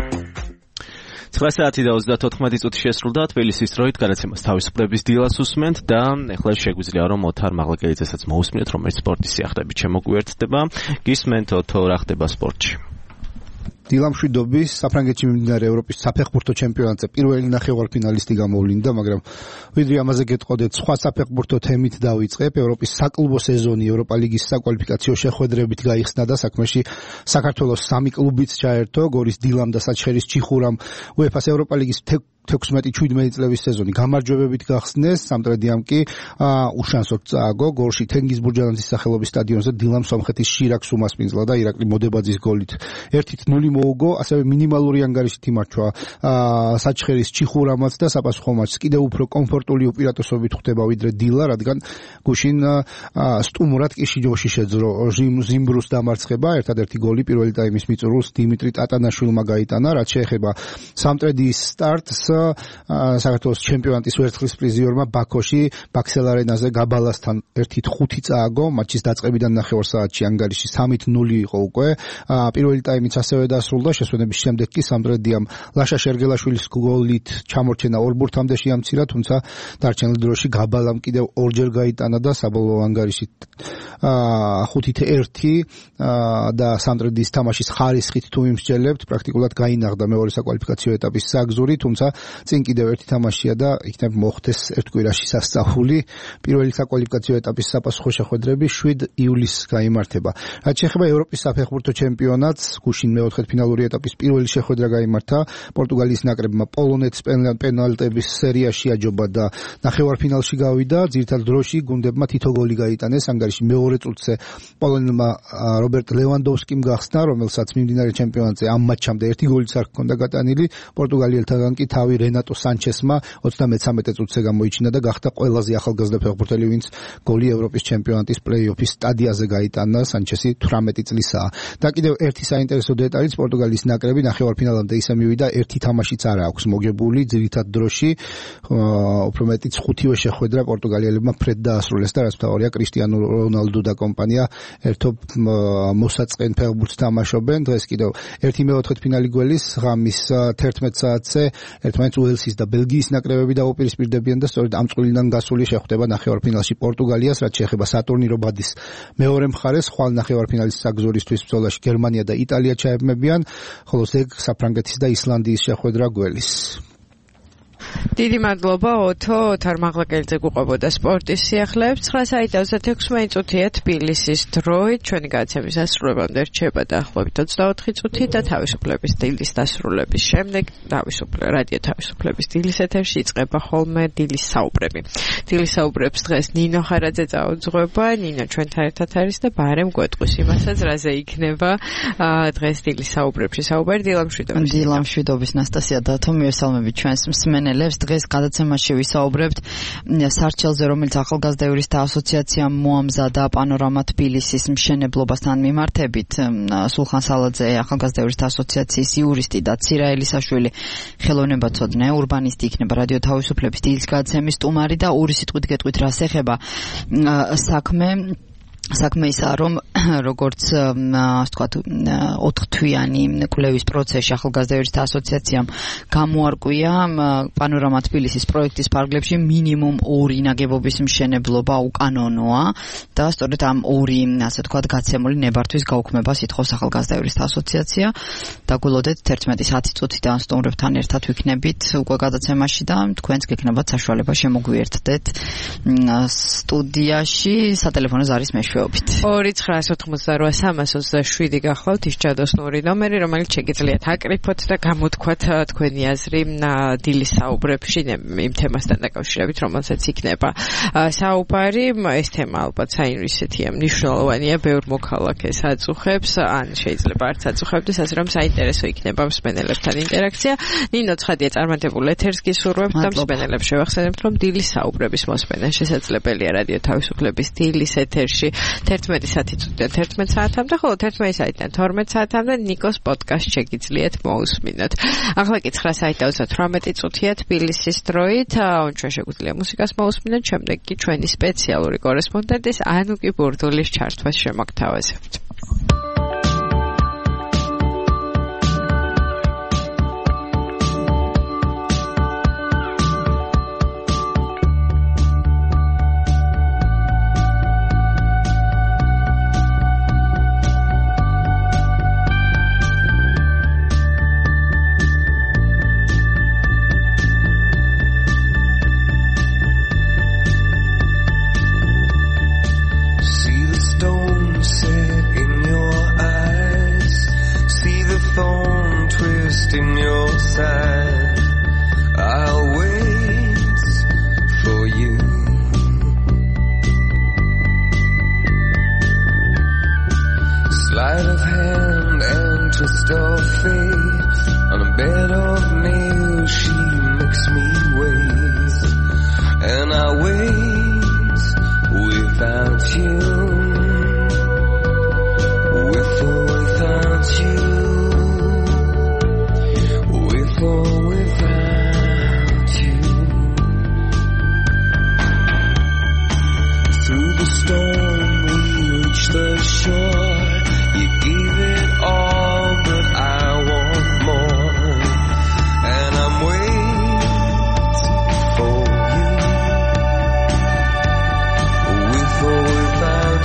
ცხრა საათი და ოცდათოთხმეტი წუთი შესრულდა თბილისის დროით გადაცემას თავისუფლების დილას უსმენთ და ეხლა შეგვიძლია რომ ოთარ მაღლაკელიძესაც მოусმინეთ რომელიც სპორტის სიახლეებით შემოგვიერთდება. გისმენთ ოთო რა ხდება სპორტში? დილამშვიდობის საფრანგეთში მიმდინარე ევროპის საფეხბურთო ჩემპიონატზე პირველი ნახევარფინალისტი გამოვლინდა, მაგრამ ვიდრე ამაზე გეტყოდეთ, სხვა საფეხბურთო თემით დავიწყებ. ევროპის საკლუბო სეზონი ევროპა ლიგის საკვალიფიკაციო შეხვედრებით გაიხსნა და საქმეში საქართველოს სამი კლუბიც ჩაერთო, გორის დილამ და საჩხერის ჩიხურამ უეფა-ს ევროპა ლიგის თექვსმეტი შვიდმეტი წლების სეზონი გამარჯვებებით გახსნეს. სამტრედიამ კი უშანსოდ წააგო გორში თენგიზ ბურჯანაძის სახელობის სტადიონზე დილამ სომხეთის შირაკს უმასპინძლა და ირაკლი მოდებაძის გოლით ერთით ნული მოუგო. ასევე მინიმალური ანგარიშით იმარჩვა საჩხერის ჩიხურამაც და საპასუხო მატჩს კიდევ უფრო კომფორტული უპირატესობით ხვდება ვიდრე დილა, რადგან გუშინ სტუმრად კი შიჯოში შეძლო ზიმბრუს დამარცხება. ერთადერთი გოლი პირველი ტაიმის მიწურულს დიმიტრი ტატანაშვილმა გაიტანა. რაც შეეხება სამტრედიის სტარტს, საქართველოს ჩემპიონატის ვერცხლის პრიზიორმა ბაქოში ბაქსელ არენაზე გაბალასთან ერთით ხუთი წააგო. მატჩის დაწყებიდან ნახევარ საათში ანგარიში სამით ნული იყო უკვე. პირველი ტაიმიც ასევე დასრულდა. შესვენების შემდეგ კი სამტრედიამ ლაშა შერგელაშვილის გოლით ჩამორჩენა ორ ბურთამდე შეამცირა, თუმცა დარჩენილ დროში გაბალამ კიდევ ორჯერ გაიტანა და საბოლოო ანგარიში ხუთით ერთი და სამტრედიის თამაშის ხარისხით თუ იმსჯელებთ, პრაქტიკულად გაინაღდა მეორე საკვალიფიკაციო ეტაპის საგზური, თუმცა წინ კიდევ ერთი თამაშია და იქნებ მოხდეს ერთ კვირაში სასწაული. პირველი საკვალიფიკაციო ეტაპის საპასუხო შეხვედრები შვიდ ივლისს გაიმართება. რაც შეეხება ევროპის საფეხბურთო ჩემპიონატს, გუშინ მეოთხედფინალური ეტაპის პირველი შეხვედრა გაიმართა. პორტუგალიის ნაკრებმა პოლონეთს პენალტების სერიაში აჯობა და ნახევარფინალში გავიდა. ძირითად დროში გუნდებმა თითო გოლი გაიტანეს. ანგარიში მეორე წუთზე პოლონელმა რობერტ ლევანდოვსკიმ გახსნა, რომელსაც მიმდინარე ჩემპიონატზე ამ მატჩამდე ერთი გოლიც არ ჰქონდა გატანილი. პორტუგალიელთაგან კი თავი რენატო სანჩესმა ოცდამეცამეტე წუთზე გამოიჩინა და გახდა ყველაზე ახალგაზრდა ფეხბურთელი, ვინც გოლი ევროპის ჩემპიონატის პლეი-ოფის სტადიაზე გაიტანა. სანჩესი თვრამეტი წლისაა. და კიდევ ერთი საინტერესო დეტალიც, პორტუგალიის ნაკრები ნახევარფინალამდე ისე მივიდა, ერთი თამაშიც არ აქვს მოგებული ძირითად დროში. უფრო მეტიც ხუთივე შეხვედრა პორტუგალიელებმა ფრედ დაასრულეს და რაც მთავარია, კრისტიანო რონალდო და კომპანია ერთობ მოსაწყენ ფეხბურთს თამაშობენ. დღეს კიდევ ერთი მეოთხედფინალი გველის ღამის თერთმეტ საათზე ერთმანეთს უელსის და ბელგიის ნაკრებები დაუპირისპირდებიან და სწორედ ამ წყვილიდან გასული შეხვდება ნახევარფინალში პორტუგალიას. რაც შეეხება სატურნირო ბადის მეორე მხარეს, ხვალ ნახევარფინალის საგზურისთვის ბრძოლაში გერმანია და იტალია ჩაებმებიან, ხოლო ზეგ საფრანგეთის და ისლანდიის შეხვედრა გველის. დიდი მადლობა ოთო, ოთარ მაღლაკელიძე გუყებოდა სპორტის სიახლეებს. ცხრა საათი და ოცდათექვსმეტი წუთია თბილისის დროით. ჩვენი გადაცემის დასრულებამდე რჩება დაახლოებით ოცდაოთხი წუთი და თავისუფლების დილის დასრულების შემდეგ თავისუფლ რადიო თავისუფლების დილის ეთერში იწყება ხოლმე დილის საუბრები. დილის საუბრებს დღეს ნინო ხარაძე წაუძღვება. ნინო ჩვენთან ერთად არის და ბარემ გვეტყვის იმასაც, რაზე იქნება დღეს დილის საუბრებში საუბარი. დილამშვიდობის. დილამშვიდობის ნასტასია და თო მივესალმებით ჩვენს მსმენელებს. ძლებს. დღეს გადაცემაში ვისაუბრებთ სარჩელზე, რომელიც ახალგაზრდა იურისტთა ასოციაციამ მოამზადა პანორამა თბილისის მშენებლობასთან მიმართებით. სულხან სალაძე, ახალგაზრდა იურისტთა ასოციაციის იურისტი და ცირა ელისაშვილი, ხელოვნებაცოდნე, ურბანისტი იქნება რადიო თავისუფლების დილის გადაცემის სტუმარი და ორი სიტყვით გეტყვით რას ეხება საქმე. საქმე ისაა, რომ როგორც ასე ვთქვათ, ოთხთვიანი კვლევის პროცესში ახალგაზრდა იურისტთა ასოციაციამ გამოარკვია პანორამა თბილისის პროექტის ფარგლებში მინიმუმ ორი ნაგებობის მშენებლობა უკანონოა და სწორედ ამ ორი, ასე ვთქვათ, გაცემული ნებართვის გაუქმებას ითხოვს ახალგაზრდა იურისტთა ასოციაცია. დაგულოდეთ თერთმეტი საათი წუთიდან სტუმრებთან ერთად ვიქნებით უკვე გადაცემაში და თქვენს გექნებათ საშუალება შემოგვიერთდეთ სტუდიაში. სატელეფონო ზარის მეშვეობით ორი ცხრაას ოთხმოცდარვა სამას ოცდაშვიდი გახლავთ ის ჯადოსნური ნომერი, რომელიც შეგიძლიათ აკრიფოთ და გამოთქვათ თქვენი აზრი დილის საუბრებში იმ თემასთან დაკავშირებით, რომელსაც იქნება საუბარი. ეს თემა ალბათ საინტერესოა, მნიშვნელოვანია, ბევრ მოქალაქეს აწუხებს, ან შეიძლება არც აწუხებდეს, ასე რომ საინტერესო იქნება მსმენელებთან ინტერაქცია. ნინო ცხადია წარმატებულ ეთერს გისურვებთ და მსმენელებს შევახსენებთ, რომ დილის საუბრების მოსმენა შესაძლებელია რადიო თავისუფლების დილის ეთერში თერთმეტი საათი წუთიდან თერთმეტ საათამდე, ხოლო თერთმეტი საათიდან თორმეტ საათამდე ნიკოს პოდკასტ შეგიძლიათ მოусმინოთ. ახლა კი ცხრა საათი და ოცდათვრამეტი წუთია თბილისის დროით. ჩვენ შეგვიძლია მუსიკას მოусმინოთ, შემდეგ კი ჩვენი სპეციალური კორესპონდენტის ანუკი ბურდულის ჩართვას შემოგთავაზებთ. Without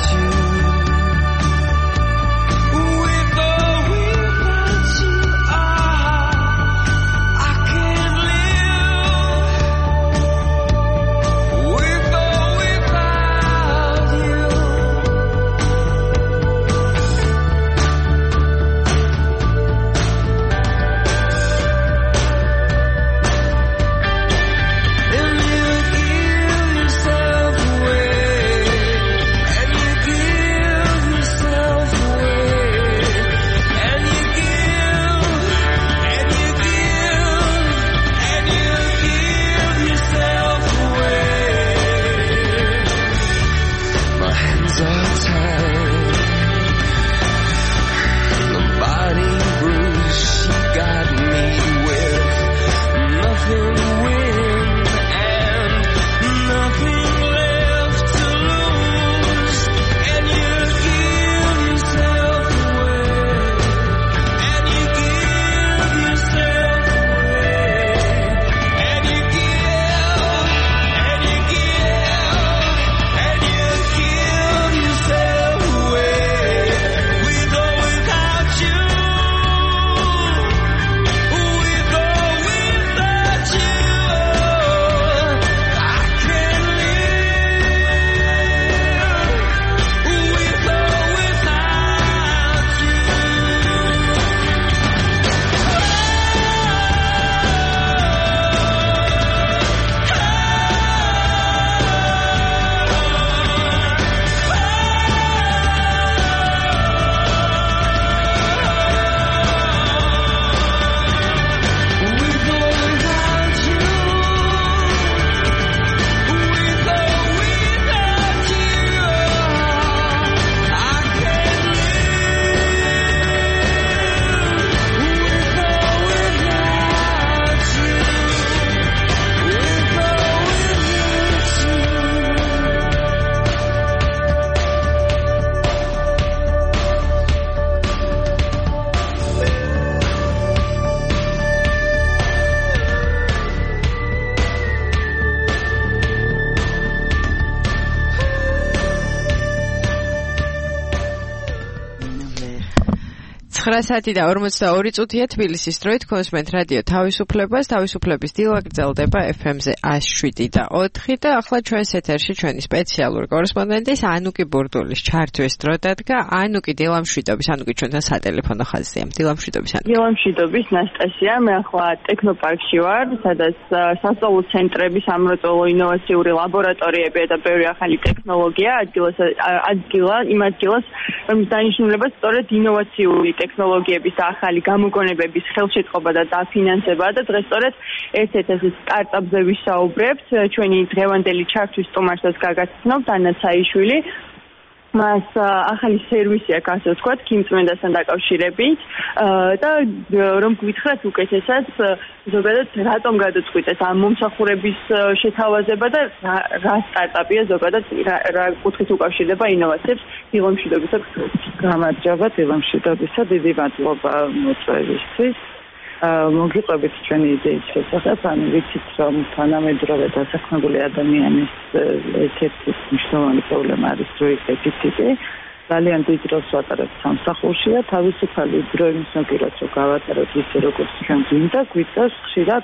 ცხრა საათი და ორმოცდაორი წუთია თბილისის დროით კონსმენტ რადიო თავისუფლებას თავისუფლების დილა გრძელდება ეფ ემ-ზე ათი შვიდი და ოთხი და ახლა ჩვენს ეთერში ჩვენი სპეციალური კორესპონდენტის ანუკი ბურდულის ჩართვის დრო დადგა. ანუკი, დილამშვიდობის, ანუკი ჩვენთან სატელეფონო ხაზია. დილამშვიდობის ანუკი. დილამშვიდობის ნასტასია, მე ახლა ტექნოპარკში ვარ, სადაც სასწავლო ცენტრები, სამრეწველო ინოვაციური ლაბორატორიები და ბევრი ახალი ტექნოლოგია ადგილას ადგილა იმ ადგილას, რომლის დანიშნულება სწორედ ინოვაციური ტექნოლოგიების და ახალი გამოგონებების ხელშეწყობა და დაფინანსება და დღეს სწორედ ერთ-ერთ ეს სტარტაპზე ვისაუბრებთ. ჩვენი დღევანდელი ჩართვის სტუმარსაც გაგაცნობთ ანა ცაიშვილი. მას ახალი სერვისი აქვს, ასე ვთქვათ, ქიმწმენდასთან დაკავშირებით და რომ გვითხრათ უკეთესად, ზოგადად რატომ გადაწყვიტეს ამ მომსახურების შეთავაზება და რა სტარტაპია ზოგადად რა კუთხით უკავშირდება ინოვაციებს. დილამშვიდობისა გქონდეთ. გამარჯობა, დილამშვიდობისა, დიდი მადლობა მოწვევისთვის. მოგიყვებით ჩვენი იდეის შესახებ, ანუ ვიცით რომ თანამედროვე დასაქმებული ადამიანის ერთ-ერთი მნიშვნელოვანი პრობლემა არის დროის დეფიციტი. ძალიან დიდ დროს ვატარებთ სამსახურში და თავისუფალი დრო იმის მოგილოთ რომ გავატაროთ ისე როგორც ჩვენ გვინდა, გვიწევს ხშირად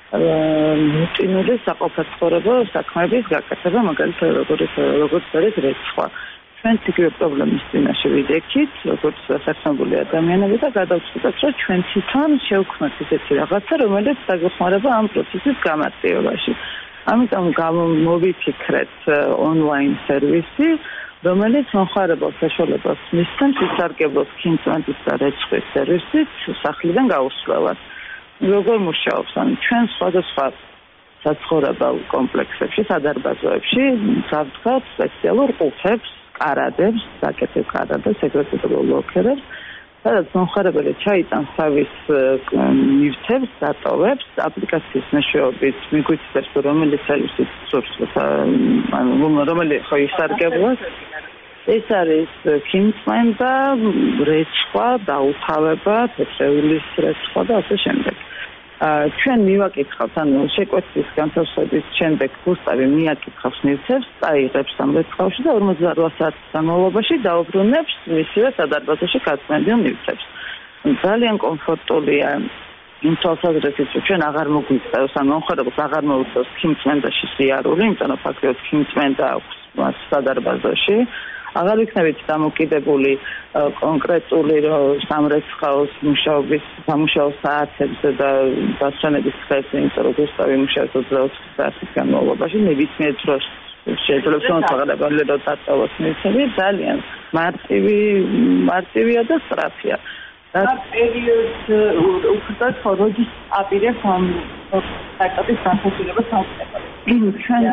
რუტინული საყოფაცხოვრებო საქმეების გაკეთება, მაგალითად როგორც როგორც არის რეცხვა. ჩვენ თვითონ პრობლემის წინაშე ვიდექით, როგორც დასაქმებული ადამიანები და გადავწყვიტეთ, რომ ჩვენ თვითონ შევქმნათ ისეთი რაღაცა, რომელიც დაგეხმარება ამ პროცესის გამარტივებაში. ამიტომ გამოვიფიქრეთ ონლაინ სერვისი, რომელიც მომხმარებელს საშუალებას მისცემს ისარგებლოს ქიმწვენდის და რეცხვის სერვისით სახლიდან გაუსვლელად. როგორ მუშაობს? ანუ ჩვენ სხვადასხვა საცხოვრებელ კომპლექსებში, სადარბაზოებში დავდგათ სპეციალურ ყუთებს, კარადებს, საკეთებ კარადებს, სეკრეტებულ ლოკერებს, სადაც მომხმარებელი ჩაიტანს თავის ნივთებს, დატოვებს, აპლიკაციის მეშვეობით მიგვიწევს რომელი სერვისით სურს, ანუ რომელი ხო ისარგებლოს. ეს არის ქიმწვენდა, რეცხვა, დაუთავება, თეთრეულის რეცხვა და ასე შემდეგ. ჩვენ მივაკითხავთ, ანუ შეკვეცის განსაზღვრების შემდეგ გუსტავი მიაკითხავს ნივთებს, წაიღებს ამ რეცხავში და ორმოცდაორი საათის განმავლობაში დაუბრუნებს მისივე სადარბაზოში გაწმენდილ ნივთებს. ძალიან კომფორტულია იმ თვალსაზრისით, რომ ჩვენ აღარ მოგვიწევს, ან მომხმარებელს აღარ მოუწევს ქიმწმენდაში სიარული, იმიტომ რომ ფაქტობრივად ქიმწმენდა აქვს მას სადარბაზოში. აღარ ვიქნებით დამოკიდებული კონკრეტული სამრეცხაოს მუშაობის სამუშაო საათებზე და დასვენების დღეებზე, იმიტომ რომ გუსტავი მუშაობს ოცდაოთხ საათის განმავლობაში, ნებისმიერ დროს შეძლებს მომხმარებელი რომ დაწოვოს ნივთები, ძალიან მარტივი მარტივია და სწრაფია. და პერიოდს უხდათ როდის აპირებს ამ სტარტაპის განხორციელებას სამწუხაროდ. ჩვენ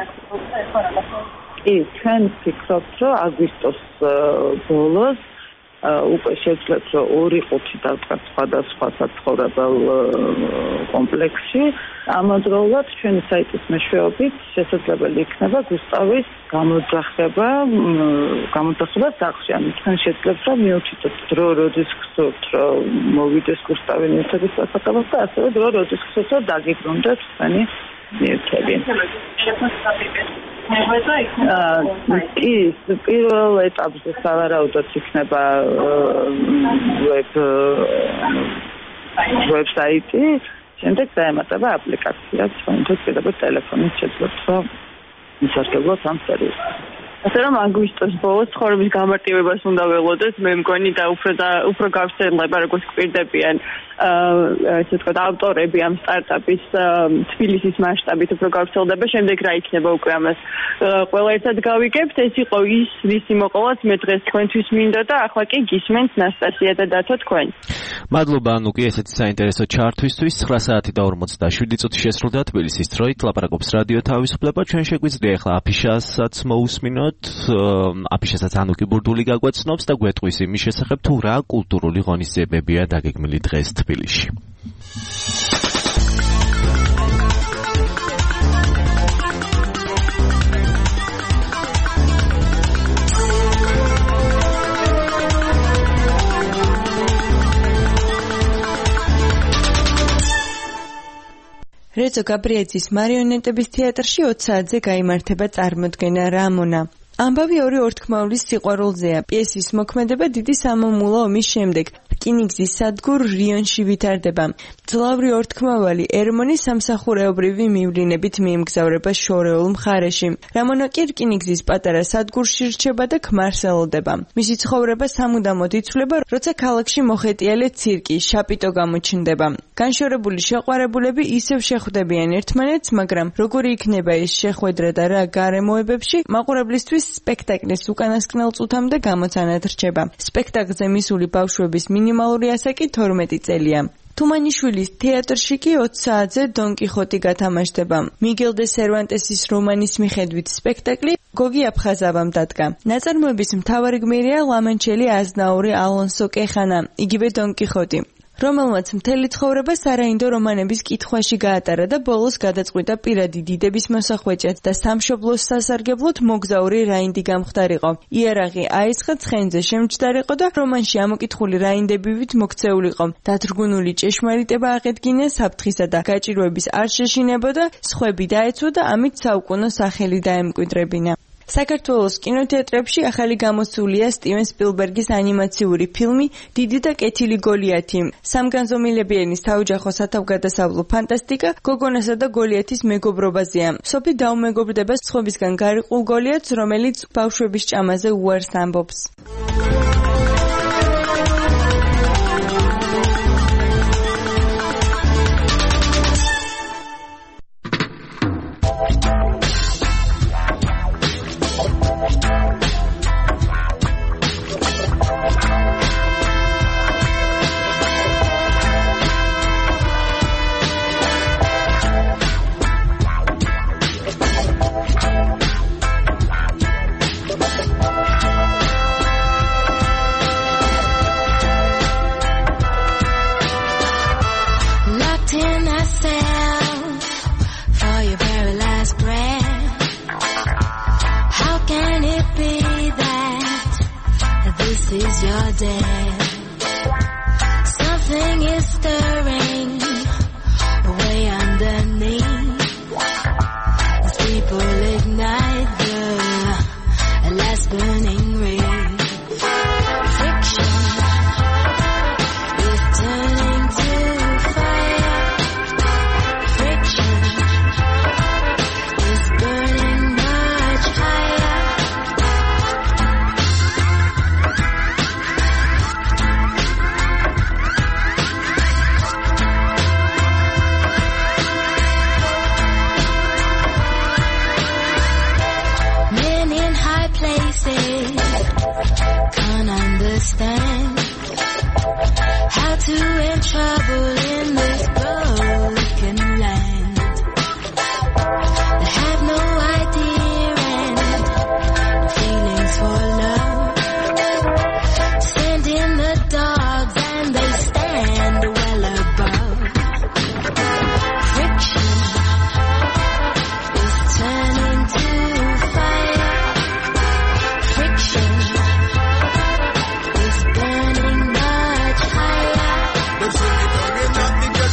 კი, ჩვენ ვფიქრობთ, რომ აგვისტოს ბოლოს უკვე შევძლებთ, რომ ორი ყუთი დავდგათ სხვადასხვა საცხოვრებელ კომპლექსში. ამავდროულად ჩვენი საიტის მეშვეობით შესაძლებელი იქნება გუსტავის გამოძახება, გამოძახება სახლში. ანუ თქვენ შეძლებთ, რომ მიუთითოთ დრო, როდის გსურთ, რომ მოვიდეს გუსტავი ნივთების დასაყრდენად და ასევე დრო, როდის გსურთ, რომ დაგიბრუნდეთ თქვენი ნივთები. კი, პირველ ეტაპზე სავარაუდოდ იქნება ვებ ვებსაიტი, შემდეგ დაემატება აპლიკაციაც, რომელსაც კიდევ ტელეფონით შეძლებთ, რომ ისარგებლოთ ამ სერვისით. ასე რომ აგვისტოს ბოლოს ცხოვრების გამარტივებას უნდა ველოდოთ, მე მგონი და უფრო და უფრო გავშენდება როგორც გვპირდებიან ესე ვთქვათ ავტორები ამ სტარტაპის თბილისის მასშტაბით უფრო გავრცელდება, შემდეგ რა იქნება უკვე ამას ყველა ერთად გავიგებთ. ეს იყო ის ვისი მოყოლაც მე დღეს თქვენთვის მინდა და ახლა კი გისმენთ ნასტასია და დათო თქვენ. მადლობა ანუკი, ესეთი საინტერესო ჩართვისთვის. ცხრა საათი და ორმოცდაშვიდი წუთი შესრულდა თბილისის დროით, ლაპარაკობს რადიო თავისუფლება. ჩვენ შეგვიძლია ახლა აფიშასაც მოусმინოთ. აფიშასაც ანუკი ბურდული გაგვაცნობს და გვეტყვის იმის შესახებ თუ რა კულტურული ღონისძიებებია დაგეგმილი დღეს თბილისში. რეწო გაბრიეძის მარიონეტების თეატრში ოც საათზე გაიმართება წარმოდგენა რამონა. ამბავი ორი ორთქმაულის სიყვარულზეა. პიესის მოქმედება დიდი სამამულო ომის შემდეგ რკინიგზის სადგურ რიონში ვითარდება. მძლავრი ორთქმავალი ერმონი სამსახურეობრივი მივლინებით მიემგზავრება შორეულ მხარეში. რამონა კი რკინიგზის პატარა სადგურში რჩება და ქმარს ელოდება. მისი ცხოვრება სამუდამოდ იცვლება, როცა ქალაქში მოხეტიალე ცირკი, შაპიტო გამოჩნდება. განშორებული შეყვარებულები ისევ შეხვდებიან ერთმანეთს, მაგრამ როგორი იქნება ეს შეხვედრა და რა გარემოებებში, მაყურებლისთვის სპექტაკლის უკანასკნელ წუთამდე გამოცანად რჩება. სპექტაკლზე მისული ბავშვების მინიმალური ასაკი თორმეტი წელია. თუმანიშვილის თეატრში კი ოცი საათზე დონ კიხოტი გათამაშდება. მიგელ დე სერვანტესის რომანის მიხედვით სპექტაკლი გოგი აფხაზავამ დადგა. ნაწარმოების მთავარი გმირია ლამანჩელი აზნაური ალონსო კეხანა, იგივე დონ კიხოტი, რომელმაც მთელი ცხოვრება სარაინდო რომანების კითხვაში გაატარა და ბოლოს გადაწყვიტა პირადი დიდების მოსახვეჭად და სამშობლოს სასარგებლოდ მოგზაური რაინდი გამხდარიყო. იარაღი აეცხა, ცხენზე შემჯდარიყო და რომანში ამოკითხული რაინდებივით მოქცეულიყო. დათრგუნული ჭეშმარიტება აღედგინა საფრთხისა და გაჭირვების არ შეშინებოდა, სხვები დაეცვა და ამით საუკუნო სახელი დაემკვიდრებინა. საქართველოს კინოთეატრებში ახალი გამოსულია სტივენ სპილბერგის ანიმაციური ფილმი დიდი და კეთილი გოლიათი. სამგანზომილებიანი საოჯახო სათავგადასავლო ფანტასტიკა გოგონასა და გოლიათის მეგობრობაზეა. სოფი დაუმეგობრდება სხვებისგან გარიყულ გოლიათს, რომელიც ბავშვების ჭამაზე უარს ამბობს. But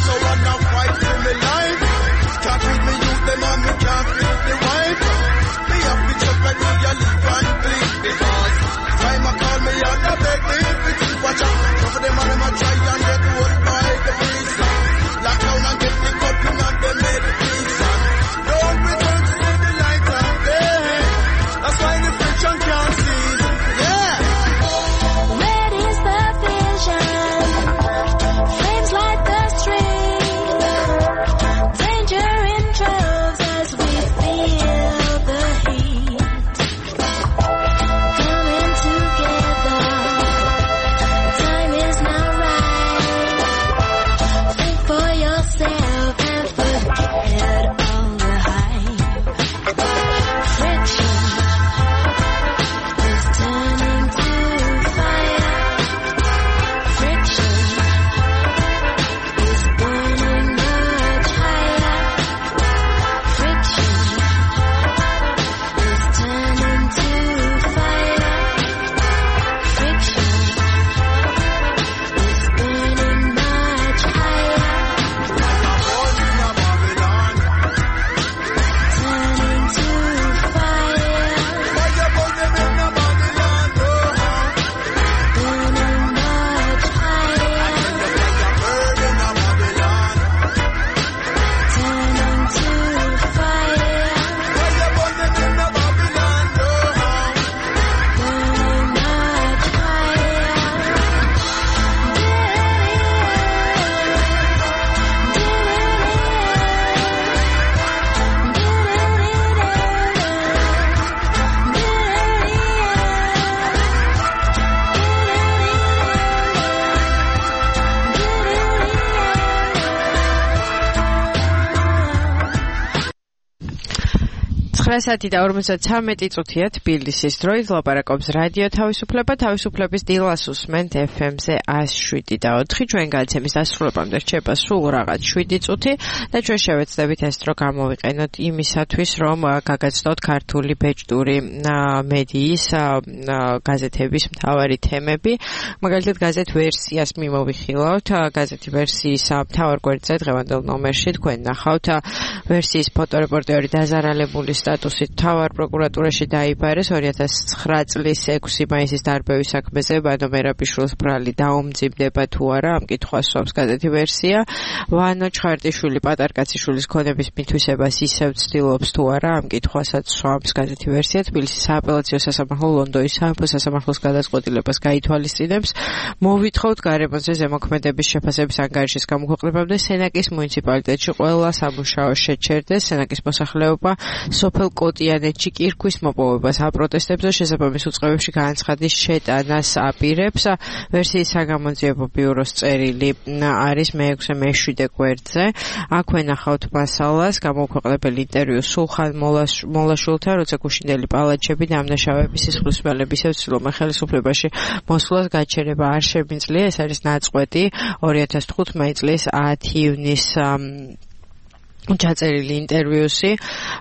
ოცდაათი საათი და ორმოცდათვრამეტი წუთია თბილისის დროით ლაპარაკობს რადიო თავისუფლება თავისუფლების დილას უსმენთ ეფ ემ-ზე εκατო შვიდი და ოთხი ჩვენ გადაცემის დასრულებამდე რჩება სულ რაღაც შვიდი წუთი და ჩვენ შევეცდებით ეს დრო გამოვიყენოთ იმისათვის რომ გაგაცნოთ ქართული ბეჭდური მედიის გაზეთების მთავარი თემები მაგალითად გაზეთ ვერსიას მიმოვიხილავთ გაზეთი ვერსიის მთავარ გვერდზე დღევანდელ ნომერში თქვენ ნახავთ ვერსიის ფოტორეპორტიორი დაზარალებული სტატუსით მთავარ პროკურატურაში დაიბარეს ორი ათას ცხრა წლის ექვსი მაისის დარბევის საქმეზე ვანო მერაბიშვილის ბრალი დაუმძიმდება თუ არა ამ კითხვას სვამს გაზეთი ვერსია ვანო ჩხარტიშვილი პატარკაციშვილის ქონების მითვისებას ისევ ცდილობს თუ არა ამ კითხვასაც სვამს გაზეთი ვერსია თბილისის სააპელაციო სასამართლო ლონდონის სამეფო სასამართლოს გადაწყვეტილებას გაითვალისწინებს მოვითხოვთ გარემოზე ზემოქმედების შეფასების ანგარიშის გამოქვეყნებამდე სენაკის მუნიციპალიტეტში ყველა სამუშაო შეჩერდეს სენაკის მოსახლეობა სოფელ კოტიანეთში კირქვის მოპოვებას აპროტესტებს და შესაბამის უწყებებში განაცხადის შეტანას აპირებს ვერსიის საგამოძიებო ბიუროს წერილი არის მეექვსე მეშვიდე გვერდზე აქვე ნახავთ მასალას გამოქვეყნებელ ინტერვიუ სულხან მოლაშვილთან როცა გუშინდელი პალაჩები დამნაშავეების სისხლისმღერლების ცდილობენ ხელისუფლებაში მოსვლას გაჩერება არ შემიძლია ეს არის ნაწყვეტი ორი ათას თხუთმეტი წლის ათი ივნისს ჩაწერილი ინტერვიუსი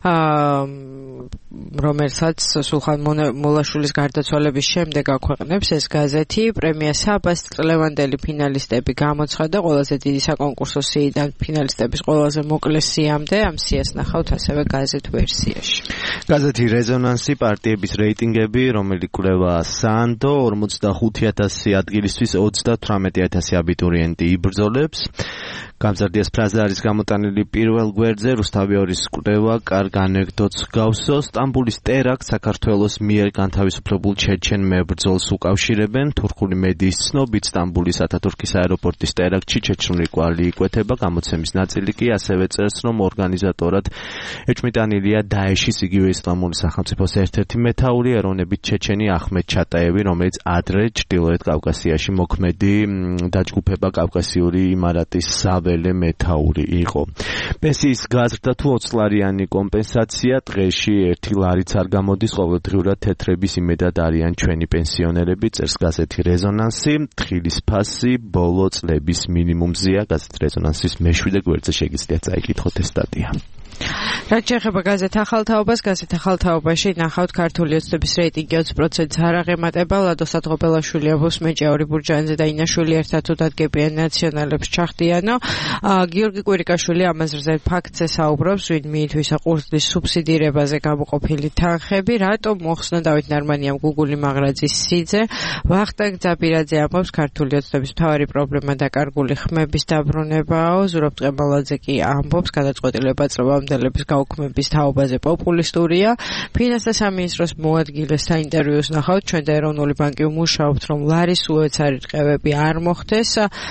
რომელსაც სულხან მოლაშვილის გარდაცვალების შემდეგ აქვეყნებს ეს გაზეთი პრემია საბას წლევანდელი ფინალისტები გამოცხადა ყველაზე დიდი საკონკურსო სიიდან ფინალისტების ყველაზე მოკლე სიამდე ამ სიას ნახავთ ასევე გაზეთ ვერსიაში გაზეთი რეზონანსი პარტიების რეიტინგები რომელი კვლევა სანდო ორმოცდახუთი ათასი ადგილისთვის ოცდათვრამეტი ათასი აბიტურიენტი იბრძოლებს გამზარდიას ფრაზა არის გამოტანილი პირველ გვერდზე რუსთავიორის კვლევა კარგ ანეკდოტს გავსო სტამბულის ტერაქტს საქართველოს მიერ განთავისუფლებულ ჩეჩენ მებრძოლს უკავშირებენ თურქული მედიის ცნობით სტამბულის ათათურქის აეროპორტის ტერაქტში ჩეჩნური კვალი იკვეთება გამოცემის ნაწილი კი ასევე წერს რომ ორგანიზატორად ეჭვმიტანილია დაეშის იგივე ისლამური სახელმწიფოს ერთ-ერთი მეთაური ეროვნებით ჩეჩენი ახმედ ჩატაევი რომელიც ადრე ჩრდილოეთ კავკასიაში მოქმედი დაჯგუფება კავკასიური იმარატის საველე მეთაური იყო პენსიის გაზრდა თუ ოცლარიანი კომპენსაცია დღეში ერთი ლარიც არ გამოდის ყოველდღიურად თეთრების იმედად არიან ჩვენი პენსიონერები წერს გაზეთი რეზონანსი თხილის ფასი ბოლო წლების მინიმუმზეა გაზეთი რეზონანსის მეშვიდე გვერდზე შეგიძლიათ წაიკითხოთ ეს სტატია რაც შეეხება გაზეთ ახალთაობას, გაზეთ ახალთაობაში ნახავთ ქართული ოცნების რეიტინგი ოცი პროცენტს არ აღემატება, ლადო სადღობელაშვილი აბოს მეჭაური ბურჯანიძე და ინაშვილი ერთად თუ დადგებიან ნაციონალებს ჩახდიანო. გიორგი კვირიკაშვილი ამაზე ფაქტზე საუბრობს, ვინ მიითვისა ყურძნის სუბსიდირებაზე გამოყოფილი თანხები, რატომ მოხსნა დავით ნარმანიამ გუგული მაღრაძის სიძე, ვახტანგ ძაბირაძე ამბობს ქართული ოცნების მთავარი პრობლემა დაკარგული ხმების დაბრუნებაო, ზურაბ ტყემალაძე კი ამბობს გადაწყვეტილება წლევამდელების გაუქმების თაობაზე პოპულისტურია. ფინანსთა სამინისტროს მოადგილესთა ინტერვიუს ნახავთ, ჩვენ და ეროვნული ბანკი უმუშაობთ, რომ ლარის უეცარი რყევები არ მოხდეს.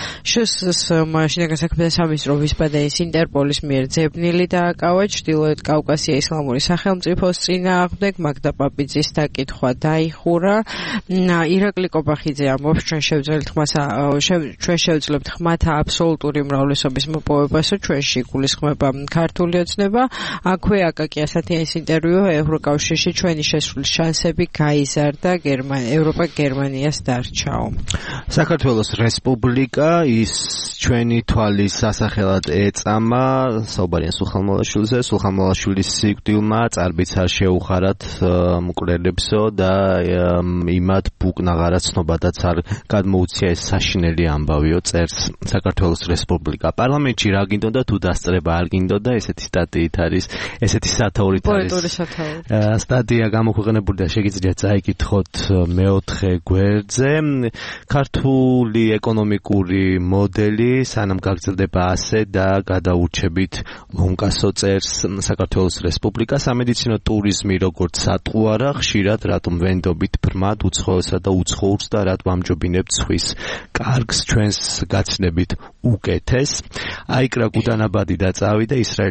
შინაგან საქმეთა სამინისტრო ვისპადენის ინტერპოლის მიერ ძებნილი დააკავა ჩრდილოეთ კავკასია ისლამური სახელმწიფოს წინააღმდეგ, მაგდა პაპიძის დაკითხვა დაიხურა. ირაკლი კობახიძე ამბობს, ჩვენ შევძლებთ ხმასა ჩვენ შევძლებთ ხმათა აბსოლუტური უმრავლესობის მოპოვებასო, ჩვენში გულისხმება ქართული ოცნება. აქვე აკაკი ასათიანის ინტერვიუ ევროკავშირში ჩვენი შესვლის შანსები გაიზარდა, ევროპა გერმანიას დარჩაო. საქართველოს რესპუბლიკა ის ჩვენი თვალის სასახელად ეწამა საუბარია სულხან მოლაშვილზე. სულხან მოლაშვილის სიკვდილმა წარბიც არ შეუხარათ მკვლელებსო და იმათ ბუკნაღარა ცნობადაც არ გადმოუცია ეს საშინელი ამბავიო წერს საქართველოს რესპუბლიკა. პარლამენტში რა გინდოდა თუ დასწრება არ გინდოდა ესეთი სტატიით არის ესეთი სათაურით არის სტატია გამოქვეყნებული და შეგიძლიათ წაიკითხოთ მეოთხე გვერდზე. ქართული ეკონომიკური მოდელი სანამ გაგრძელდება ასე და გადაურჩებით ლონკასო წერს საქართველოს რესპუბლიკა. სამედიცინო ტურიზმი როგორც სატყუარა ხშირად რატომ ვენდობით ბრმად უცხოესა და უცხოურს და რატ ვამჯობინებთ სხვის კარგს ჩვენს გაცნებით უკეთეს. აიკრა გუდანაბადი და წავიდა ისრაელის გაკვეთილი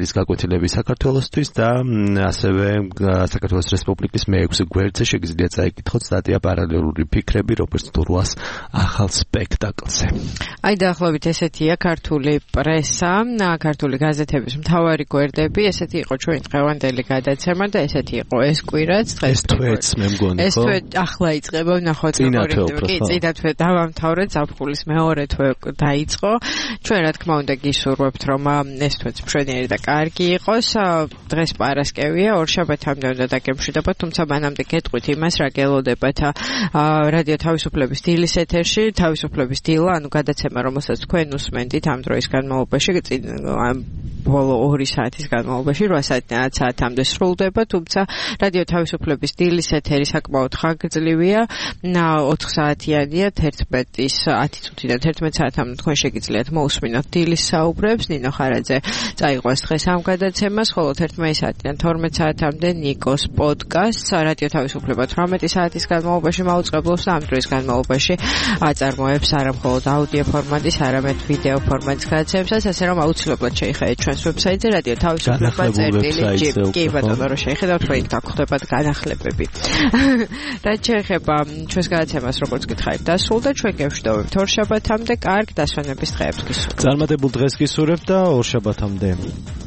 განხორციელების საქართველოსთვის და ასევე საქართველოს რესპუბლიკის მეექვსე გვერდზე შეგიძლიათ წაიკითხოთ სტატია პარალელური ფიქრები რობერტ დურუას ახალ სპექტაკლზე. აი დაახლოებით ესეთია ქართული პრესა, ქართული გაზეთების მთავარი გვერდები, ესეთი იყო ჩვენი დღევანდელი გადაცემა და ესეთი იყო ეს კვირაც დღეს. ეს თვეც მე მგონი ხო? ეს თვე ახლა იწყება ვნახოთ როგორი კი წინა თვე დავამთავრეთ ზაფხულის მეორე თვე დაიწყო. ჩვენ რა თქმა უნდა გისურვებთ რომ ეს თვეც მშვენიერი და კარგი იყოს. დღეს პარასკევია, ორშაბათამდე უნდა დაგემშვიდობოთ, თუმცა მანამდე გეტყვით იმას რა გელოდებათ რადიო თავისუფლების დილის ეთერში, თავისუფლების დილა, ანუ გადაცემა რომელსაც თქვენ უსმენდით ამ დროის განმავლობაში, ბოლო ორი საათის განმავლობაში რვა საათამდე სრულდება, თუმცა რადიო თავისუფლების დილის ეთერი საკმაოდ ხანგრძლივია, ოთხ საათიანია, თერთმეტის ათი წუთიდან თერთმეტ საათამდე თქვენ შეგიძლიათ მოусმინოთ დილის საუბრებს, ნინო ხარაძე წაიყვანს დღეს ამ გადაცემას, ხოლო თერთმეტ საათიდან თორმეტ საათამდე ნიკოს პოდკასტს რადიო თავისუფლება თვრამეტი საათის განმავლობაში მაუწყებლობს და ამ დროის განმავლობაში აწარმოებს არა მხოლოდ აუდიო ფორმატის, არამედ ვიდეო ფორმატის გადაცემასაც, ასე რომ აუცილებლად შეიხედეთ ჩვენს ვებსაიტზე რადიო თავისუფლება წერტილი ჯი. კი ბატონო, რომ შეიხედავთ, თქვენ იქ გაგხვდებათ განახლებები. რაც შეეხება ჩვენს გადაცემას, როგორც გითხარით, დასრულდა, ჩვენ გევშვიდობებთ ორშაბათამდე, კარგ დასვენების დღეებს გისურვებთ. წარმატებულ დღეს გისურვებთ და ორშაბათამდე.